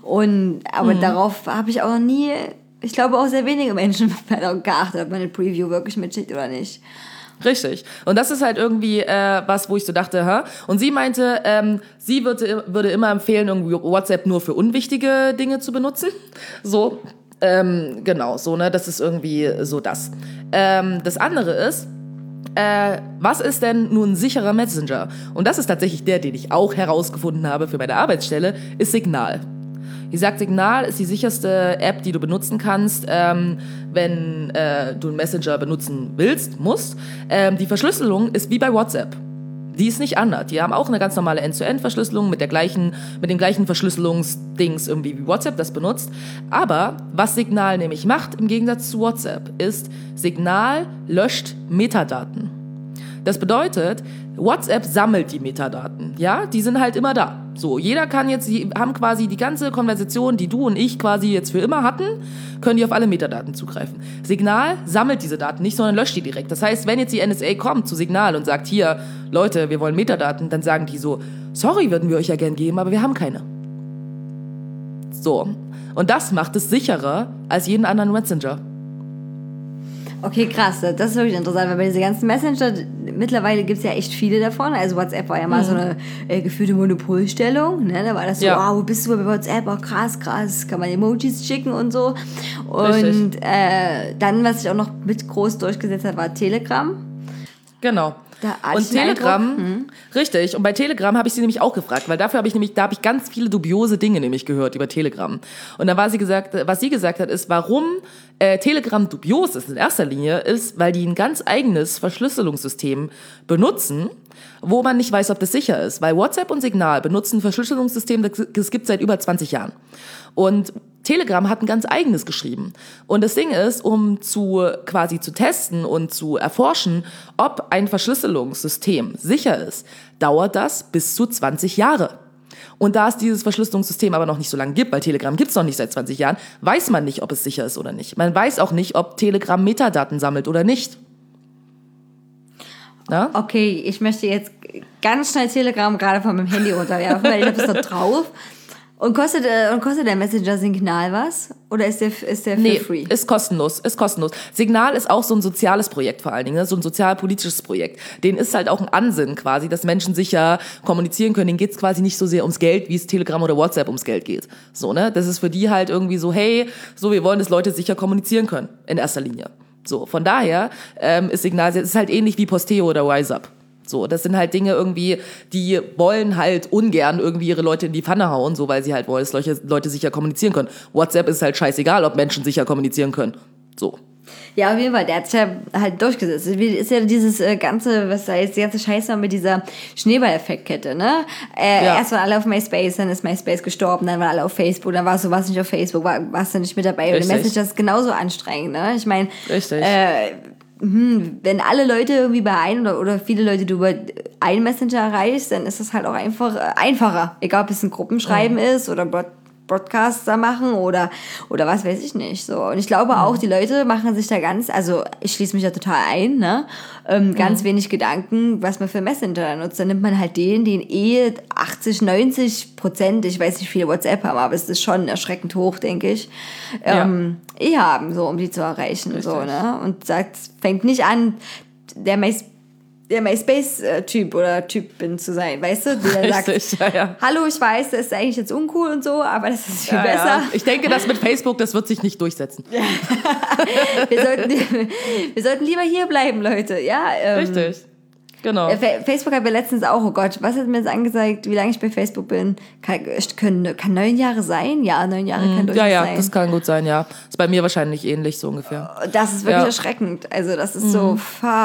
Aber darauf habe ich auch noch nie, ich glaube auch sehr wenige Menschen geachtet, ob man eine Preview wirklich mitschickt oder nicht. Richtig. Und das ist halt irgendwie was, wo ich so dachte, hä? Und sie meinte, sie würde immer empfehlen, irgendwie WhatsApp nur für unwichtige Dinge zu benutzen. So, genau, so, ne, das ist irgendwie so das. Das andere ist, was ist denn nun ein sicherer Messenger? Und das ist tatsächlich der, den ich auch herausgefunden habe für meine Arbeitsstelle, ist Signal. Die sagt, Signal ist die sicherste App, die du benutzen kannst, wenn du einen Messenger benutzen musst. Die Verschlüsselung ist wie bei WhatsApp. Die ist nicht anders. Die haben auch eine ganz normale End-to-End-Verschlüsselung mit den gleichen Verschlüsselungsdings irgendwie wie WhatsApp das benutzt. Aber was Signal nämlich macht, im Gegensatz zu WhatsApp, ist, Signal löscht Metadaten. Das bedeutet, WhatsApp sammelt die Metadaten, ja, die sind halt immer da. So, haben quasi die ganze Konversation, die du und ich quasi jetzt für immer hatten, können die auf alle Metadaten zugreifen. Signal sammelt diese Daten nicht, sondern löscht die direkt. Das heißt, wenn jetzt die NSA kommt zu Signal und sagt, hier, Leute, wir wollen Metadaten, dann sagen die so, sorry, würden wir euch ja gern geben, aber wir haben keine. So, und das macht es sicherer als jeden anderen Messenger. Okay, krass, das ist wirklich interessant, weil bei diesen ganzen Messenger, mittlerweile gibt es ja echt viele davon, also WhatsApp war ja mal so eine gefühlte Monopolstellung, ne? Da war das so, wow, wo bist du bei WhatsApp, oh krass, kann man Emojis schicken und so. Und dann, was sich auch noch mit groß durchgesetzt hat, war Telegram. Genau. Und Telegram, richtig, und bei Telegram habe ich sie nämlich auch gefragt, weil da habe ich ganz viele dubiose Dinge nämlich gehört über Telegram. Und da was sie gesagt hat, ist, warum Telegram dubios ist in erster Linie, ist, weil die ein ganz eigenes Verschlüsselungssystem benutzen, wo man nicht weiß, ob das sicher ist. Weil WhatsApp und Signal benutzen ein Verschlüsselungssystem, das gibt es seit über 20 Jahren. Und Telegram hat ein ganz eigenes geschrieben. Und das Ding ist, um quasi zu testen und zu erforschen, ob ein Verschlüsselungssystem sicher ist, dauert das bis zu 20 Jahre. Und da es dieses Verschlüsselungssystem aber noch nicht so lange gibt, weil Telegram gibt es noch nicht seit 20 Jahren, weiß man nicht, ob es sicher ist oder nicht. Man weiß auch nicht, ob Telegram Metadaten sammelt oder nicht. Ja? Okay, ich möchte jetzt ganz schnell Telegram gerade von meinem Handy runterwerfen, weil ich habe es noch drauf. Und kostet der Messenger Signal was? Oder ist der für free? Ist kostenlos. Signal ist auch so ein soziales Projekt vor allen Dingen, ne? So ein sozialpolitisches Projekt. Denen ist halt auch ein Ansinnen quasi, dass Menschen sicher kommunizieren können. Denen geht's quasi nicht so sehr ums Geld, wie es Telegram oder WhatsApp ums Geld geht. So, ne? Das ist für die halt irgendwie so, hey, so, wir wollen, dass Leute sicher kommunizieren können. In erster Linie. So, von daher ist Signal, es ist halt ähnlich wie Posteo oder RiseUp. So, das sind halt Dinge irgendwie, die wollen halt ungern irgendwie ihre Leute in die Pfanne hauen, so, weil sie halt wollen, dass Leute sicher kommunizieren können. WhatsApp ist halt scheißegal, ob Menschen sicher kommunizieren können. So. Ja, auf jeden Fall, der hat sich ja halt durchgesetzt. Ist ja dieses ganze, was da jetzt die ganze Scheiße mit dieser Schneeball-Effektkette, ne? Erst waren alle auf MySpace, dann ist MySpace gestorben, dann waren alle auf Facebook, dann warst du nicht auf Facebook, warst du nicht mit dabei. Richtig. Und der Messenger ist genauso anstrengend, ne? Ich meine, Richtig. Wenn alle Leute irgendwie bei einem oder viele Leute du über einen Messenger erreichst, dann ist das halt auch einfacher. Egal, ob es ein Gruppenschreiben ist oder Broadcasts da machen oder was weiß ich nicht. So. Und ich glaube auch, die Leute machen sich da also ich schließe mich da total ein, ne? Ganz wenig Gedanken, was man für Messenger nutzt. Dann nimmt man halt den 80-90%, ich weiß nicht, viele WhatsApp haben, aber es ist schon erschreckend hoch, denke ich, haben, so um die zu erreichen. So, ne? Und fängt nicht an, der MySpace-Typ oder Typin zu sein, weißt du? Der sagt, hallo, ich weiß, das ist eigentlich jetzt uncool und so, aber das ist viel besser. Ja. Ich denke, das mit Facebook, das wird sich nicht durchsetzen. wir sollten lieber hier bleiben, Leute. Ja, richtig. Genau. Facebook hat mir letztens auch, oh Gott, was hat mir jetzt angezeigt, wie lange ich bei Facebook bin? Kann 9 Jahre sein? Ja, 9 Jahre kann durchaus sein. Ja, das kann gut sein, ja. Ist bei mir wahrscheinlich ähnlich, so ungefähr. Das ist wirklich erschreckend. Also das ist so,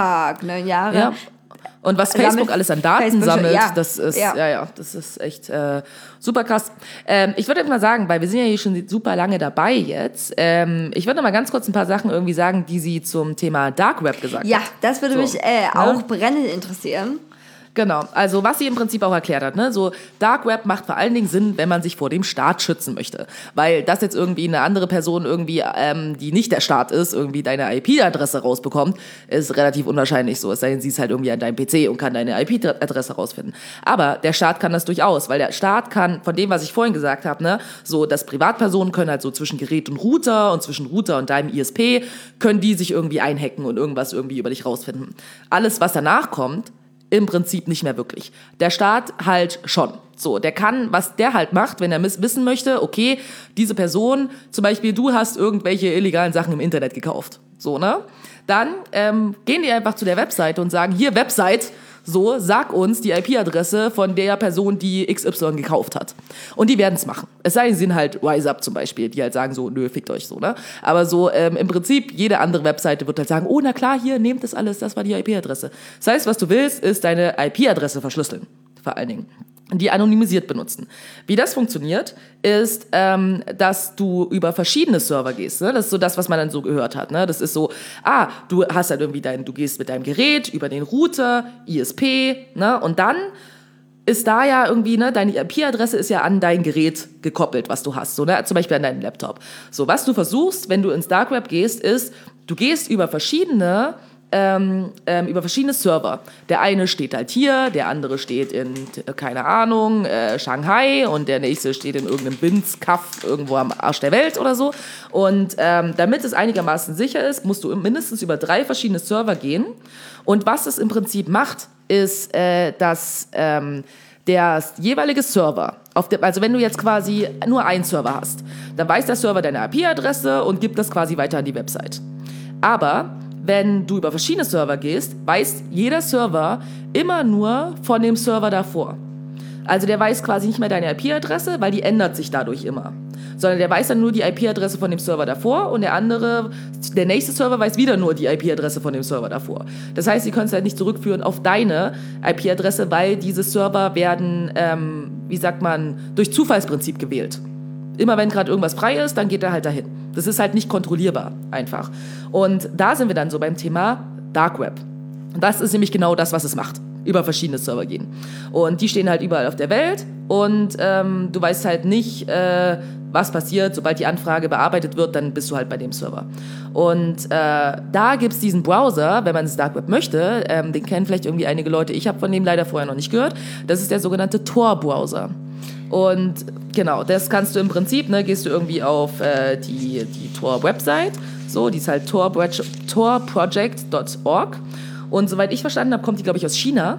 9 Jahre. Ja. Und was Facebook alles an Daten sammelt, das ist, das ist echt super krass. Ich würde mal sagen, weil wir sind ja hier schon super lange dabei jetzt, ich würde mal ganz kurz ein paar Sachen irgendwie sagen, die sie zum Thema Dark Web gesagt hat. Ja, das würde mich auch brennend interessieren. Genau, also was sie im Prinzip auch erklärt hat, ne, so Dark Web macht vor allen Dingen Sinn, wenn man sich vor dem Staat schützen möchte, weil das jetzt irgendwie eine andere Person irgendwie, die nicht der Staat ist, irgendwie deine IP-Adresse rausbekommt, ist relativ unwahrscheinlich so, es sei denn, sie ist halt irgendwie an deinem PC und kann deine IP-Adresse rausfinden. Aber der Staat kann das durchaus, weil der Staat kann, von dem, was ich vorhin gesagt habe, ne, so, dass Privatpersonen können halt so zwischen Gerät und Router und zwischen Router und deinem ISP, können die sich irgendwie einhacken und irgendwas irgendwie über dich rausfinden. Alles, was danach kommt, im Prinzip nicht mehr wirklich. Der Staat halt schon. So, der kann, was der halt macht, wenn er wissen möchte, okay, diese Person, zum Beispiel du hast irgendwelche illegalen Sachen im Internet gekauft. So, ne? Dann gehen die einfach zu der Webseite und sagen, hier Website, so, sag uns die IP-Adresse von der Person, die XY gekauft hat. Und die werden es machen. Es sei denn, sie sind halt RiseUp zum Beispiel, die halt sagen so, nö, fickt euch so, ne? Aber so im Prinzip, jede andere Webseite wird halt sagen, oh, na klar, hier, nehmt das alles, das war die IP-Adresse. Das heißt, was du willst, ist deine IP-Adresse verschlüsseln, vor allen Dingen. Die anonymisiert benutzen. Wie das funktioniert, ist, dass du über verschiedene Server gehst. Ne? Das ist so das, was man dann so gehört hat. Ne? Das ist so, du hast halt irgendwie du gehst mit deinem Gerät über den Router, ISP, ne? Und dann ist da ja irgendwie, ne, deine IP-Adresse ist ja an dein Gerät gekoppelt, was du hast, so, ne? Zum Beispiel an deinen Laptop. So, was du versuchst, wenn du ins Dark Web gehst, ist, du gehst über verschiedene Server. Der eine steht halt hier, der andere steht in, keine Ahnung, Shanghai und der nächste steht in irgendeinem Binz-Kaff irgendwo am Arsch der Welt oder so. Und damit es einigermaßen sicher ist, musst du mindestens über 3 verschiedene Server gehen. Und was es im Prinzip macht, ist, dass der jeweilige Server, also wenn du jetzt quasi nur einen Server hast, dann weiß der Server deine IP-Adresse und gibt das quasi weiter an die Website. Aber wenn du über verschiedene Server gehst, weiß jeder Server immer nur von dem Server davor. Also der weiß quasi nicht mehr deine IP-Adresse, weil die ändert sich dadurch immer. Sondern der weiß dann nur die IP-Adresse von dem Server davor und der nächste Server weiß wieder nur die IP-Adresse von dem Server davor. Das heißt, sie können es halt nicht zurückführen auf deine IP-Adresse, weil diese Server werden, durch Zufallsprinzip gewählt. Immer wenn gerade irgendwas frei ist, dann geht er halt dahin. Das ist halt nicht kontrollierbar, einfach. Und da sind wir dann so beim Thema Dark Web. Und das ist nämlich genau das, was es macht. Über verschiedene Server gehen. Und die stehen halt überall auf der Welt und du weißt halt nicht, was passiert. Sobald die Anfrage bearbeitet wird, dann bist du halt bei dem Server. Und da gibt es diesen Browser, wenn man das Dark Web möchte, den kennen vielleicht irgendwie einige Leute, ich habe von dem leider vorher noch nicht gehört, das ist der sogenannte Tor-Browser. Und genau, das kannst du im Prinzip, ne, gehst du irgendwie auf die Tor-Website, so, die ist halt torproject.org. Und soweit ich verstanden habe, kommt die, glaube ich, aus China.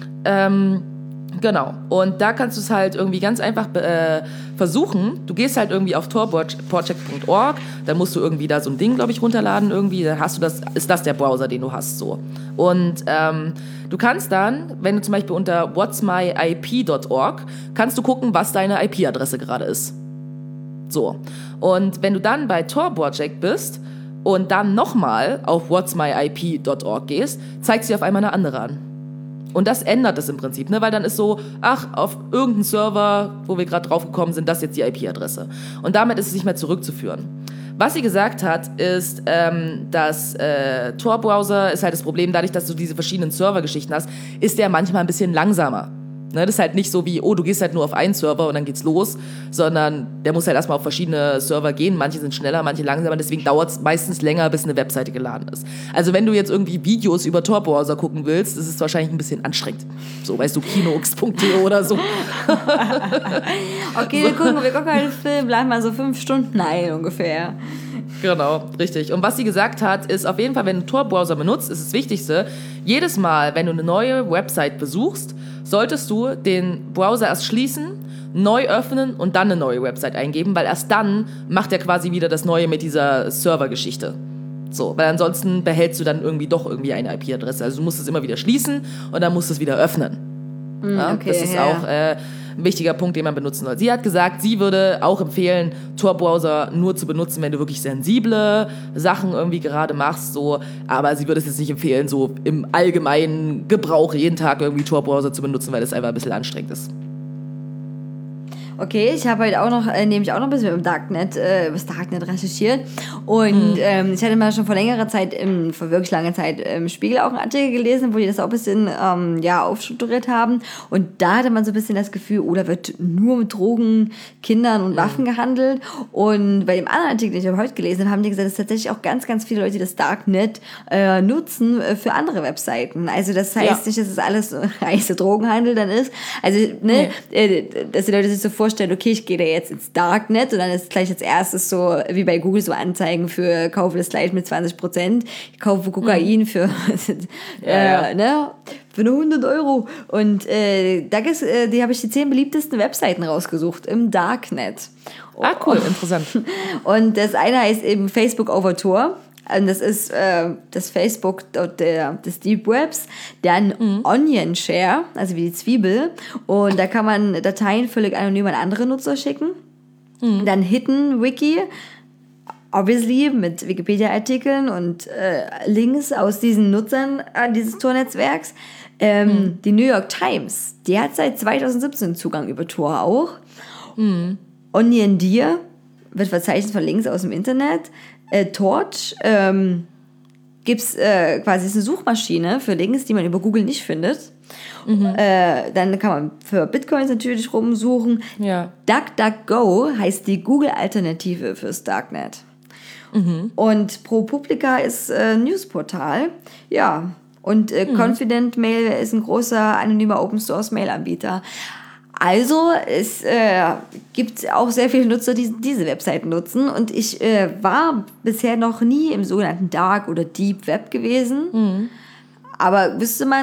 Genau. Und da kannst du es halt irgendwie ganz einfach versuchen. Du gehst halt irgendwie auf torproject.org, dann musst du irgendwie da so ein Ding, glaube ich, runterladen irgendwie. Dann hast du ist das der Browser, den du hast, so. Und du kannst dann, wenn du zum Beispiel unter whatsmyip.org, kannst du gucken, was deine IP-Adresse gerade ist. So. Und wenn du dann bei Tor Project bist und dann nochmal auf whatsmyip.org gehst, zeigt sich auf einmal eine andere an. Und das ändert es im Prinzip, ne? Weil dann ist so, auf irgendeinem Server, wo wir gerade drauf gekommen sind, das ist jetzt die IP-Adresse. Und damit ist es nicht mehr zurückzuführen. Was sie gesagt hat, ist, dass Tor-Browser ist halt das Problem, dadurch, dass du diese verschiedenen Servergeschichten hast, ist der manchmal ein bisschen langsamer. Ne, das ist halt nicht so wie, oh, du gehst halt nur auf einen Server und dann geht's los, sondern der muss halt erstmal auf verschiedene Server gehen. Manche sind schneller, manche langsamer, deswegen dauert es meistens länger, bis eine Webseite geladen ist. Also wenn du jetzt irgendwie Videos über Tor-Browser gucken willst, ist es wahrscheinlich ein bisschen anstrengend. So, weißt du, kinox.de oder so. Okay, wir gucken einen Film, bleiben mal so 5 Stunden ein ungefähr. Genau, richtig. Und was sie gesagt hat, ist auf jeden Fall, wenn du Tor-Browser benutzt, ist das Wichtigste, jedes Mal, wenn du eine neue Website besuchst, solltest du den Browser erst schließen, neu öffnen und dann eine neue Website eingeben, weil erst dann macht er quasi wieder das Neue mit dieser Servergeschichte. So, weil ansonsten behältst du dann irgendwie doch irgendwie eine IP-Adresse. Also du musst es immer wieder schließen und dann musst du es wieder öffnen. Ja, okay, das ist auch ein wichtiger Punkt, den man benutzen soll. Sie hat gesagt, sie würde auch empfehlen, Tor-Browser nur zu benutzen, wenn du wirklich sensible Sachen irgendwie gerade machst. So. Aber sie würde es jetzt nicht empfehlen, so im allgemeinen Gebrauch jeden Tag irgendwie Tor-Browser zu benutzen, weil das einfach ein bisschen anstrengend ist. Okay, ich habe heute auch noch, nämlich auch noch ein bisschen über das Darknet recherchiert. Und ich hatte mal schon vor längerer Zeit, vor wirklich langer Zeit, im Spiegel auch einen Artikel gelesen, wo die das auch ein bisschen aufstrukturiert haben. Und da hatte man so ein bisschen das Gefühl, da wird nur mit Drogen, Kindern und Waffen gehandelt. Und bei dem anderen Artikel, den ich heute gelesen habe, haben die gesagt, dass tatsächlich auch ganz, ganz viele Leute das Darknet nutzen für andere Webseiten. Also das heißt nicht, dass es alles heiße Drogenhandel dann ist. Also, dass die Leute sich so vorstellen, okay, ich gehe da jetzt ins Darknet und dann ist gleich als erstes so, wie bei Google, so Anzeigen für kaufe das Kleid mit 20%, ich kaufe Kokain für für eine 100 €. Und die habe ich die 10 beliebtesten Webseiten rausgesucht im Darknet. Ah, cool, interessant. Und das eine heißt eben Facebook over Tor. Und das ist das Facebook des Deep Webs, dann Onion Share, also wie die Zwiebel. Und da kann man Dateien völlig anonym an andere Nutzer schicken. Dann Hidden Wiki, obviously mit Wikipedia-Artikeln und Links aus diesen Nutzern dieses Tor-Netzwerks. Die New York Times, die hat seit 2017 Zugang über Tor auch. Onion Deer wird verzeichnet von Links aus dem Internet. Torch gibt's quasi ist eine Suchmaschine für Links, die man über Google nicht findet. Dann kann man für Bitcoins natürlich rumsuchen. Ja. DuckDuckGo heißt die Google-Alternative fürs Darknet. Und ProPublica ist ein Newsportal. Ja. Und Confident Mail ist ein großer anonymer Open-Source-Mail-Anbieter. Also es gibt auch sehr viele Nutzer, die diese Webseiten nutzen. Und ich war bisher noch nie im sogenannten Dark oder Deep Web gewesen. Aber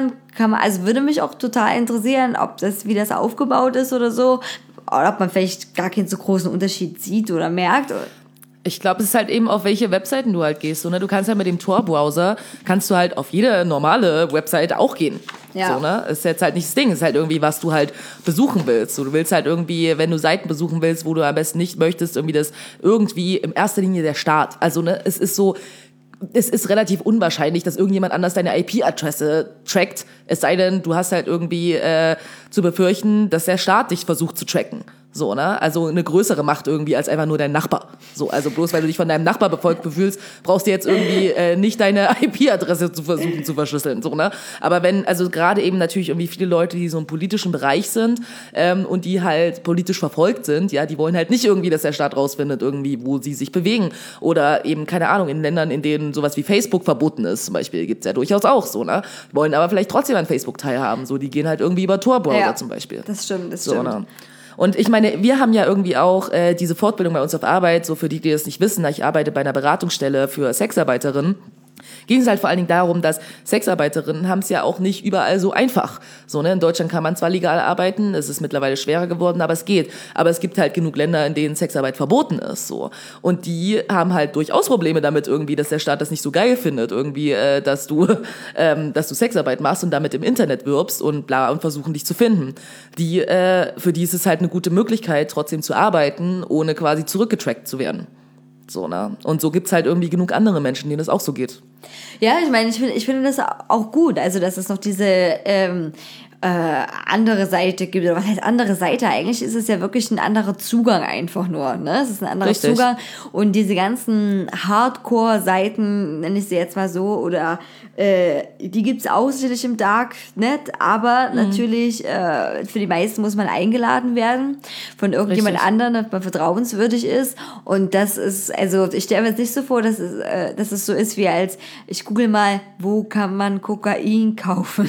würde mich auch total interessieren, wie das aufgebaut ist oder so. Oder ob man vielleicht gar keinen so großen Unterschied sieht oder merkt. Ich glaube, es ist halt eben, auf welche Webseiten du halt gehst. So, ne? Du kannst ja mit dem Tor-Browser, kannst du halt auf jede normale Webseite auch gehen. Ja. So, ne? Ist jetzt halt nicht das Ding, ist halt irgendwie, was du halt besuchen willst. So, du willst halt irgendwie, wenn du Seiten besuchen willst, wo du am besten nicht möchtest, irgendwie in erster Linie der Start. Also, ne, es ist relativ unwahrscheinlich, dass irgendjemand anders deine IP-Adresse trackt, es sei denn, du hast halt irgendwie zu befürchten, dass der Staat dich versucht zu tracken. So, ne? Also eine größere Macht irgendwie als einfach nur dein Nachbar. So, also bloß weil du dich von deinem Nachbar befolgt fühlst, brauchst du jetzt irgendwie nicht deine IP-Adresse zu versuchen zu verschlüsseln. So, ne? Aber also gerade eben natürlich irgendwie viele Leute, die so im politischen Bereich sind und die halt politisch verfolgt sind, ja, die wollen halt nicht irgendwie, dass der Staat rausfindet, irgendwie, wo sie sich bewegen. Oder eben, keine Ahnung, in Ländern, in denen sowas wie Facebook verboten ist, zum Beispiel, gibt's ja durchaus auch so, ne? Wollen aber vielleicht trotzdem an Facebook teilhaben. So, die gehen halt irgendwie über Tor-Browser zum Beispiel. Das stimmt. Ne? Und ich meine, wir haben ja irgendwie auch diese Fortbildung bei uns auf Arbeit, so für die das nicht wissen, ich arbeite bei einer Beratungsstelle für Sexarbeiterinnen. Ging es halt vor allen Dingen darum, dass Sexarbeiterinnen haben es ja auch nicht überall so einfach. So, ne? In Deutschland kann man zwar legal arbeiten, es ist mittlerweile schwerer geworden, aber es geht. Aber es gibt halt genug Länder, in denen Sexarbeit verboten ist. So. Und die haben halt durchaus Probleme damit irgendwie, dass der Staat das nicht so geil findet, irgendwie, dass du Sexarbeit machst und damit im Internet wirbst und bla und versuchen dich zu finden. Für die ist es halt eine gute Möglichkeit, trotzdem zu arbeiten, ohne quasi zurückgetrackt zu werden. So, ne? Und so gibt's halt irgendwie genug andere Menschen, denen das auch so geht. Ja, ich meine, ich finde das auch gut, also dass es noch diese andere Seite gibt. Oder was heißt andere Seite? Eigentlich ist es ja wirklich ein anderer Zugang einfach nur. Ne? Es ist ein anderer Zugang. Und diese ganzen Hardcore-Seiten, nenne ich sie jetzt mal so, oder die gibt's auch sicherlich im Darknet, aber natürlich für die meisten muss man eingeladen werden von irgendjemand anderen, dass man vertrauenswürdig ist. Und das ist, also ich stelle mir jetzt nicht so vor, dass es so ist wie als, ich google mal, wo kann man Kokain kaufen?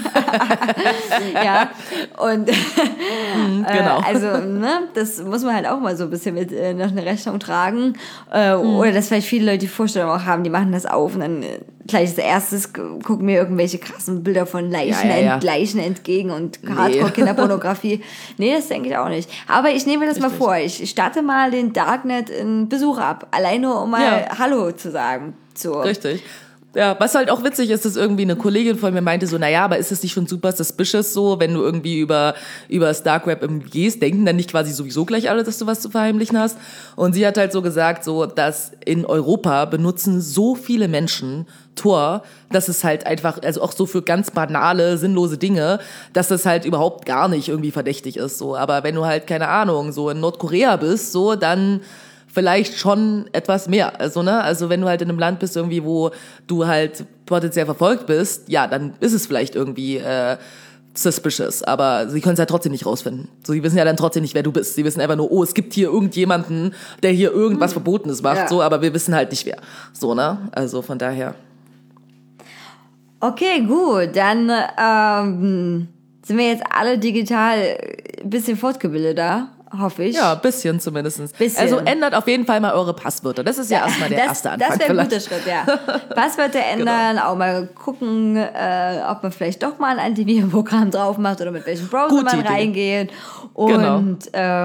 Ja, und genau. also das muss man halt auch mal so ein bisschen mit nach einer Rechnung tragen. Oder dass vielleicht viele Leute die Vorstellung auch haben, die machen das auf und dann gleich als erstes gucken mir irgendwelche krassen Bilder von Leichen entgegen und Hardcore-Kinderpornografie. Nee, das denke ich auch nicht. Aber ich nehme mir das mal vor. Ich starte mal den Darknet in Besuch ab. Allein nur, um mal Hallo zu sagen. So. Richtig. Ja, was halt auch witzig ist, dass irgendwie eine Kollegin von mir meinte so, naja, aber ist es nicht schon super suspicious so, wenn du irgendwie über das Dark Web gehst, denken dann nicht quasi sowieso gleich alle, dass du was zu verheimlichen hast? Und sie hat halt so gesagt, so, dass in Europa benutzen so viele Menschen Tor, dass es halt einfach, also auch so für ganz banale, sinnlose Dinge, dass das halt überhaupt gar nicht irgendwie verdächtig ist, so. Aber wenn du halt, keine Ahnung, so in Nordkorea bist, so, dann vielleicht schon etwas mehr, also wenn du halt in einem Land bist irgendwie, wo du halt potenziell verfolgt bist, ja, dann ist es vielleicht irgendwie suspicious, aber sie können es ja trotzdem nicht rausfinden. So, sie wissen ja dann trotzdem nicht, wer du bist. Sie wissen einfach nur, oh, es gibt hier irgendjemanden, der hier irgendwas Verbotenes macht, so, aber wir wissen halt nicht wer. So, ne? Also von daher. Okay, gut, dann sind wir jetzt alle digital ein bisschen fortgebildeter. Hoffe ich. Ja, ein bisschen zumindest. Also ändert auf jeden Fall mal eure Passwörter. Das ist ja erstmal der erste Anfang. Das wäre ein guter Schritt, ja. Passwörter ändern, auch mal gucken, ob man vielleicht doch mal ein Antivirenprogramm drauf macht oder mit welchem Browser man reingeht. Und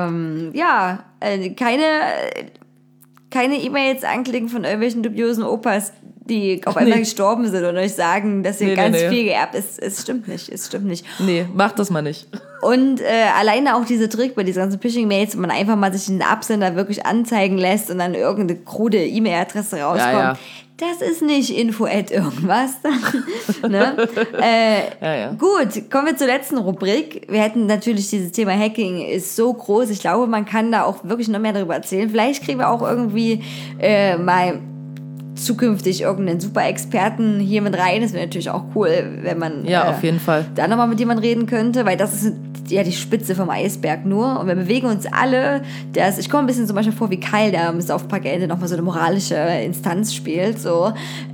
keine E-Mails anklicken von irgendwelchen dubiosen Opas, die auf einmal gestorben sind und euch sagen, dass ihr ganz viel geerbt ist. Es stimmt nicht. Nee, macht das mal nicht. Und alleine auch diese Trick bei diesen ganzen Phishing-Mails, wo man einfach mal sich den Absender wirklich anzeigen lässt und dann irgendeine krude E-Mail-Adresse rauskommt. Ja. Das ist nicht info@ irgendwas. Ne? Gut, kommen wir zur letzten Rubrik. Wir hätten natürlich dieses Thema Hacking ist so groß. Ich glaube, man kann da auch wirklich noch mehr darüber erzählen. Vielleicht kriegen wir auch irgendwie mal zukünftig irgendeinen Super-Experten hier mit rein. Das wäre natürlich auch cool, wenn man auf jeden Fall da nochmal mit jemandem reden könnte, weil das ist ja die Spitze vom Eisberg nur. Und wir bewegen uns alle. Ich komme ein bisschen zum Beispiel vor wie Kyle, der am Saufpackende nochmal so eine moralische Instanz spielt. So.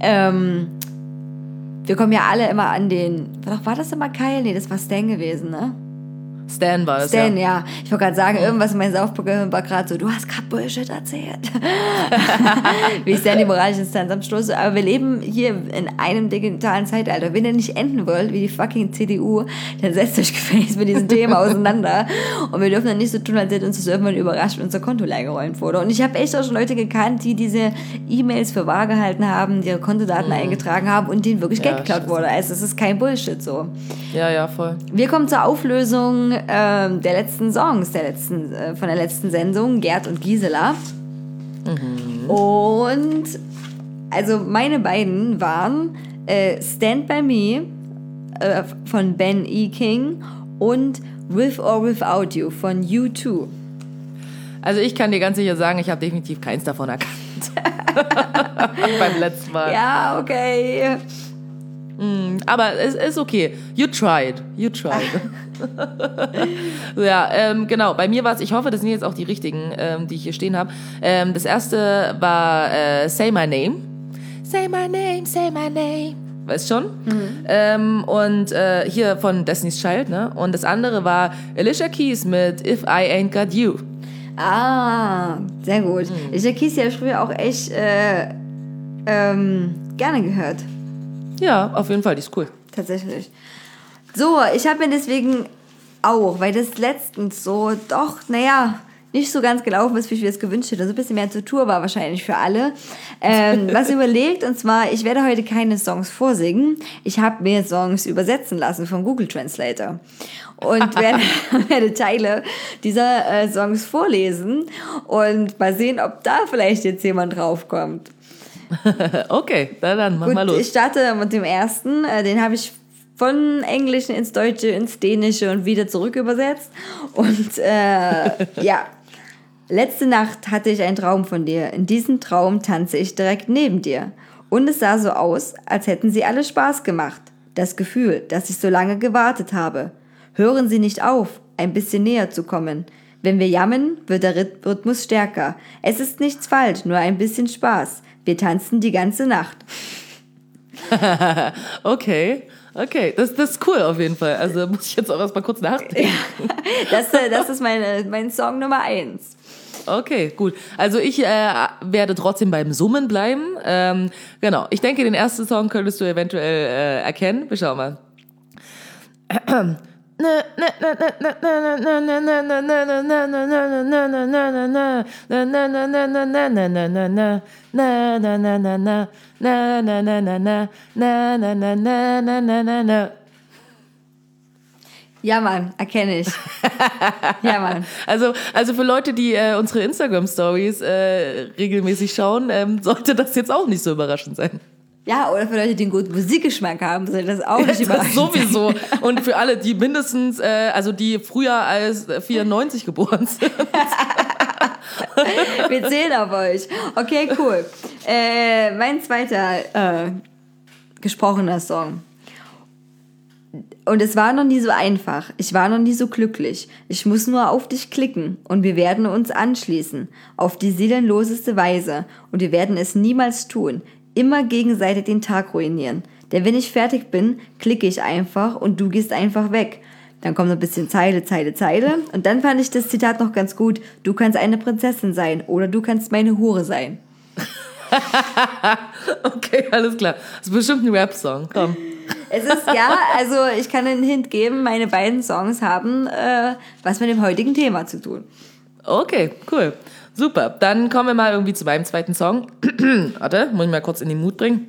Wir kommen ja alle immer an den... War das immer Kyle? Nee, das war Stan gewesen, ne? Stan war es, Stan, ja. Ich wollte gerade sagen, irgendwas in meinem Saufgehirn war gerade so, du hast gerade Bullshit erzählt. Wie Stan die moralische Instanz am Schluss. Aber wir leben hier in einem digitalen Zeitalter. Wenn ihr nicht enden wollt, wie die fucking CDU, dann setzt euch gefälligst mit diesen Themen auseinander. Und wir dürfen dann nicht so tun, als hätte uns das irgendwann überrascht, wenn unser Konto leergeräumt wurde. Und ich habe echt auch schon Leute gekannt, die diese E-Mails für wahr gehalten haben, die ihre Kontodaten eingetragen haben und denen wirklich Geld geklaut wurde. Also es ist kein Bullshit so. Ja, voll. Wir kommen zur Auflösung der letzten Songs, von der letzten Sendung, Gerd und Gisela. Und also meine beiden waren Stand By Me von Ben E. King und With or Without You von U2. Also ich kann dir ganz sicher sagen, ich habe definitiv keins davon erkannt. Beim letzten Mal. Ja, okay. Aber es ist okay. You tried. Ja, genau. Bei mir war es, ich hoffe, das sind jetzt auch die richtigen, die ich hier stehen habe. Das erste war Say My Name. Say my name, say my name. Weißt schon? Und hier von Destiny's Child, ne? Und das andere war Alicia Keys mit If I Ain't Got You. Ah, sehr gut. Alicia Keys ja früher auch echt gerne gehört. Ja, auf jeden Fall, die ist cool. Tatsächlich. So, ich habe mir deswegen auch, weil das letztens so doch, nicht so ganz gelaufen ist, wie ich mir das gewünscht hätte. So ein bisschen mehr zur Tour war wahrscheinlich für alle. Was überlegt, und zwar, ich werde heute keine Songs vorsingen. Ich habe mir Songs übersetzen lassen vom Google Translator. Und werde Teile dieser Songs vorlesen und mal sehen, ob da vielleicht jetzt jemand draufkommt. Okay, dann mach mal los. Ich starte mit dem ersten. Den habe ich von Englischen ins Deutsche, ins Dänische und wieder zurück übersetzt. Und ja, letzte Nacht hatte ich einen Traum von dir. In diesem Traum tanze ich direkt neben dir. Und es sah so aus, als hätten sie alle Spaß gemacht. Das Gefühl, dass ich so lange gewartet habe. Hören Sie nicht auf, ein bisschen näher zu kommen. Wenn wir jammern, wird der Rhythmus stärker. Es ist nichts falsch, nur ein bisschen Spaß. Wir tanzen die ganze Nacht. Okay, das ist cool auf jeden Fall. Also muss ich jetzt auch erstmal kurz nachdenken. Das ist mein Song Nummer 1. Okay, gut. Also ich werde trotzdem beim Summen bleiben. Genau, ich denke, den ersten Song könntest du eventuell erkennen. Wir schauen mal. Ja, Mann, erkenne ich. Ja, Mann. Also für Leute, die unsere Instagram-Stories regelmäßig schauen, sollte das jetzt auch nicht so überraschend sein. Ja, oder für Leute, die einen guten Musikgeschmack haben, sollte das auch nicht überraschend sein. Sowieso. Und für alle, die mindestens, also die früher als 94 geboren sind. Wir zählen auf euch. Okay, cool. Mein zweiter gesprochener Song. Und es war noch nie so einfach. Ich war noch nie so glücklich. Ich muss nur auf dich klicken und wir werden uns anschließen. Auf die seelenloseste Weise. Und wir werden es niemals tun. Immer gegenseitig den Tag ruinieren. Denn wenn ich fertig bin, klicke ich einfach und du gehst einfach weg. Dann kommt noch ein bisschen Zeile. Und dann fand ich das Zitat noch ganz gut. Du kannst eine Prinzessin sein oder du kannst meine Hure sein. Okay, alles klar. Das ist bestimmt ein Rap-Song. Komm. Es ist, ja, also ich kann einen Hint geben, meine beiden Songs haben was mit dem heutigen Thema zu tun. Okay, cool. Super. Dann kommen wir mal irgendwie zu meinem zweiten Song. Warte, muss ich mal kurz in den Mut bringen.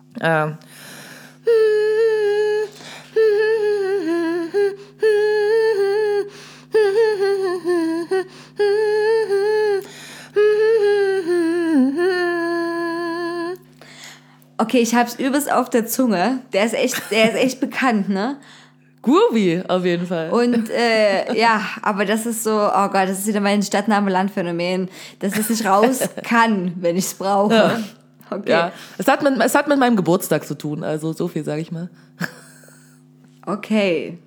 Okay, ich hab's übelst auf der Zunge. Der ist echt bekannt, ne? Groovy, auf jeden Fall. Und ja, aber das ist so, oh Gott, das ist wieder mein Stadtname-Land-Phänomen, dass es nicht raus kann, wenn ich es brauche. Ja. Okay. Ja, es hat mit meinem Geburtstag zu tun, also so viel sage ich mal. Okay.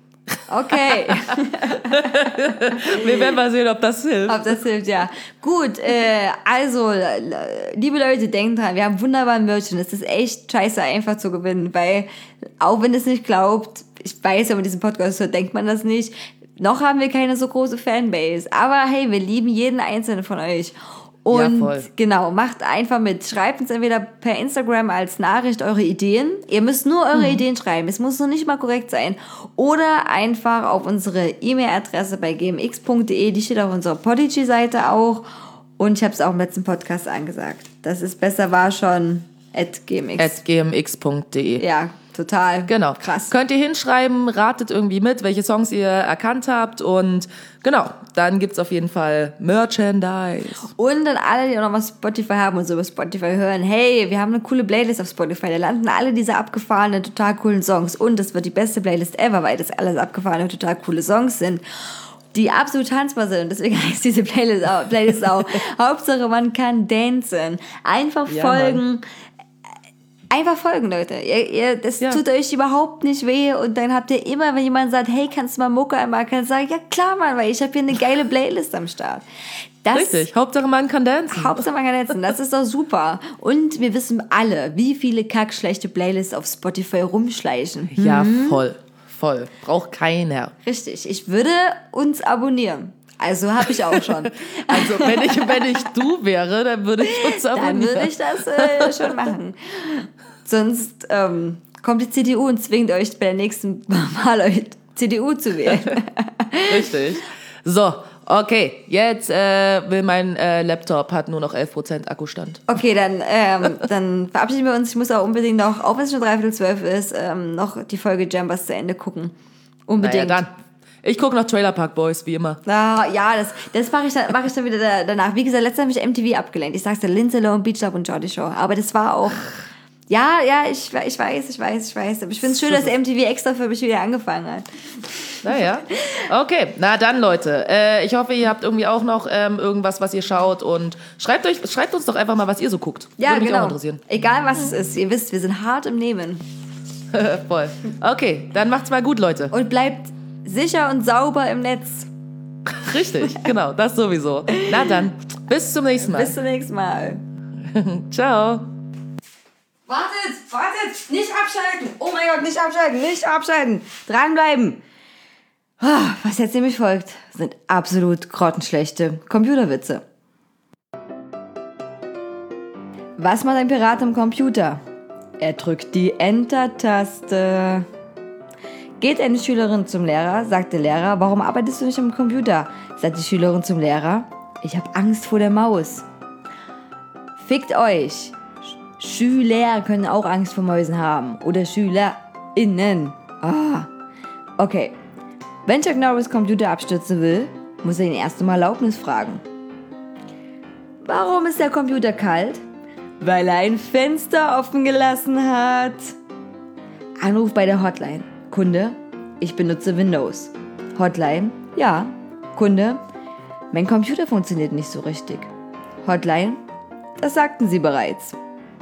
Wir werden mal sehen, ob das hilft. Ob das hilft, ja. Gut, also, liebe Leute, denkt dran, wir haben wunderbaren Merch und es ist echt scheiße einfach zu gewinnen, weil, auch wenn ihr es nicht glaubt, ich weiß, wenn man diesen Podcast hört, denkt man das nicht, noch haben wir keine so große Fanbase, aber hey, wir lieben jeden einzelnen von euch. Und ja, genau, macht einfach mit. Schreibt uns entweder per Instagram als Nachricht eure Ideen. Ihr müsst nur eure Ideen schreiben. Es muss noch nicht mal korrekt sein. Oder einfach auf unsere E-Mail-Adresse bei gmx.de. Die steht auf unserer Podigy-Seite auch. Und ich habe es auch im letzten Podcast angesagt. Das ist besser war schon @gmx. @gmx.de. Ja, total. Genau. Krass. Könnt ihr hinschreiben, ratet irgendwie mit, welche Songs ihr erkannt habt und genau, dann gibt's auf jeden Fall Merchandise. Und dann alle, die auch noch mal Spotify haben und so über Spotify hören, hey, wir haben eine coole Playlist auf Spotify, da landen alle diese abgefahrenen, total coolen Songs und das wird die beste Playlist ever, weil das alles abgefahrene, total coole Songs sind, die absolut tanzbar sind. deswegen heißt diese Playlist auch Hauptsache man kann dancen. Einfach folgen. Mann. Einfach folgen, Leute. Das tut euch überhaupt nicht weh und dann habt ihr immer, wenn jemand sagt, hey, kannst du mal Mucke einmal, kannst du sagen, ja klar, Mann, weil ich habe hier eine geile Playlist am Start. Richtig, Hauptsache man kann dancen. Das ist doch super. Und wir wissen alle, wie viele kackschlechte Playlists auf Spotify rumschleichen. Ja, voll. Braucht keiner. Richtig, ich würde uns abonnieren. Also habe ich auch schon. Also wenn ich du wäre, dann würde ich uns abonnieren. Dann würde ich das schon machen. Sonst kommt die CDU und zwingt euch bei der nächsten Mal CDU zu wählen. Richtig. So, okay, jetzt will mein Laptop, hat nur noch 11% Akkustand. Okay, dann verabschieden wir uns. Ich muss auch unbedingt noch, auch wenn es schon 11:45 ist, noch die Folge Jambers zu Ende gucken. Unbedingt. Naja, dann. Ich gucke noch Trailer Park Boys, wie immer. Ja, das mache ich dann wieder danach. Wie gesagt, letztes Mal habe ich MTV abgelenkt. Ich sag's dir, Lindsay Lohan, Beach Club und Geordie Shore. Aber das war auch, Ja, ich weiß. Aber ich finde es schön, dass MTV extra für mich wieder angefangen hat. Naja. Okay, na dann, Leute. Ich hoffe, ihr habt irgendwie auch noch irgendwas, was ihr schaut. Und schreibt uns doch einfach mal, was ihr so guckt. Ja, Würde mich genau. auch interessieren. Egal, was es ist. Ihr wisst, wir sind hart im Nehmen. Voll. Okay, dann macht's mal gut, Leute. Und bleibt sicher und sauber im Netz. Richtig, genau, das sowieso. Na dann, bis zum nächsten Mal. Bis zum nächsten Mal. Ciao. Wartet, nicht abschalten. Oh mein Gott, nicht abschalten. Dranbleiben. Was jetzt nämlich folgt, sind absolut grottenschlechte Computerwitze. Was macht ein Pirat am Computer? Er drückt die Enter-Taste. Geht eine Schülerin zum Lehrer, sagt der Lehrer, warum arbeitest du nicht am Computer? Sagt die Schülerin zum Lehrer, ich habe Angst vor der Maus. Fickt euch. Schüler können auch Angst vor Mäusen haben. Oder SchülerInnen. Okay. Wenn Chuck Norris Computer abstürzen will, muss er ihn erst um Erlaubnis fragen. Warum ist der Computer kalt? Weil er ein Fenster offen gelassen hat. Anruf bei der Hotline. Kunde, ich benutze Windows. Hotline, ja. Kunde, mein Computer funktioniert nicht so richtig. Hotline, das sagten Sie bereits.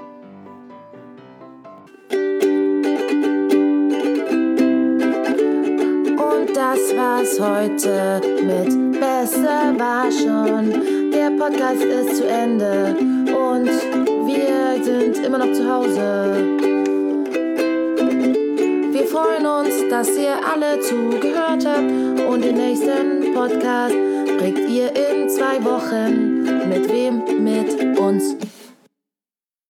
Und das war's heute mit Besser war schon. Der Podcast ist zu Ende und wir sind immer noch zu Hause. Wir freuen uns, dass ihr alle zugehört habt und den nächsten Podcast kriegt ihr in 2 Wochen. Mit wem? Mit uns.